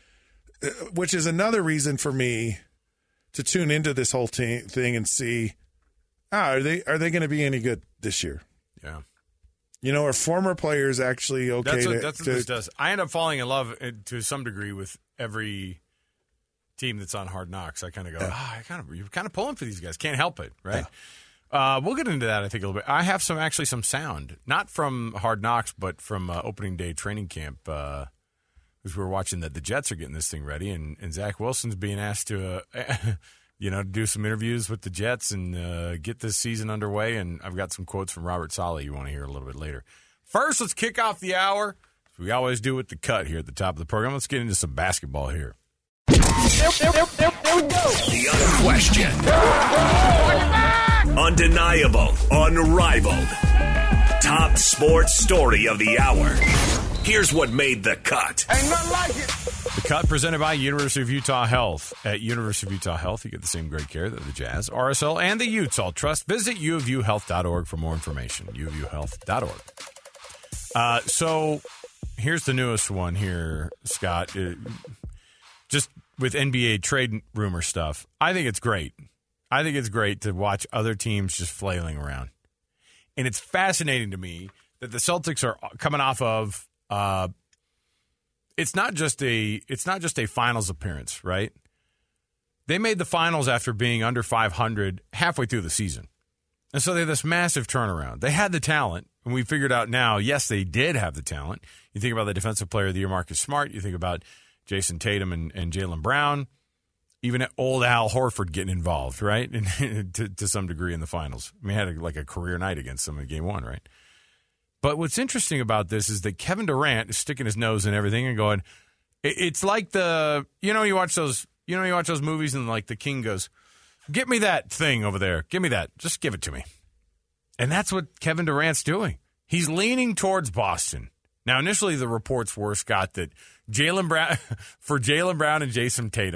I which is another reason for me to tune into this whole te- thing and see, ah, are they are they going to be any good this year? Yeah. You know, are former players actually okay? That's what, to, that's what to, this does. I end up falling in love uh, to some degree with every team that's on Hard Knocks. I kind of go, ah, yeah. oh, I kind of you're kind of pulling for these guys. Can't help it, right? Yeah. Uh, we'll get into that, I think, a little bit. I have some actually some sound, not from Hard Knocks, but from uh, opening day training camp. Uh, because we were watching that the Jets are getting this thing ready, and, and Zach Wilson's being asked to, uh, you know, do some interviews with the Jets and uh, get this season underway. And I've got some quotes from Robert Saleh you want to hear a little bit later. First, let's kick off the hour. We always do with the cut here at the top of the program. Let's get into some basketball here. There, there, there, there, there we go. The unquestioned, undeniable, unrivaled, top sports story of the hour. Here's what made the cut. Ain't nothing like it. The cut presented by University of Utah Health. At University of Utah Health, you get the same great care that the Jazz, R S L, and the Utah Trust. Visit u of u health dot org for more information. u of u health dot org. Uh, so here's the newest one here, Scott. Uh, just with N B A trade rumor stuff, I think it's great. I think it's great to watch other teams just flailing around. And it's fascinating to me that the Celtics are coming off of uh, it's not just a it's not just a finals appearance, right? They made the finals after being under five hundred halfway through the season. And so they had this massive turnaround. They had the talent, and we figured out now, yes, they did have the talent. You think about the defensive player of the year, Marcus Smart. You think about Jason Tatum and, and Jaylen Brown. Even old Al Horford getting involved, right? And to, to some degree in the finals. I mean, he had a, like a career night against them in game one, right? But what's interesting about this is that Kevin Durant is sticking his nose in everything and going, it, it's like the, you know, you watch those, you know, you watch those movies and like the king goes, get me that thing over there. Give me that. Just give it to me. And that's what Kevin Durant's doing. He's leaning towards Boston. Now, initially the reports were, Scott, that Jaylen Brown, for Jaylen Brown and Jason Tatum,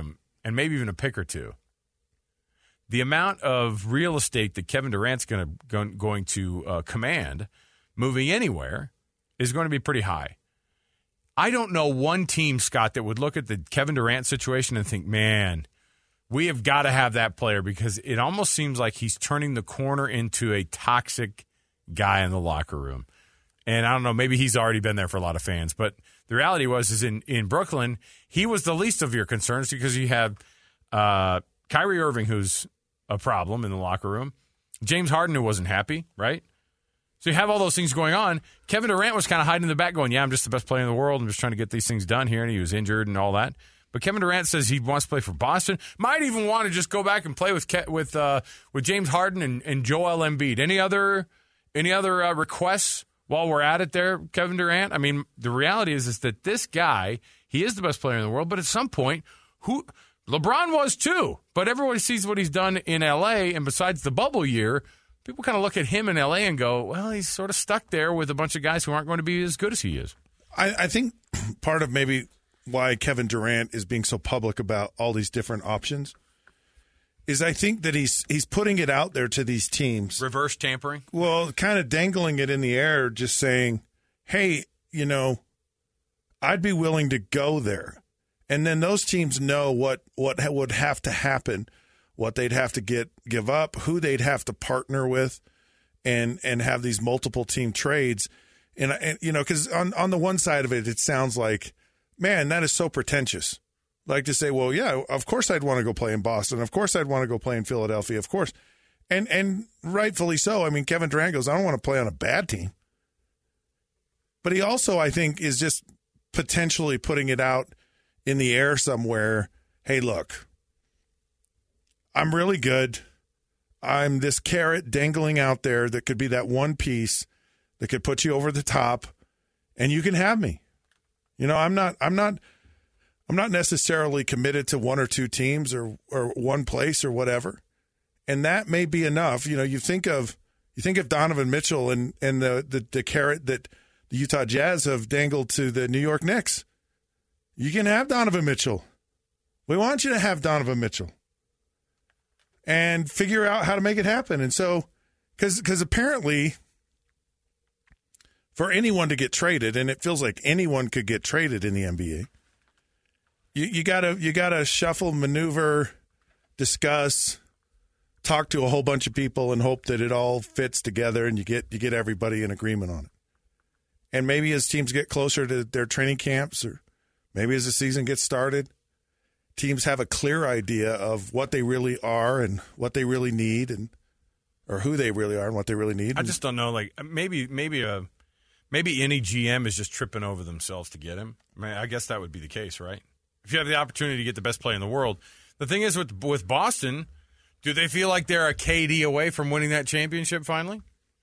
and maybe even a pick or two, the amount of real estate that Kevin Durant's going to going to uh, command moving anywhere is going to be pretty high. I don't know one team, Scott, that would look at the Kevin Durant situation and think, man, we have got to have that player, because it almost seems like he's turning the corner into a toxic guy in the locker room. And I don't know, maybe he's already been there for a lot of fans, but the reality was is in, in Brooklyn, he was the least of your concerns because you have uh, Kyrie Irving, who's a problem in the locker room, James Harden, who wasn't happy, right? So you have all those things going on. Kevin Durant was kind of hiding in the back going, yeah, I'm just the best player in the world. I'm just trying to get these things done here, and he was injured and all that. But Kevin Durant says he wants to play for Boston. Might even want to just go back and play with Ke- with uh, with James Harden and, and Joel Embiid. Any other any other uh, requests while we're at it there, Kevin Durant? I mean, the reality is is that this guy, he is the best player in the world, but at some point, who LeBron was too. But everybody sees what he's done in L A, and besides the bubble year, people kind of look at him in L A and go, well, he's sort of stuck there with a bunch of guys who aren't going to be as good as he is. I, I think part of maybe why Kevin Durant is being so public about all these different options is I think that he's he's putting it out there to these teams. Reverse tampering? Well, kind of dangling it in the air, just saying, hey, you know, I'd be willing to go there. And then those teams know what, what would have to happen, what they'd have to get give up, who they'd have to partner with, and and have these multiple team trades. And, and you know, because on, on the one side of it, it sounds like, man, that is so pretentious. Like to say, well, yeah, of course I'd want to go play in Boston. Of course I'd want to go play in Philadelphia. Of course. And and rightfully so. I mean, Kevin Durant goes, I don't want to play on a bad team. But he also, I think, is just potentially putting it out in the air somewhere. Hey, look, I'm really good. I'm this carrot dangling out there that could be that one piece that could put you over the top, and you can have me. You know, I'm not I'm not I'm not necessarily committed to one or two teams or or one place or whatever. And that may be enough. You know, you think of you think of Donovan Mitchell and, and the, the, the carrot that the Utah Jazz have dangled to the New York Knicks. You can have Donovan Mitchell. We want you to have Donovan Mitchell. And figure out how to make it happen. And so, because because apparently, for anyone to get traded, and it feels like anyone could get traded in the N B A, you, you gotta you gotta shuffle, maneuver, discuss, talk to a whole bunch of people, and hope that it all fits together, and you get you get everybody in agreement on it. And maybe as teams get closer to their training camps, or maybe as the season gets started, teams have a clear idea of what they really are and what they really need, and or who they really are and what they really need. I just don't know. Like maybe maybe a maybe any G M is just tripping over themselves to get him. I mean, I guess that would be the case, right? If you have the opportunity to get the best player in the world, the thing is with with Boston, do they feel like they're a K D away from winning that championship finally,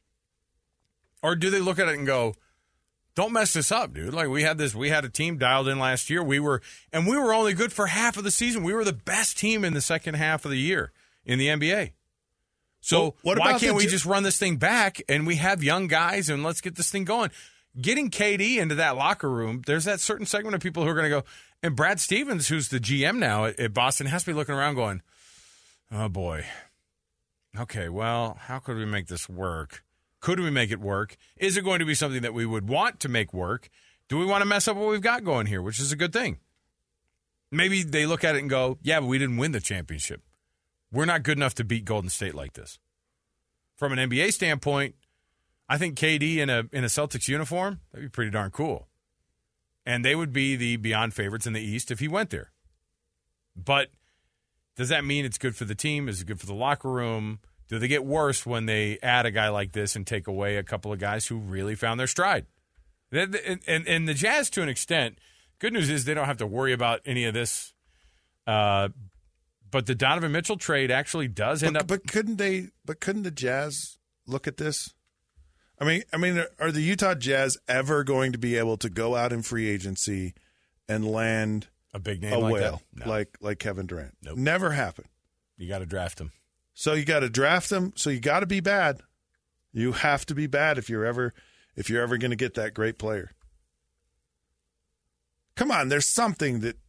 or do they look at it and go, don't mess this up, dude. Like we had this, we had a team dialed in last year. We were, and we were only good for half of the season. We were the best team in the second half of the year in the N B A. So well, what why can't we j- just run this thing back and we have young guys and let's get this thing going? Getting K D into that locker room, there's that certain segment of people who are going to go, and Brad Stevens, who's the G M now at, at Boston, has to be looking around going, oh boy, okay, well, how could we make this work? Could we make it work? Is it going to be something that we would want to make work? Do we want to mess up what we've got going here, which is a good thing? Maybe they look at it and go, yeah, but we didn't win the championship. We're not good enough to beat Golden State like this. From an N B A standpoint, I think K D in a in a Celtics uniform, that'd be pretty darn cool. And they would be the beyond favorites in the East if he went there. But does that mean it's good for the team? Is it good for the locker room? Do they get worse when they add a guy like this and take away a couple of guys who really found their stride? And, and, and the Jazz, to an extent, good news is they don't have to worry about any of this. Uh, but the Donovan Mitchell trade actually does end but, up. But couldn't they? But couldn't the Jazz look at this? I mean, I mean, are the Utah Jazz ever going to be able to go out in free agency and land a big name a like whale that? No. like like Kevin Durant? Nope. Never happened. You got to draft him. So you got to draft them. So you got to be bad. You have to be bad if you're ever if you're ever going to get that great player. Come on, there's something that that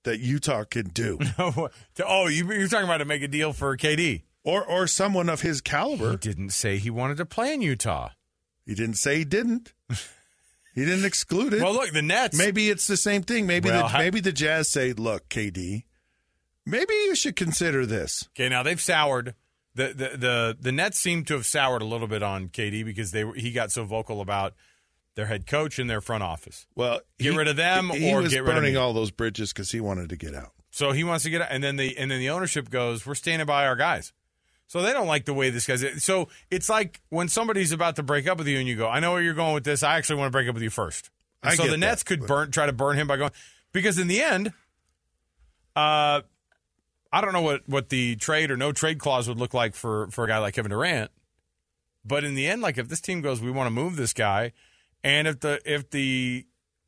that Utah could do. oh, you, you're talking about to make a deal for K D. Or or someone of his caliber. He didn't say he wanted to play in Utah. He didn't say he didn't. He didn't exclude it. Well, look, the Nets. Maybe it's the same thing. Maybe well, the ha- maybe the Jazz say, look, K D, maybe you should consider this. Okay, now they've soured. The, the the the Nets seem to have soured a little bit on K D because they he got so vocal about their head coach and their front office. Well, get he, rid of them he or was get rid of burning me. all those bridges because he wanted to get out. So he wants to get out, and then the and then the ownership goes, we're standing by our guys. So they don't like the way this guy's. So it's like when somebody's about to break up with you and you go, I know where you're going with this. I actually want to break up with you first. And I so get the Nets that, could but- burn, try to burn him by going, because in the end, uh, I don't know what, what the trade or no trade clause would look like for, for a guy like Kevin Durant. But in the end, like if this team goes, we want to move this guy, and if the if the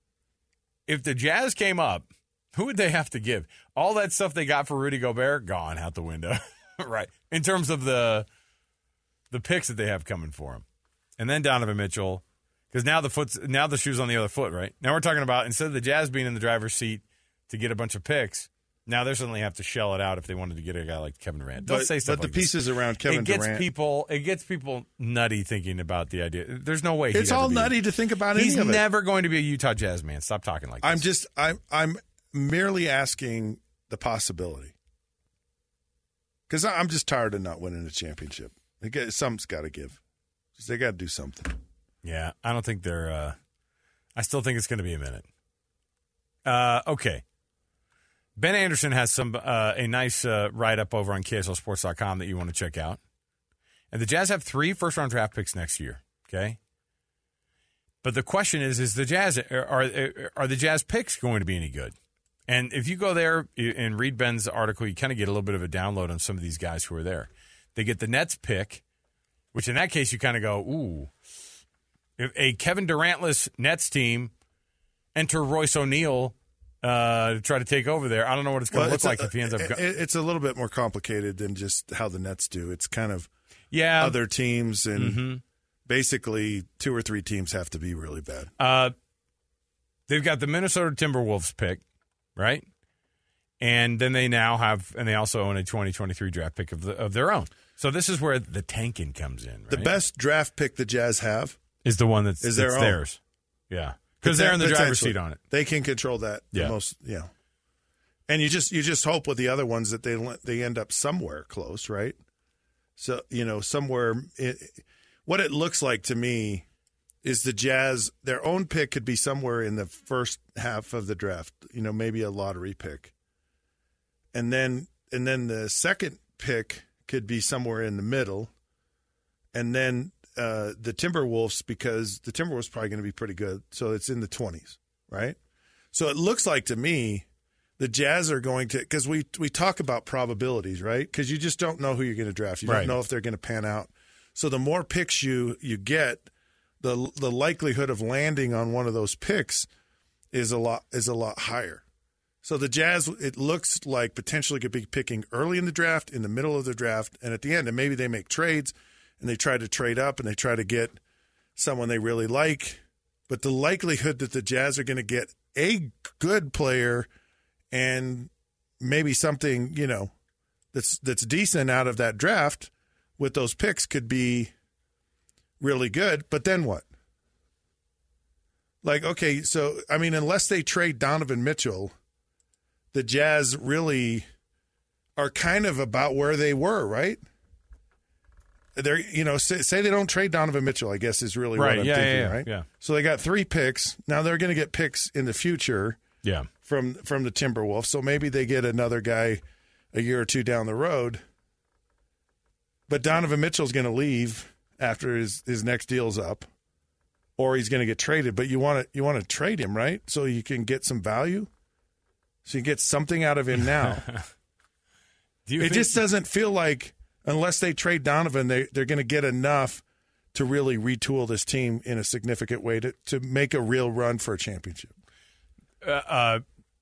if the Jazz came up, who would they have to give? All that stuff they got for Rudy Gobert, gone out the window. Right. In terms of the the picks that they have coming for him. And then Donovan Mitchell, because now the foot's now the shoe's on the other foot, right? Now we're talking about instead of the Jazz being in the driver's seat to get a bunch of picks, now they suddenly have to shell it out if they wanted to get a guy like Kevin Durant. Don't But, say stuff but like the pieces this. around Kevin it gets Durant. people it gets people nutty thinking about the idea. There's no way he'd It's ever all be- nutty to think about He's any of it. never going to be a Utah Jazz man. Stop talking like this. I'm just I'm I'm merely asking the possibility. Because I'm just tired of not winning a championship. They get, something's got to give. They got to do something. Yeah, I don't think they're. Uh, I still think it's going to be a minute. Uh, okay. Ben Anderson has some uh, a nice uh, write up over on K S L Sports dot com that you want to check out. And the Jazz have three first round draft picks next year. Okay. But the question is: Is the Jazz are are, are the Jazz picks going to be any good? And if you go there and read Ben's article, you kind of get a little bit of a download on some of these guys who are there. They get the Nets pick, which in that case you kind of go, ooh. If a Kevin Durantless Nets team enter Royce O'Neal uh, to try to take over there, I don't know what it's going to Well, look it's a- like if he ends up. Go- it- It's a little bit more complicated than just how the Nets do. It's kind of yeah, other teams, and Mm-hmm. basically two or three teams have to be really bad. Uh, they've got the Minnesota Timberwolves pick, right? And then they now have, and they also own a twenty twenty-three draft pick of the, of their own. So this is where the tanking comes in. Right? The best draft pick the Jazz have is the one that's, is their that's own. theirs. Yeah, because they're in the driver's seat on it. They can control that. the Yeah. most. Yeah. And you just you just hope with the other ones that they they end up somewhere close, right? So you know somewhere. It, what it looks like to me is the Jazz. Their own pick could be somewhere in the first half of the draft. You know, maybe a lottery pick, and then and then the second pick could be somewhere in the middle, and then uh, the Timberwolves, because the Timberwolves probably going to be pretty good, so it's in the twenties, right? So it looks like to me the Jazz are going to, because we we talk about probabilities, right? Because you just don't know who you're going to draft. You Right. don't know if they're going to pan out. So the more picks you you get, the the likelihood of landing on one of those picks is a lot is a lot higher. So the Jazz, it looks like potentially could be picking early in the draft, in the middle of the draft, and at the end. And maybe they make trades and they try to trade up and they try to get someone they really like. But the likelihood that the Jazz are going to get a good player and maybe something, you know, that's that's decent out of that draft with those picks could be really good. But then what? Like, okay, so, I mean, unless they trade Donovan Mitchell, the Jazz really are kind of about where they were, right? They're, you know, say, say they don't trade Donovan Mitchell, I guess is really Right, what I'm yeah, thinking, yeah, yeah, right? yeah. So they got three picks. Now they're going to get picks in the future Yeah. from from the Timberwolves. So maybe they get another guy a year or two down the road. But Donovan Mitchell's going to leave after his, his next deal's up, or he's going to get traded. But you want to you want to trade him, right? So you can get some value. So you get something out of him now. Do you it think- just doesn't feel like, unless they trade Donovan, they, they're going to get enough to really retool this team in a significant way to, to make a real run for a championship. Uh, uh,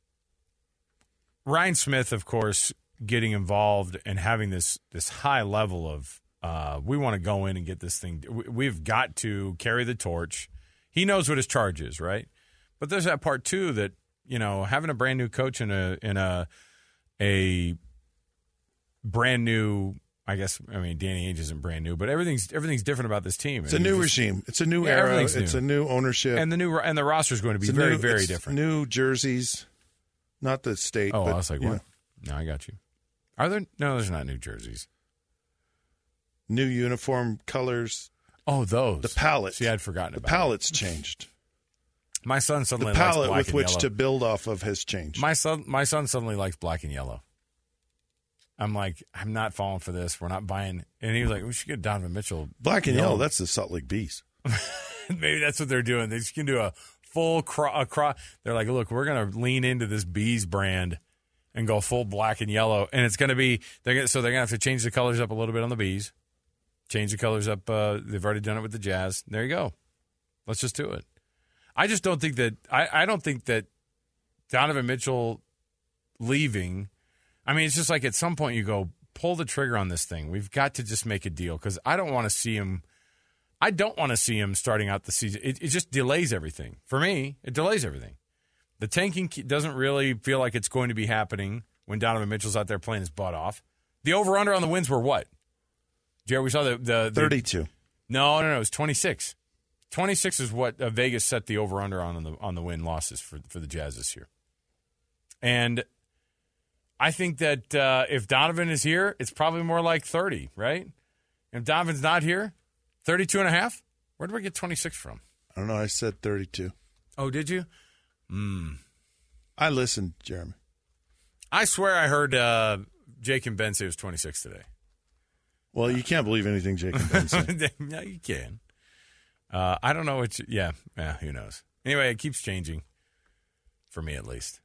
Ryan Smith, of course, getting involved and having this this high level of uh, we want to go in and get this thing. we- We've got to carry the torch. He knows what his charge is, right? But there's that part too that you know, having a brand new coach in a in a a brand new. I guess I mean Danny Ainge isn't brand new, but everything's everything's different about this team. It's a new just, regime. It's a new yeah, era. It's new. a new ownership, and the new and the roster is going to be very new, very it's different. New jerseys, not the state. Oh, but, I was like, what? Know. No, I got you. Are there? No, there's not new jerseys. New uniform colors. Oh, those the palette. See, I'd forgotten the about palette's it. changed. My son suddenly the palette likes black with and which yellow. to build off of has changed. My son, my son suddenly likes black and yellow. I'm like, I'm not falling for this. We're not buying. And he was like, we should get Donovan Mitchell. Black and yellow, yellow that's the Salt Lake Bees. Maybe that's what they're doing. They just can do a full cro- a cro- They're like, look, we're going to lean into this Bees brand and go full black and yellow. And it's going to be, they're gonna, so they're going to have to change the colors up a little bit on the Bees. Change the colors up. Uh, they've already done it with the Jazz. There you go. Let's just do it. I just don't think that, I, I don't think that Donovan Mitchell leaving, I mean, it's just like at some point you go, pull the trigger on this thing. We've got to just make a deal because I don't want to see him. I don't want to see him starting out the season. It, it just delays everything. For me, it delays everything. The tanking doesn't really feel like it's going to be happening when Donovan Mitchell's out there playing his butt off. The over-under on the wins were what? Jerry, we saw the... the, the thirty-two. No, no, no. It was twenty-six. twenty-six is what uh, Vegas set the over-under on, on the on the win losses for, for the Jazz this year. And... I think that uh, if Donovan is here, it's probably more like thirty, right? If Donovan's not here, thirty-two and a half? Where did we get twenty-six from? I don't know. I said thirty-two. Oh, did you? Hmm. I listened, Jeremy. I swear I heard uh, Jake and Ben say it was twenty-six today. Well, you can't believe anything Jake and Ben say. No, you can. Uh, I don't know what you, yeah, yeah, who knows. Anyway, it keeps changing, for me at least.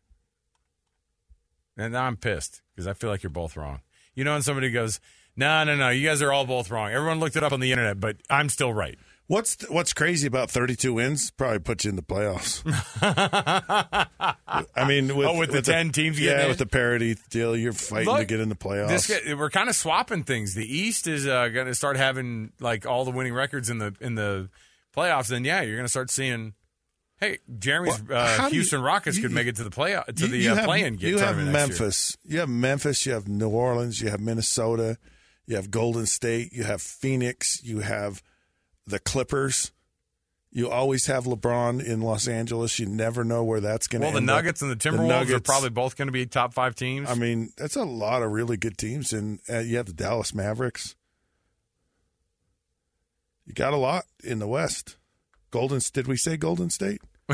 And now I'm pissed because I feel like you're both wrong. You know, when somebody goes, no, no, no, you guys are all both wrong. Everyone looked it up on the internet, but I'm still right. What's th- what's crazy about thirty-two wins? Probably puts you in the playoffs. I mean, with, oh, with, with the ten teams, yeah, in? with the parity deal, you're fighting Look, to get in the playoffs. This, we're kind of swapping things. The East is uh, going to start having like all the winning records in the in the playoffs. Then yeah, you're going to start seeing. Hey, Jeremy's well, uh, Houston you, Rockets you, could make it to the play to you, the you uh, have, play-in game. You have Memphis. You have Memphis. You have New Orleans. You have Minnesota. You have Golden State. You have Phoenix. You have the Clippers. You always have LeBron in Los Angeles. You never know where that's going to well, end Well, the Nuggets up. and the Timberwolves the are probably both going to be top five teams. I mean, that's a lot of really good teams. And uh, you have the Dallas Mavericks. You got a lot in the West. Golden, did we say Golden State? the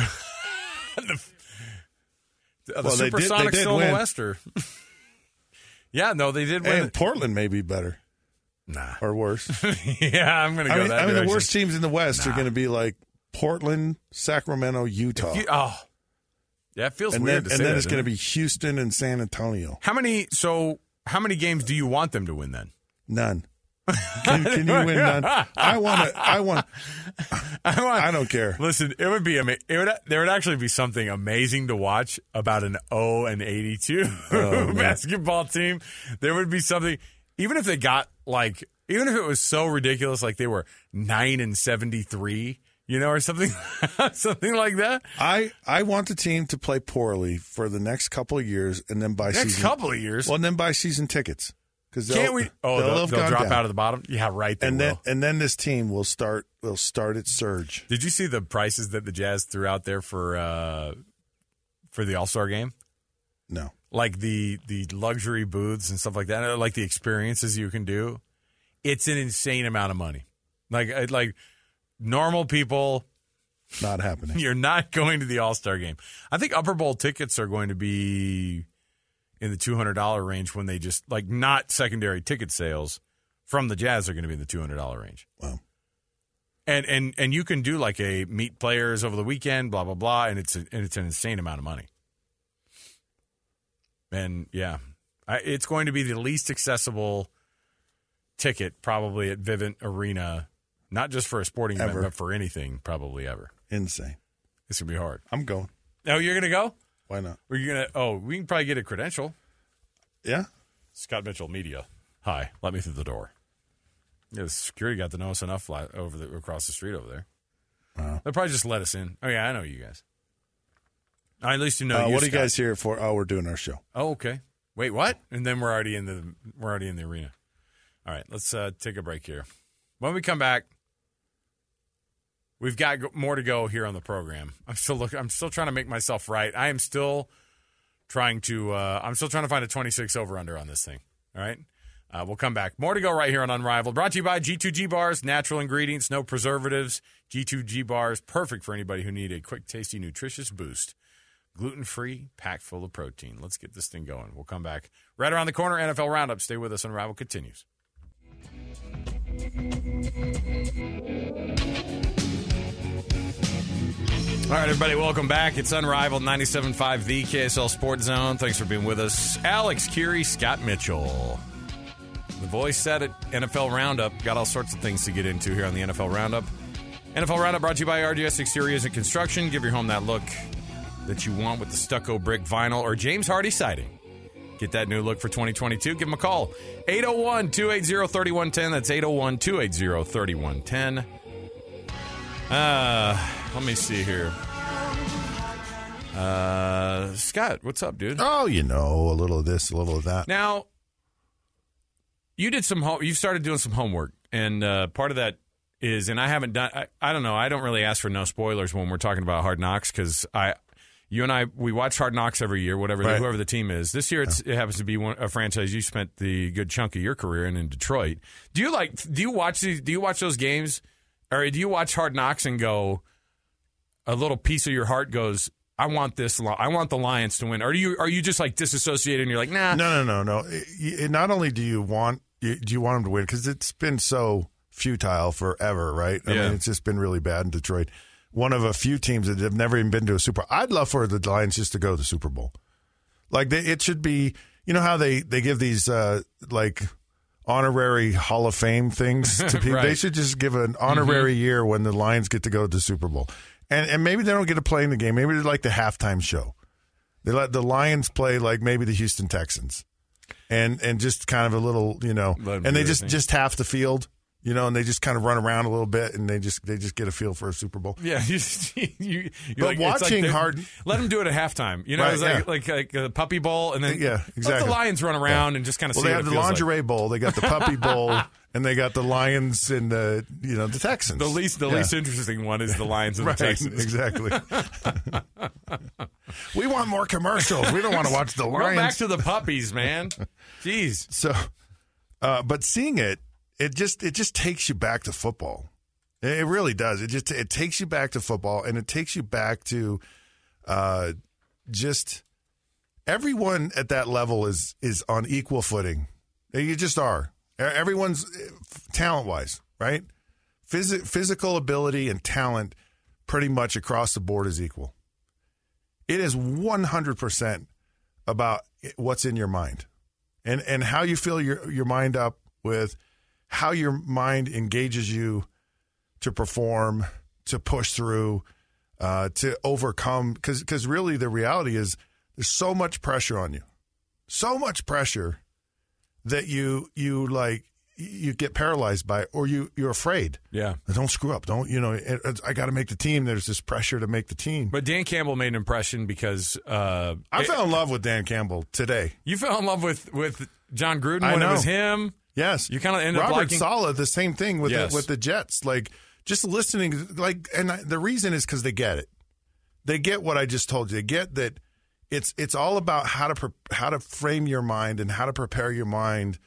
the well, Supersonics still win. in the West? Or? yeah, no, they did win. And Portland may be better. Nah. Or worse. yeah, I'm going to go I mean, that I mean, direction. the worst teams in the West nah. are going to be like Portland, Sacramento, Utah. You, oh. Yeah, it feels and weird then, to And say then that, it's going to be Houston and San Antonio. How many, so how many games do you want them to win then? None. Can, can you win none? I want to. I want. I want. I don't care. Listen, it would be amazing. It would. There would actually be something amazing to watch about an oh and eighty-two oh, basketball team. There would be something, even if they got like, even if it was so ridiculous, like they were nine and seventy-three, you know, or something, something like that. I I want the team to play poorly for the next couple of years, and then buy next season, couple of years. Well, and then buy season tickets. Can't we? Oh, they'll, they'll, they'll drop down. out of the bottom. Yeah, right. They and will. then and then this team will start will start its surge. Did you see the prices that the Jazz threw out there for uh, for the All Star game? No, like the the luxury booths and stuff like that, like the experiences you can do. It's an insane amount of money. Like like normal people, not happening. You're not going to the All Star game. I think Upper Bowl tickets are going to be in the two hundred dollars range when they just, like, not secondary ticket sales from the Jazz are going to be in the two hundred dollars range. Wow. And, and and you can do, like, a meet players over the weekend, blah, blah, blah, and it's, a, and it's an insane amount of money. And, yeah, I, it's going to be the least accessible ticket probably at Vivint Arena, not just for a sporting ever. event, but for anything probably ever. Insane. It's going to be hard. I'm going. Oh, you're going to go? Why not? Are you gonna? Oh, we can probably get a credential. Yeah. Scott Mitchell Media. Hi, let me through the door. Yeah, the security got to know us enough over the, across the street over there. Wow. They'll probably just let us in. Oh yeah, I know you guys. At least you know. Uh, you, what are you Scott. guys here for? Oh, we're doing our show. Oh, okay. Wait, what? And then we're already in the we're already in the arena. All right, let's uh, take a break here. When we come back, we've got more to go here on the program. I'm still look. I'm still trying to make myself right. I am still trying to. Uh, I'm still trying to find a twenty-six over under on this thing. All right. Uh, we'll come back. More to go right here on Unrivaled. Brought to you by G two G Bars, natural ingredients, no preservatives. G two G Bars, perfect for anybody who need a quick, tasty, nutritious boost. Gluten-free, packed full of protein. Let's get this thing going. We'll come back right around the corner. N F L Roundup. Stay with us. Unrivaled continues. All right, everybody, welcome back. It's Unrivaled ninety-seven point five, the K S L Sports Zone. Thanks for being with us. Alex Curie, Scott Mitchell. The voice said it, N F L Roundup. Got all sorts of things to get into here on the N F L Roundup. N F L Roundup brought to you by R G S Exteriors and Construction. Give your home that look that you want with the stucco, brick, vinyl, or James Hardy siding. Get that new look for twenty twenty-two. Give them a call. eight oh one, two eight zero, three one one zero. That's eight oh one, two eight zero, three one one zero. Uh, let me see here. Uh, Scott, what's up, dude? Oh, you know, a little of this, a little of that. Now, you did some home, you started doing some homework, and uh, part of that is, and I haven't done, I, I don't know, I don't really ask for no spoilers when we're talking about Hard Knocks, because I, you and I, we watch Hard Knocks every year, whatever, right. whoever the team is. This year, it's, it happens to be one, a franchise you spent the good chunk of your career in in Detroit. Do you like? Do you watch these? Do you watch those games, or do you watch Hard Knocks and go, a little piece of your heart goes, I want this. I want the Lions to win. Or are you are you just like disassociated and you're like, nah? No, no, no, no. It, it, not only do you want do you want them to win, because it's been so futile forever, right? I yeah. mean, it's just been really bad in Detroit. One of a few teams that have never even been to a Super Bowl. I'd love for the Lions just to go to the Super Bowl. Like, they, it should be, you know how they, they give these, uh, like, honorary Hall of Fame things to people? Right. They should just give an honorary mm-hmm. year when the Lions get to go to the Super Bowl. And and maybe they don't get to play in the game. Maybe they're like the halftime show. They let the Lions play like maybe the Houston Texans. And and just kind of a little, you know, and they just, just half the field, you know, and they just kind of run around a little bit, and they just they just get a feel for a Super Bowl. Yeah, you, you, but like, watching like hard, let them do it at halftime. You know, right, it's yeah. like, like like a puppy bowl, and then yeah, exactly. let the Lions run around yeah. and just kind of well, see they what have it the feels lingerie like. bowl, they got the puppy bowl, and they got the Lions and the you know the Texans. The least the yeah. least interesting one is the Lions and right, the Texans. Exactly. We want more commercials. We don't want to watch the Lions. Go back to the puppies, man. Jeez. So, uh, but seeing it, it just it just takes you back to football. It really does. It just it takes you back to football, and it takes you back to uh, just everyone at that level is is on equal footing. You just are. Everyone's talent wise, right? Phys- physical ability and talent, pretty much across the board, is equal. It is one hundred percent about what's in your mind, and and how you fill your your mind up with how your mind engages you to perform, to push through, uh, to overcome. Because because really the reality is there's so much pressure on you, so much pressure that you you like you get paralyzed by it, or you you're afraid. Yeah, don't screw up. Don't you know? It, it, I got to make the team. There's this pressure to make the team. But Dan Campbell made an impression because uh, I it, fell in love with Dan Campbell today. You fell in love with with John Gruden I when know. it was him. Yes, you kind of ended Robert up liking Saleh. The same thing with yes. the, with the Jets. Like just listening, like, and I, the reason is because they get it. They get what I just told you. They get that it's it's all about how to pre- how to frame your mind and how to prepare your mind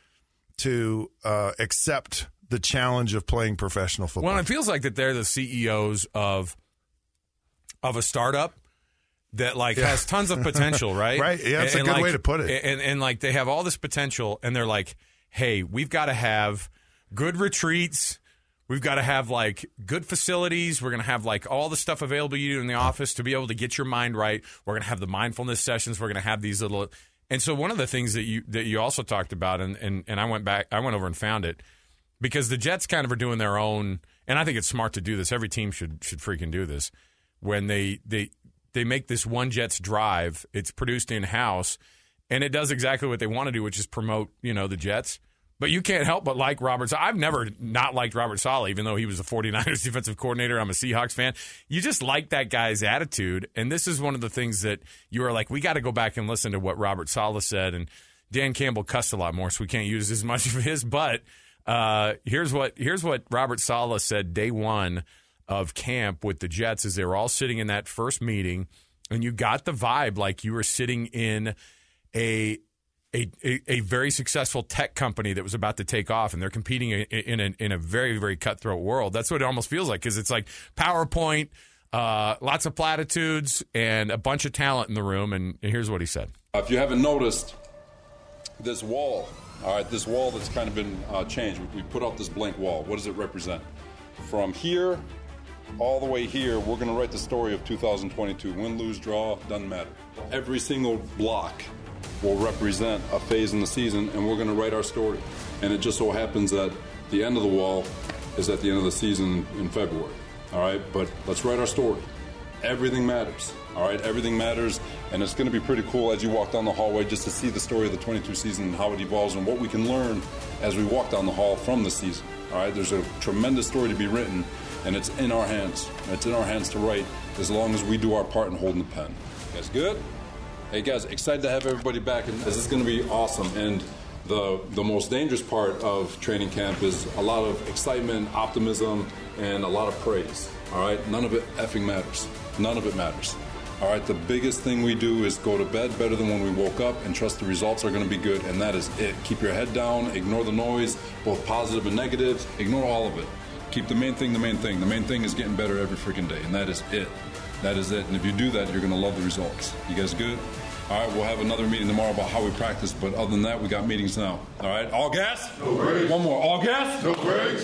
to uh, accept the challenge of playing professional football. Well, it feels like that they're the C E Os of of a startup that like yeah. has tons of potential, right? Right. Yeah, that's and, a good like, way to put it. And, and and like they have all this potential, and they're like, hey, we've got to have good retreats. We've got to have like good facilities. We're going to have like all the stuff available to you in the office to be able to get your mind right. We're going to have the mindfulness sessions. We're going to have these little. And so one of the things that you that you also talked about, and, and, and I went back, I went over and found it, because the Jets kind of are doing their own, and I think it's smart to do this. Every team should should freaking do this. When they they they make this one Jets drive, it's produced in house, and it does exactly what they want to do, which is promote, you know, the Jets. But you can't help but like Robert Saleh. I've never not liked Robert Saleh, even though he was a 49ers defensive coordinator. I'm a Seahawks fan. You just like that guy's attitude. And this is one of the things that you are like, we got to go back and listen to what Robert Saleh said. And Dan Campbell cussed a lot more, so we can't use as much of his. But uh, here's what here's what Robert Saleh said day one of camp with the Jets as they were all sitting in that first meeting. And you got the vibe like you were sitting in a A, a, a very successful tech company that was about to take off, and they're competing in, in, a, in a very, very cutthroat world. That's what it almost feels like, because it's like PowerPoint, uh, lots of platitudes, and a bunch of talent in the room. And here's what he said. If you haven't noticed, this wall, all right, this wall that's kind of been uh, changed, we put out this blank wall. What does it represent? From here all the way here, we're going to write the story of two thousand twenty-two. Win, lose, draw, doesn't matter. Every single block will represent a phase in the season, and we're going to write our story. And it just so happens that the end of the wall is at the end of the season in February, all right? But let's write our story. Everything matters, all right? Everything matters, and it's going to be pretty cool as you walk down the hallway just to see the story of the twenty-two season and how it evolves and what we can learn as we walk down the hall from the season, all right? There's a tremendous story to be written, and it's in our hands. It's in our hands to write as long as we do our part in holding the pen. You guys good? Hey guys, excited to have everybody back, and this is going to be awesome. And the the most dangerous part of training camp is a lot of excitement, optimism, and a lot of praise. All right, none of it effing matters. None of it matters. All right, the biggest thing we do is go to bed better than when we woke up and trust the results are going to be good, and that is it. Keep your head down, ignore the noise, both positive and negatives, ignore all of it. Keep the main thing the main thing. The main thing is getting better every freaking day, and that is it. That is it. And if you do that, you're going to love the results. You guys good? All right, we'll have another meeting tomorrow about how we practice, but other than that, we got meetings now. All right, all gas? No breaks. One more, all gas? No breaks.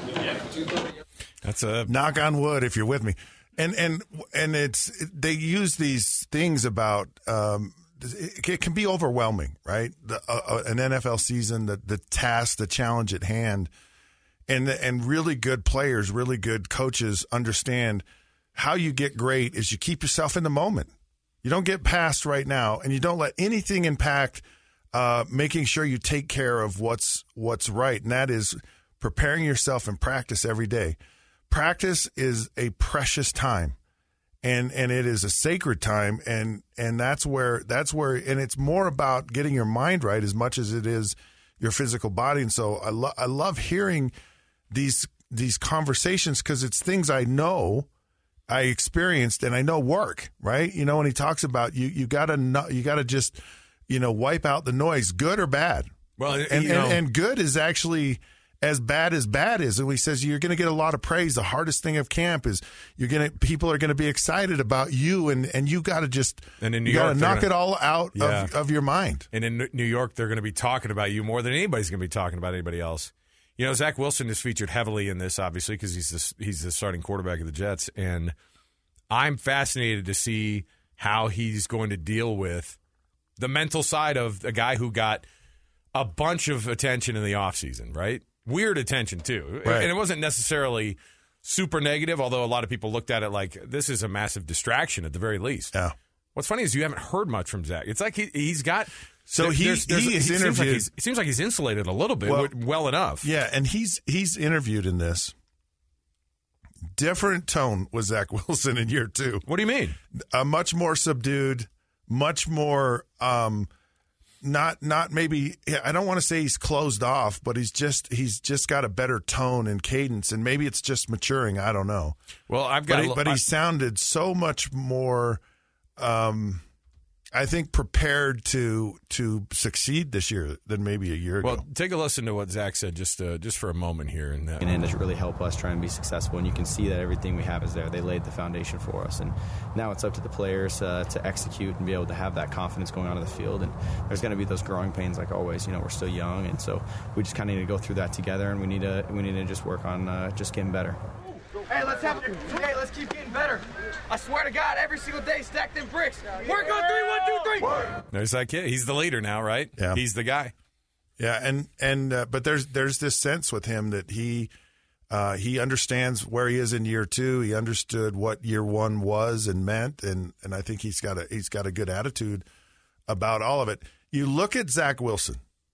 That's a knock on wood if you're with me. And and and it's they use these things about um, it, it can be overwhelming, right? The, uh, uh, an N F L season, the the task, the challenge at hand, and and really good players, really good coaches understand how you get great is you keep yourself in the moment. You don't get past right now, and you don't let anything impact uh, making sure you take care of what's what's right, and that is preparing yourself in practice every day. Practice is a precious time, and and it is a sacred time, and and that's where that's where and it's more about getting your mind right as much as it is your physical body. And so I love I love hearing these these conversations because it's things I know. I experienced and I know work, right? You know, when he talks about you, you gotta you gotta just, you know, wipe out the noise, good or bad. Well, and you know, and, and good is actually as bad as bad is. And he says you're going to get a lot of praise. The hardest thing of camp is you're going to people are going to be excited about you, and, and you got to just and in New you got to knock gonna, it all out yeah. of, of your mind. And in New York, they're going to be talking about you more than anybody's going to be talking about anybody else. You know, Zach Wilson is featured heavily in this, obviously, because he's the, he's the starting quarterback of the Jets. And I'm fascinated to see how he's going to deal with the mental side of a guy who got a bunch of attention in the offseason, right? Weird attention, too. Right. And it wasn't necessarily super negative, although a lot of people looked at it like this is a massive distraction at the very least. Yeah. What's funny is you haven't heard much from Zach. It's like he, he's got – So he, there's, there's, he is it interviewed. Seems like he's, it seems like he's insulated a little bit, well, well enough. Yeah, and he's he's interviewed in this. Different tone with Zach Wilson in year two. What do you mean? A much more subdued, much more um, not not maybe. I don't want to say he's closed off, but he's just he's just got a better tone and cadence, and maybe it's just maturing. I don't know. Well, I've got, but he, a, but he sounded so much more. Um, I think prepared to to succeed this year than maybe a year well, ago. Well, take a listen to what Zach said just uh, just for a moment here. And uh, and to really help us try and be successful. And you can see that everything we have is there. They laid the foundation for us. And now it's up to the players uh, to execute and be able to have that confidence going onto the field. And there's going to be those growing pains like always. You know, we're still young. And so we just kind of need to go through that together. And we need to, we need to just work on uh, just getting better. Hey, let's have it. Hey, let's keep getting better. I swear to God, every single day, stack them bricks. Work on three, one, two, three. There's that kid. He's the leader now, right? Yeah, he's the guy. Yeah, and and uh, but there's there's this sense with him that he uh, he understands where he is in year two. He understood what year one was and meant, and and I think he's got a he's got a good attitude about all of it. You look at Zach Wilson.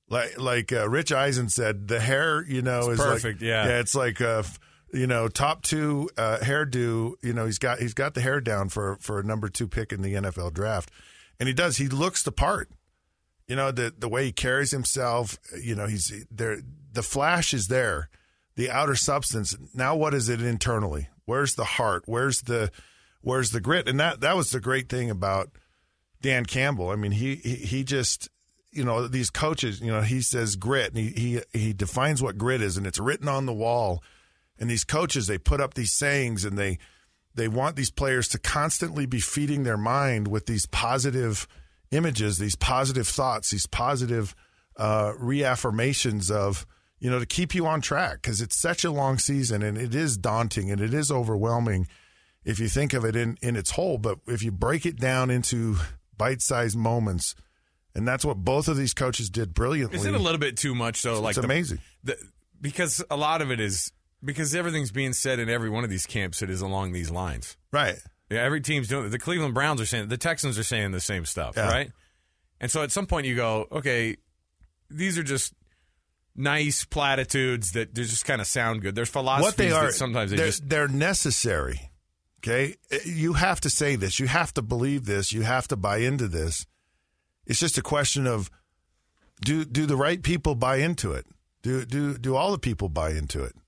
Like like uh, Rich Eisen said, the hair, you know, It's is perfect, like, yeah. yeah, it's like uh, you know, top two uh, hairdo. You know, he's got he's got the hair down for for a number two pick in the N F L draft, and he does. He looks the part. You know, the the way he carries himself. You know, he's there. The flash is there, the outer substance. Now, what is it internally? Where's the heart? Where's the where's the grit? And that that was the great thing about Dan Campbell. I mean, he he, he just. You know, these coaches, you know, he says grit, and he, he he defines what grit is, and it's written on the wall. And these coaches, they put up these sayings, and they they want these players to constantly be feeding their mind with these positive images, these positive thoughts, these positive uh, reaffirmations of, you know, to keep you on track, because it's such a long season, and it is daunting, and it is overwhelming if you think of it in, in its whole. But if you break it down into bite-sized moments, and that's what both of these coaches did brilliantly. Is it a little bit too much, though? It's Like the, amazing. The, because a lot of it is because everything's being said in every one of these camps. It is along these lines, right? Yeah, every team's doing it. The Cleveland Browns are saying, the Texans are saying the same stuff, Yeah. right? And so at some point you go, okay, these are just nice platitudes that they just kind of sound good. There's philosophies What they are, that sometimes they they're, just they're necessary. Okay, you have to say this. You have to believe this. You have to buy into this. It's just a question of do do the right people buy into it? Do do do all the people buy into it?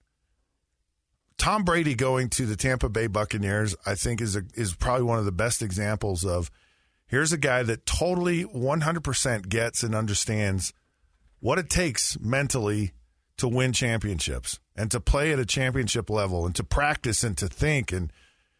Tom Brady going to the Tampa Bay Buccaneers, I think, is a, is probably one of the best examples of here's a guy that totally one hundred percent gets and understands what it takes mentally to win championships and to play at a championship level and to practice and to think and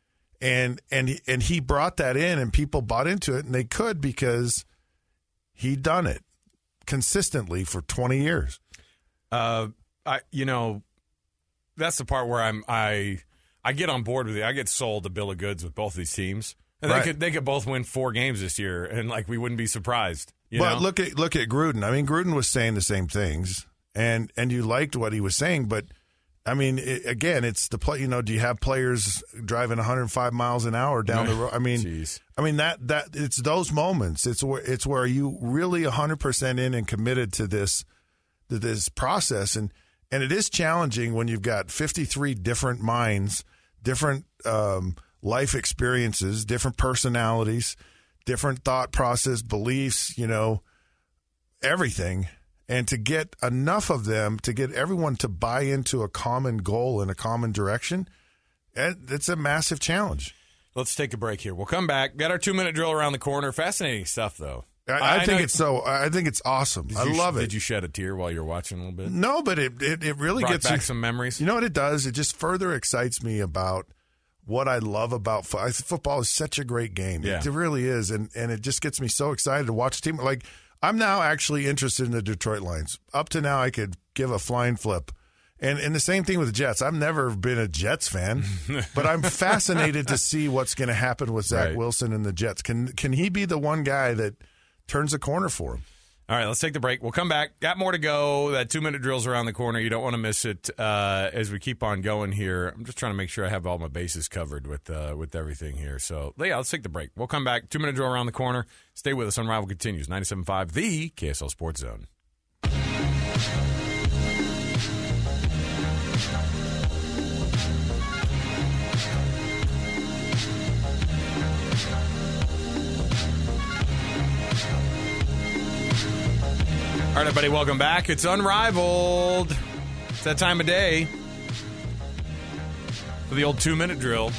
and and and he brought that in, and people bought into it, and they could because he'd done it consistently for twenty years. Uh, I you know, that's the part where I'm I I get on board with it. I get sold a bill of goods with both these teams, and Right. they could they could both win four games this year, and like we wouldn't be surprised. You but know? look at look at Gruden. I mean, Gruden was saying the same things, and and you liked what he was saying, but I mean, it, again, it's the play. You know, do you have players driving one hundred five miles an hour down the road? I mean, Jeez. I mean that that it's those moments. It's where it's where you really one hundred percent in and committed to this to this process, and and it is challenging when you've got fifty-three different minds, different um, life experiences, different personalities, different thought process, beliefs. You know, everything. And to get enough of them, to get everyone to buy into a common goal and a common direction, it's a massive challenge. Let's take a break here. We'll come back. Got our two-minute drill around the corner. Fascinating stuff, though. I, I, I think know- it's so. I think it's awesome. Did I you- love it. Did you shed a tear while you were watching a little bit? No, but it it, it really Brought gets back you, some memories. You know what it does? It just further excites me about what I love about fo- I- football. Is such a great game. Yeah. It really is, and and it just gets me so excited to watch a team. Like I'm now actually interested in the Detroit Lions. Up to now, I could give a flying flip. And and the same thing with the Jets. I've never been a Jets fan, but I'm fascinated to see what's going to happen with Zach Right. Wilson and the Jets. Can can he be the one guy that turns a corner for him? All right, let's take the break. We'll come back. Got more to go. That two-minute drill's around the corner. You don't want to miss it uh, as we keep on going here. I'm just trying to make sure I have all my bases covered with uh, with everything here. So, yeah, let's take the break. We'll come back. Two-minute drill around the corner. Stay with us. Unrivaled continues. ninety-seven point five, the K S L Sports Zone. All right, everybody, welcome back. It's Unrivaled. It's that time of day for the old two-minute drill.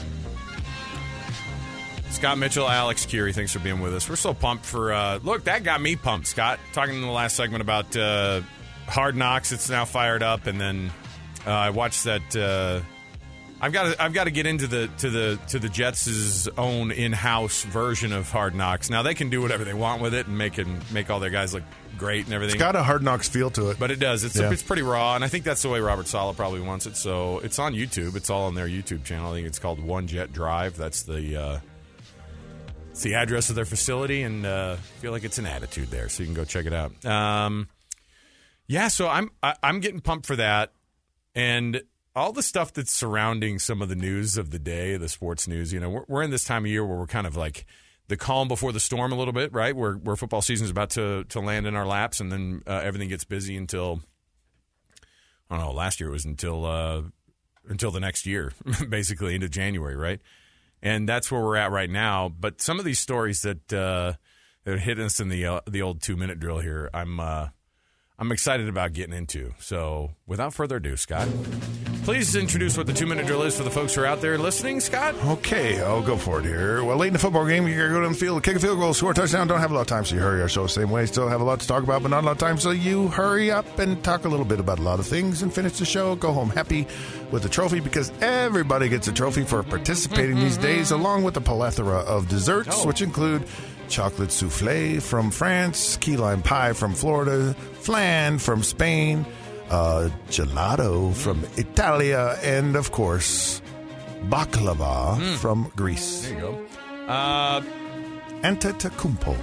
Scott Mitchell, Alex Curie, thanks for being with us. We're so pumped for, uh, look, that got me pumped, Scott. Talking in the last segment about uh, Hard Knocks. It's now fired up, and then uh, I watched that. Uh, I've got to, I've got to get into the to the to the Jets' own in-house version of Hard Knocks. Now they can do whatever they want with it and make it, make all their guys look great and everything. It's got a Hard Knocks feel to it. But it does. It's Yeah. it's pretty raw, and I think that's the way Robert Saleh probably wants it. So it's on YouTube. It's all on their YouTube channel. I think it's called One Jet Drive. That's the uh, it's the address of their facility, and uh, I feel like it's an attitude there. So you can go check it out. Um, yeah, so I'm I, I'm getting pumped for that, and all the stuff that's surrounding some of the news of the day, the sports news. You know, we're, we're in this time of year where we're kind of like the calm before the storm a little bit, right? Where where football season is about to to land in our laps, and then uh, everything gets busy until I don't know. Last year it was until uh, until the next year, basically into January, right? And that's where we're at right now. But some of these stories that uh, that hit us in the uh, the old two minute drill here, I'm uh, I'm excited about getting into. So without further ado, Scott, please introduce what the two minute drill is for the folks who are out there listening. Scott, okay, I'll go for it here. Well, late in the football game, you got to go down the field, kick a field goal, score a touchdown. Don't have a lot of time, so you hurry. Our show the same way. Still have a lot to talk about, but not a lot of time, so you hurry up and talk a little bit about a lot of things and finish the show. Go home happy with the trophy, because everybody gets a trophy for participating these days, along with a plethora of desserts, oh. which include chocolate souffle from France, key lime pie from Florida, flan from Spain, uh, gelato from Italia, and, of course, baklava mm. from Greece. There you go. Uh, Antetokounmpo.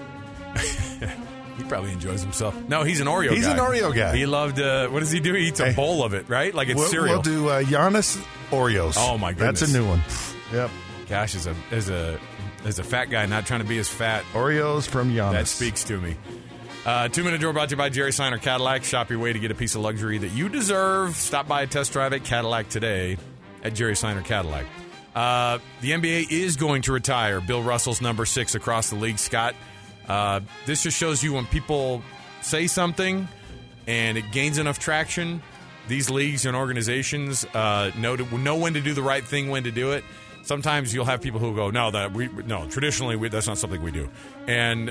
He probably enjoys himself. No, he's an Oreo he's guy. He's an Oreo guy. He loved, uh, what does he do? He eats a hey, bowl of it, right? Like it's we'll, cereal. We'll do uh, Giannis Oreos. Oh, my goodness. That's a new one. Yep. Gosh, as a, as a, as a fat guy not trying to be as fat. Oreos from Giannis. That speaks to me. Uh, Two-Minute Drill brought to you by Jerry Seiner Cadillac. Shop your way to get a piece of luxury that you deserve. Stop by a test drive at Cadillac today at Jerry Seiner Cadillac. Uh, the N B A is going to retire Bill Russell's number six across the league, Scott. Uh, this just shows you when people say something and it gains enough traction, these leagues and organizations uh, know to, know when to do the right thing, when to do it. Sometimes you'll have people who go, no, that we no traditionally we, that's not something we do, and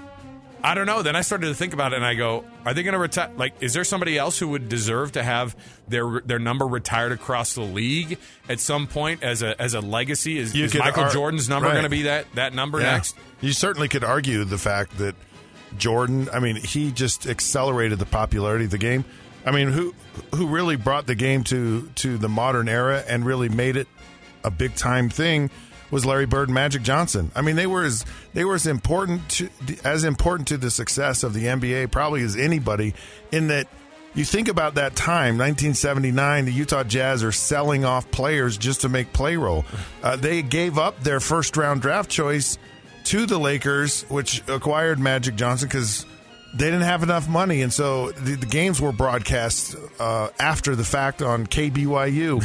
I don't know. Then I started to think about it, and I go, are they going to retire? Like, is there somebody else who would deserve to have their their number retired across the league at some point as a as a legacy? Is, is Michael ar- Jordan's number right. going to be that that number yeah. next? You certainly could argue the fact that Jordan, I mean, he just accelerated the popularity of the game. I mean, who who really brought the game to to the modern era and really made it a big time thing was Larry Bird and Magic Johnson. I mean, they were as they were as important to, as important to the success of the N B A probably as anybody. In that, you think about that time, nineteen seventy-nine, the Utah Jazz are selling off players just to make payroll. Uh, they gave up their first round draft choice to the Lakers, which acquired Magic Johnson because they didn't have enough money, and so the, the games were broadcast uh, after the fact on K B Y U.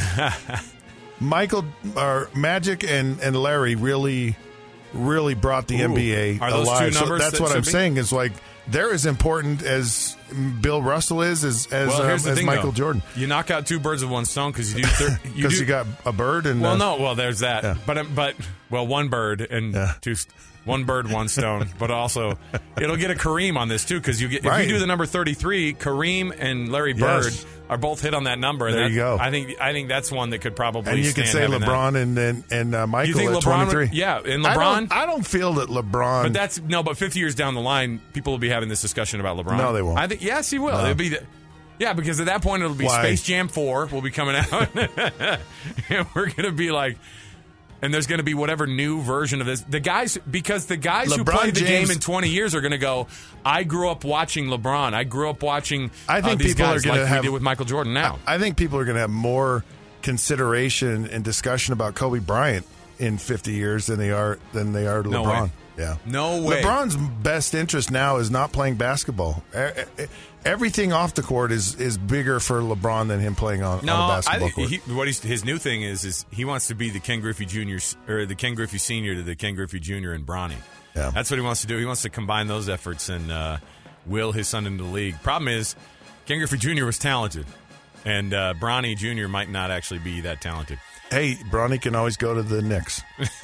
Michael, or Magic, and, and Larry really, really brought the Ooh, N B A are those alive. Two numbers so that's that what I'm be? saying. Is like they're as important as Bill Russell is as as, well, um, as thing, though. Michael Jordan. You knock out two birds with one stone because you do thir- you, do, you got a bird and well, uh, no, well, there's that. Yeah. But but well, one bird and yeah. two. One bird, one stone. But also, it'll get a Kareem on this, too, because you get, right. if you do the number thirty-three, Kareem and Larry Bird yes. are both hit on that number. And there that, you go. I think I think that's one that could probably And you stand could say LeBron that. and and, and uh, Michael you think at LeBron twenty-three. Would, yeah, and LeBron. I don't, I don't feel that LeBron. But that's, no, but fifty years down the line, people will be having this discussion about LeBron. No, they won't. I think, yes, he will. No. It'll be the, yeah, because at that point, it'll be Why? Space Jam four will be coming out. And we're going to be like, and there's going to be whatever new version of this. The guys, because the guys LeBron who played the James, game in twenty years are going to go, I grew up watching LeBron. I grew up watching I think uh, these people guys are gonna like have, we did with Michael Jordan now. I, I think people are going to have more consideration and discussion about Kobe Bryant in fifty years than they are than they are to no LeBron. Way. Yeah. No way. LeBron's best interest now is not playing basketball. Everything off the court is, is bigger for LeBron than him playing on, no, on a basketball I, court. He, what he's, his new thing is is he wants to be the Ken Griffey Junior or the Ken Griffey Senior to the Ken Griffey Junior and Bronny. Yeah. That's what he wants to do. He wants to combine those efforts and uh, will his son into the league. Problem is, Ken Griffey Junior was talented, and uh, Bronny Junior might not actually be that talented. Hey, Bronny can always go to the Knicks.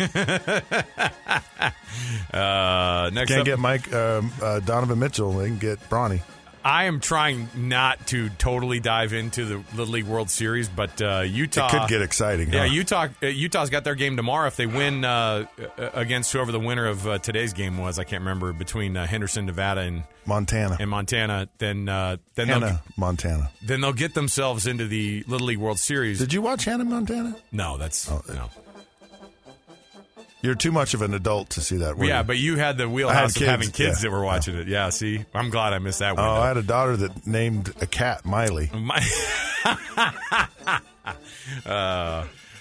uh, next Can't up, get Mike um, uh, Donovan Mitchell. They can get Bronny. I am trying not to totally dive into the Little League World Series, but uh, Utah it could get exciting. Yeah, huh? Utah. Uh, Utah's got their game tomorrow. If they win uh, against whoever the winner of uh, today's game was, I can't remember, between uh, Henderson, Nevada, and Montana, and Montana, then uh, then Hannah, they'll, Montana. Then they'll get themselves into the Little League World Series. Did you watch Hannah, Montana? No, that's oh, no. You're too much of an adult to see that. Yeah, you? but you had the wheelhouse had of kids, having kids yeah, that were watching yeah. it. Yeah, see, I'm glad I missed that one. Oh, I had a daughter that named a cat Miley. My- uh,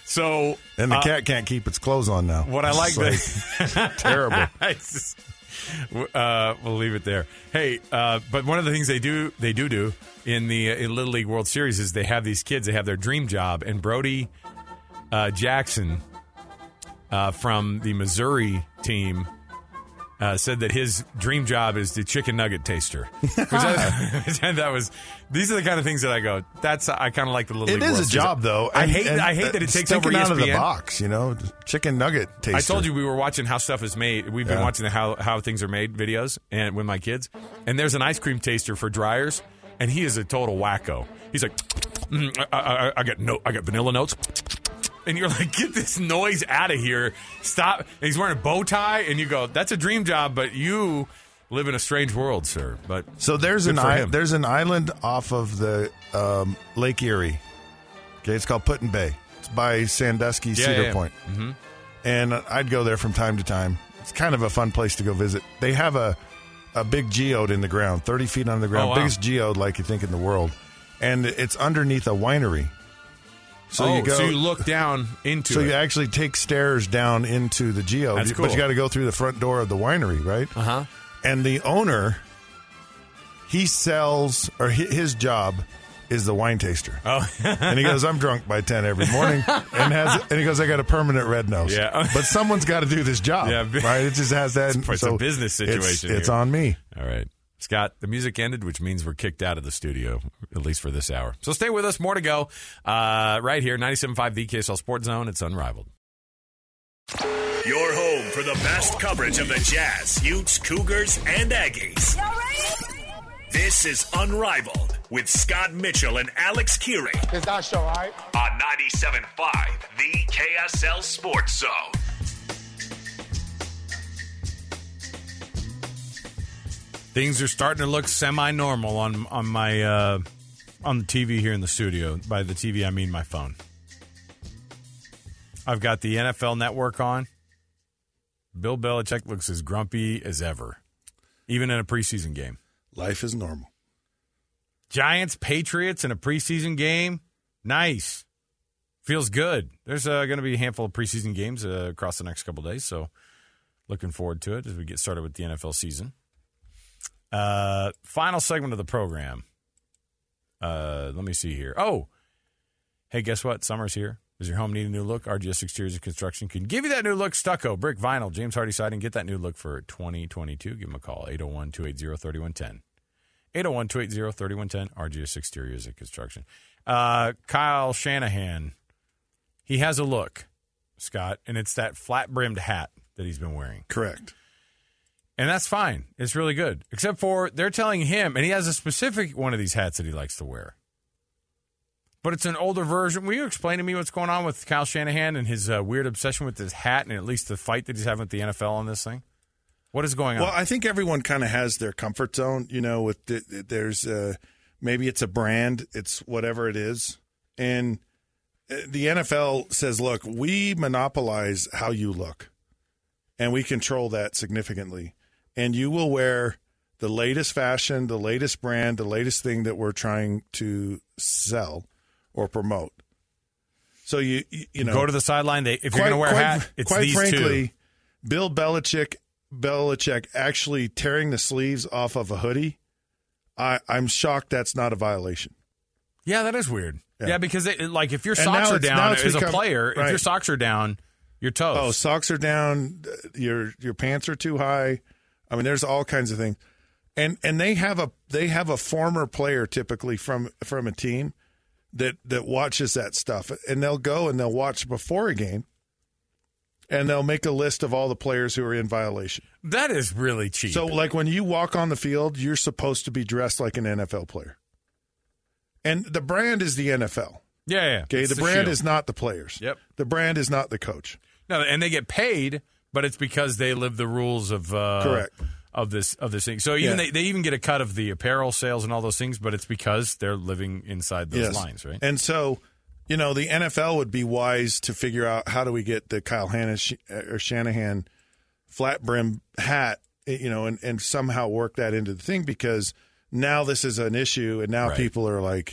So and the uh, cat can't keep its clothes on now. What I like, It's the, like, terrible. It's just- uh, we'll leave it there. Hey, uh, but one of the things they do, they do do in the uh, in Little League World Series is they have these kids. They have their dream job, and Brody uh, Jackson uh, from the Missouri team. Uh, said that his dream job is the chicken nugget taster. Which I, which I thought was, these are the kind of things that I go, that's, I kind of like the Little It League is World a Series. job, though. I and- hate and I hate that it takes over sticking E S P N. out of the box, you know, chicken nugget taster. I told you we were watching how stuff is made. We've been Yeah. watching the how, how things are made videos and with my kids. And there's an ice cream taster for dryers, and he is a total wacko. He's like, mm, I, I, I got no, I got vanilla notes. And you're like, get this noise out of here. Stop. And he's wearing a bow tie, and you go, that's a dream job, but you live in a strange world, sir. But So there's good an for I- him. there's an island off of the um, Lake Erie. Okay, it's called Put-in Bay. It's by Sandusky, Yeah, Cedar yeah. Point. Mm-hmm. And I'd go there from time to time. It's kind of a fun place to go visit. They have a a big geode in the ground, thirty feet under the ground, Oh, wow. biggest geode like you think in the world, and it's underneath a winery. So oh, you go. so you look down into So it. you actually take stairs down into the geode, That's but cool. you got to go through the front door of the winery, right? Uh huh. And the owner, he sells, or hi- his job is the wine taster. Oh, and he goes, I'm drunk by ten every morning, and has, and he goes, I got a permanent red nose. Yeah. but someone's got to do this job, Yeah. right? It just has that. It's, it's so a business it's- situation. It's, here. on me. All right. Scott, the music ended, which means we're kicked out of the studio, at least for this hour. So stay with us. More to go uh, right here, ninety-seven point five V K S L Sports Zone. It's unrivaled. Your home for the best coverage of the Jazz, Utes, Cougars, and Aggies. This is Unrivaled with Scott Mitchell and Alex Keary It's our show, all right? on ninety-seven point five The K S L Sports Zone. Things are starting to look semi-normal on on my uh, on the T V here in the studio. By the T V, I mean my phone. I've got the N F L Network on. Bill Belichick looks as grumpy as ever, even in a preseason game. Life is normal. Giants, Patriots in a preseason game. Nice. Feels good. There's uh, going to be a handful of preseason games uh, across the next couple days, so looking forward to it as we get started with the N F L season. Uh, final segment of the program. Uh, let me see here. Oh, hey, guess what? Summer's here. Does your home need a new look? R G S Exteriors and Construction can give you that new look. Stucco, brick, vinyl, James Hardy siding. Get that new look for twenty twenty-two. Give them a call. eight oh one, two eight zero, three one one zero. eight oh one, two eight zero, three one one zero. R G S Exteriors and Construction. Uh, Kyle Shanahan. He has a look, Scott, and it's that flat-brimmed hat that he's been wearing. Correct. And that's fine. It's really good. Except for they're telling him, and he has a specific one of these hats that he likes to wear. But it's an older version. Will you explain to me what's going on with Kyle Shanahan and his uh, weird obsession with his hat and at least the fight that he's having with the N F L on this thing? What is going on? Well, I think everyone kind of has their comfort zone. You know, with the, there's uh, maybe it's a brand, it's whatever it is, and the N F L says, "Look, we monopolize how you look, and we control that significantly, and you will wear the latest fashion, the latest brand, the latest thing that we're trying to sell or promote." So you you, you know, go to the sideline. They, if you're quite- going to wear a quite- hat, it's quite these frankly, two. Bill Belichick, Belichick actually tearing the sleeves off of a hoodie. I, I'm shocked that's not a violation. Yeah, that is weird. Yeah, Yeah. because they, like if your And socks now are it's- now down it's as a become- player, if right. your socks are down, you're toast. Oh, socks are down. Your your pants are too high. I mean, there's all kinds of things, and and they have a they have a former player typically from from a team that that watches that stuff, and they'll go and they'll watch before a game, and they'll make a list of all the players who are in violation. That is really cheap. So, like when you walk on the field, you're supposed to be dressed like an N F L player, and the brand is the N F L. yeah, yeah. Okay, It's the the brand shield. is not the players. Yep. The brand is not the coach. No, and they get paid, but it's because they live the rules of uh, Correct. of this of this thing. So even Yeah. they, they even get a cut of the apparel sales and all those things, but it's because they're living inside those Yes. lines, right? And so, you know, the N F L would be wise to figure out how do we get the Kyle Hanna or Shanahan flat brim hat, you know, and, and somehow work that into the thing, because now this is an issue, and now Right. people are like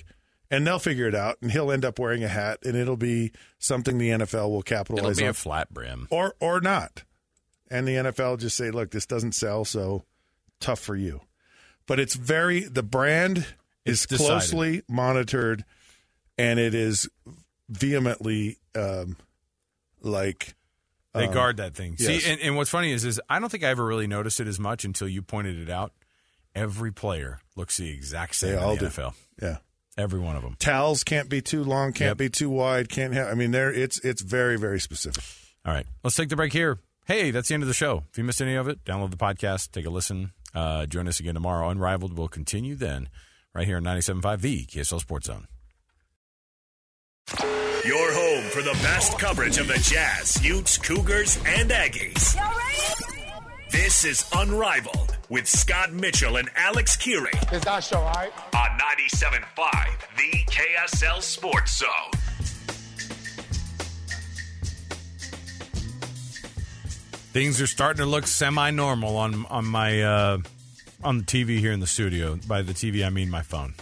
And they'll figure it out, and he'll end up wearing a hat, and it'll be something the N F L will capitalize on. It'll be a flat brim. Or, or not. And the N F L just say, look, this doesn't sell, so tough for you. But it's very, the brand is It's closely decided. monitored, and it is vehemently um, like. They um, guard that thing. yes. See, and, and what's funny is, is I don't think I ever really noticed it as much until you pointed it out. Every player looks the exact same They in all the do. N F L. Yeah. Every one of them. Towels can't be too long, can't Yep. be too wide, can't have. I mean, there it's it's very very specific. All right, let's take the break here. Hey, that's the end of the show. If you missed any of it, download the podcast, take a listen. Uh, join us again tomorrow. Unrivaled will continue then, right here on ninety-seven point five, the K S L Sports Zone. Your home for the best coverage of the Jazz, Utes, Cougars, and Aggies. Y'all ready? This is Unrivaled with Scott Mitchell and Alex Keary It's our show, all right? on ninety-seven point five, the K S L Sports Zone. Things are starting to look semi-normal on on my uh, on the T V here in the studio. By the T V, I mean my phone.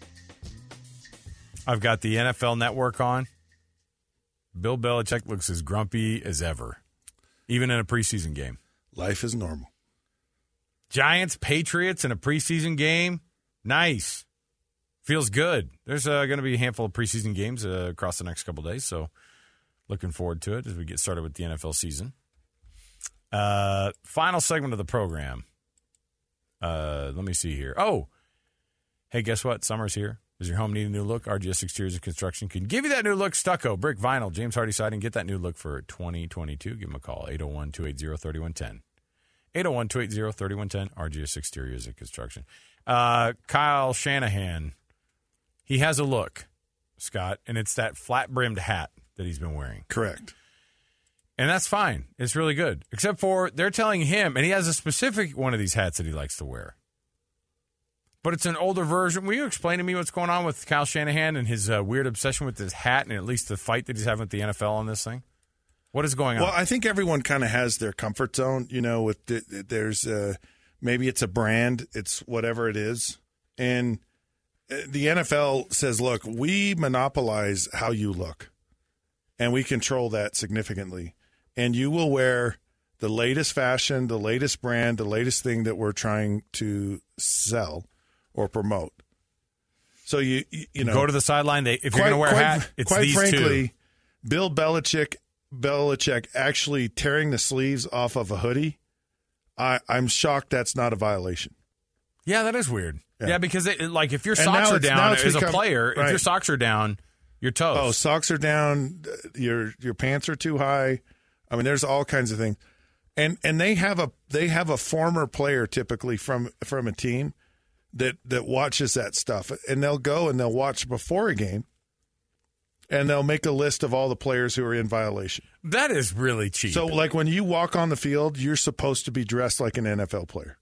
I've got the N F L Network on. Bill Belichick looks as grumpy as ever, even in a preseason game. Life is normal. Giants, Patriots in a preseason game. Nice. Feels good. There's uh, going to be a handful of preseason games uh, across the next couple days, so looking forward to it as we get started with the N F L season. Uh, final segment of the program. Uh, let me see here. Oh, hey, guess what? Summer's here. Does your home need a new look? R G S Exteriors and Construction can give you that new look. Stucco, brick, vinyl, James Hardy siding. Get that new look for twenty twenty-two. Give them a call, eight oh one, two eight zero, three one one zero. eight oh one, two eight zero, three one one zero, R G S Exteriors and Construction. Uh, Kyle Shanahan, he has a look, Scott, and it's that flat-brimmed hat that he's been wearing. Correct. And that's fine. It's really good. Except for they're telling him, and he has a specific one of these hats that he likes to wear. But it's an older version. Will you explain to me what's going on with Kyle Shanahan and his uh, weird obsession with his hat and at least the fight that he's having with the N F L on this thing? What is going on? Well, I think everyone kind of has their comfort zone. You know, with the, there's uh, maybe it's a brand, it's whatever it is, and the N F L says, "Look, we monopolize how you look, and we control that significantly, and you will wear the latest fashion, the latest brand, the latest thing that we're trying to sell or promote." So you you, you know, go to the sideline. They, if quite, you're going to wear a quite, hat, it's quite these frankly, two. Bill Belichick. Belichick actually tearing the sleeves off of a hoodie, I, I'm shocked that's not a violation. Yeah, that is weird. Yeah, Yeah. because it, like if your And socks now are it's- now down it's as a become- player, if right. your socks are down, you're toast. Oh, socks are down, your your pants are too high. I mean, there's all kinds of things, and and they have a they have a former player typically from from a team that that watches that stuff, and they'll go and they'll watch before a game. And they'll make a list of all the players who are in violation. That is really cheap. So, like, when you walk on the field, you're supposed to be dressed like an N F L player.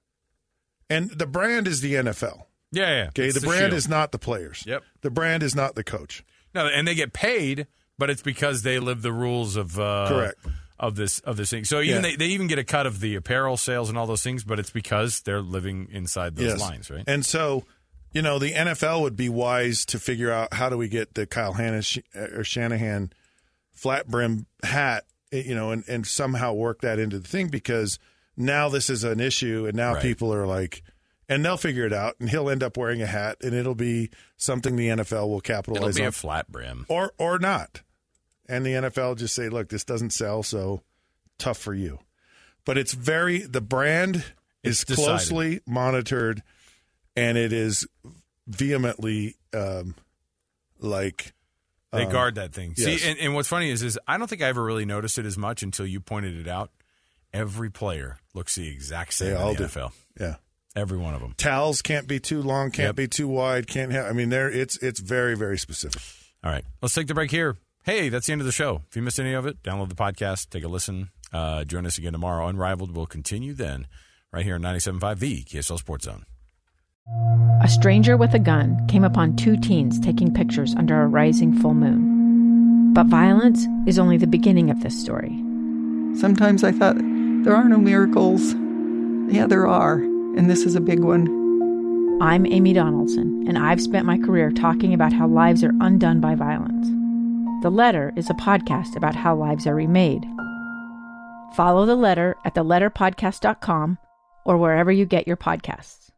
And the brand is the N F L. Yeah, yeah. Okay, It's the brand shield. is not the players. Yep. The brand is not the coach. No, and they get paid, but it's because they live the rules of uh, Correct. of this of this thing. So even Yeah. they, they even get a cut of the apparel sales and all those things, but it's because they're living inside those Yes. lines, right? And so, you know, the N F L would be wise to figure out how do we get the Kyle Hanna, or Shanahan flat brim hat, you know, and, and somehow work that into the thing, because now this is an issue, and now Right. people are like, and they'll figure it out, and he'll end up wearing a hat, and it'll be something the N F L will capitalize It'll be on. a flat brim. Or or not. And the N F L just say, look, this doesn't sell, so tough for you. But it's very, the brand It's is decided. closely monitored, and it is vehemently um, like. They um, guard that thing. yes. See, and, and what's funny is, is I don't think I ever really noticed it as much until you pointed it out. Every player looks the exact same They in all the do. N F L. Yeah. Every one of them. Towels can't be too long, can't Yep. be too wide, can't have. I mean, there it's it's very very specific. All right, let's take the break here. Hey, that's the end of the show. If you missed any of it, download the podcast, take a listen. Uh, join us again tomorrow. Unrivaled will continue then, right here on ninety-seven point five, the K S L Sports Zone. A stranger with a gun came upon two teens taking pictures under a rising full moon. But violence is only the beginning of this story. Sometimes I thought, there are no miracles. Yeah, there are, and this is a big one. I'm Amy Donaldson, and I've spent my career talking about how lives are undone by violence. The Letter is a podcast about how lives are remade. Follow The Letter at the letter podcast dot com or wherever you get your podcasts.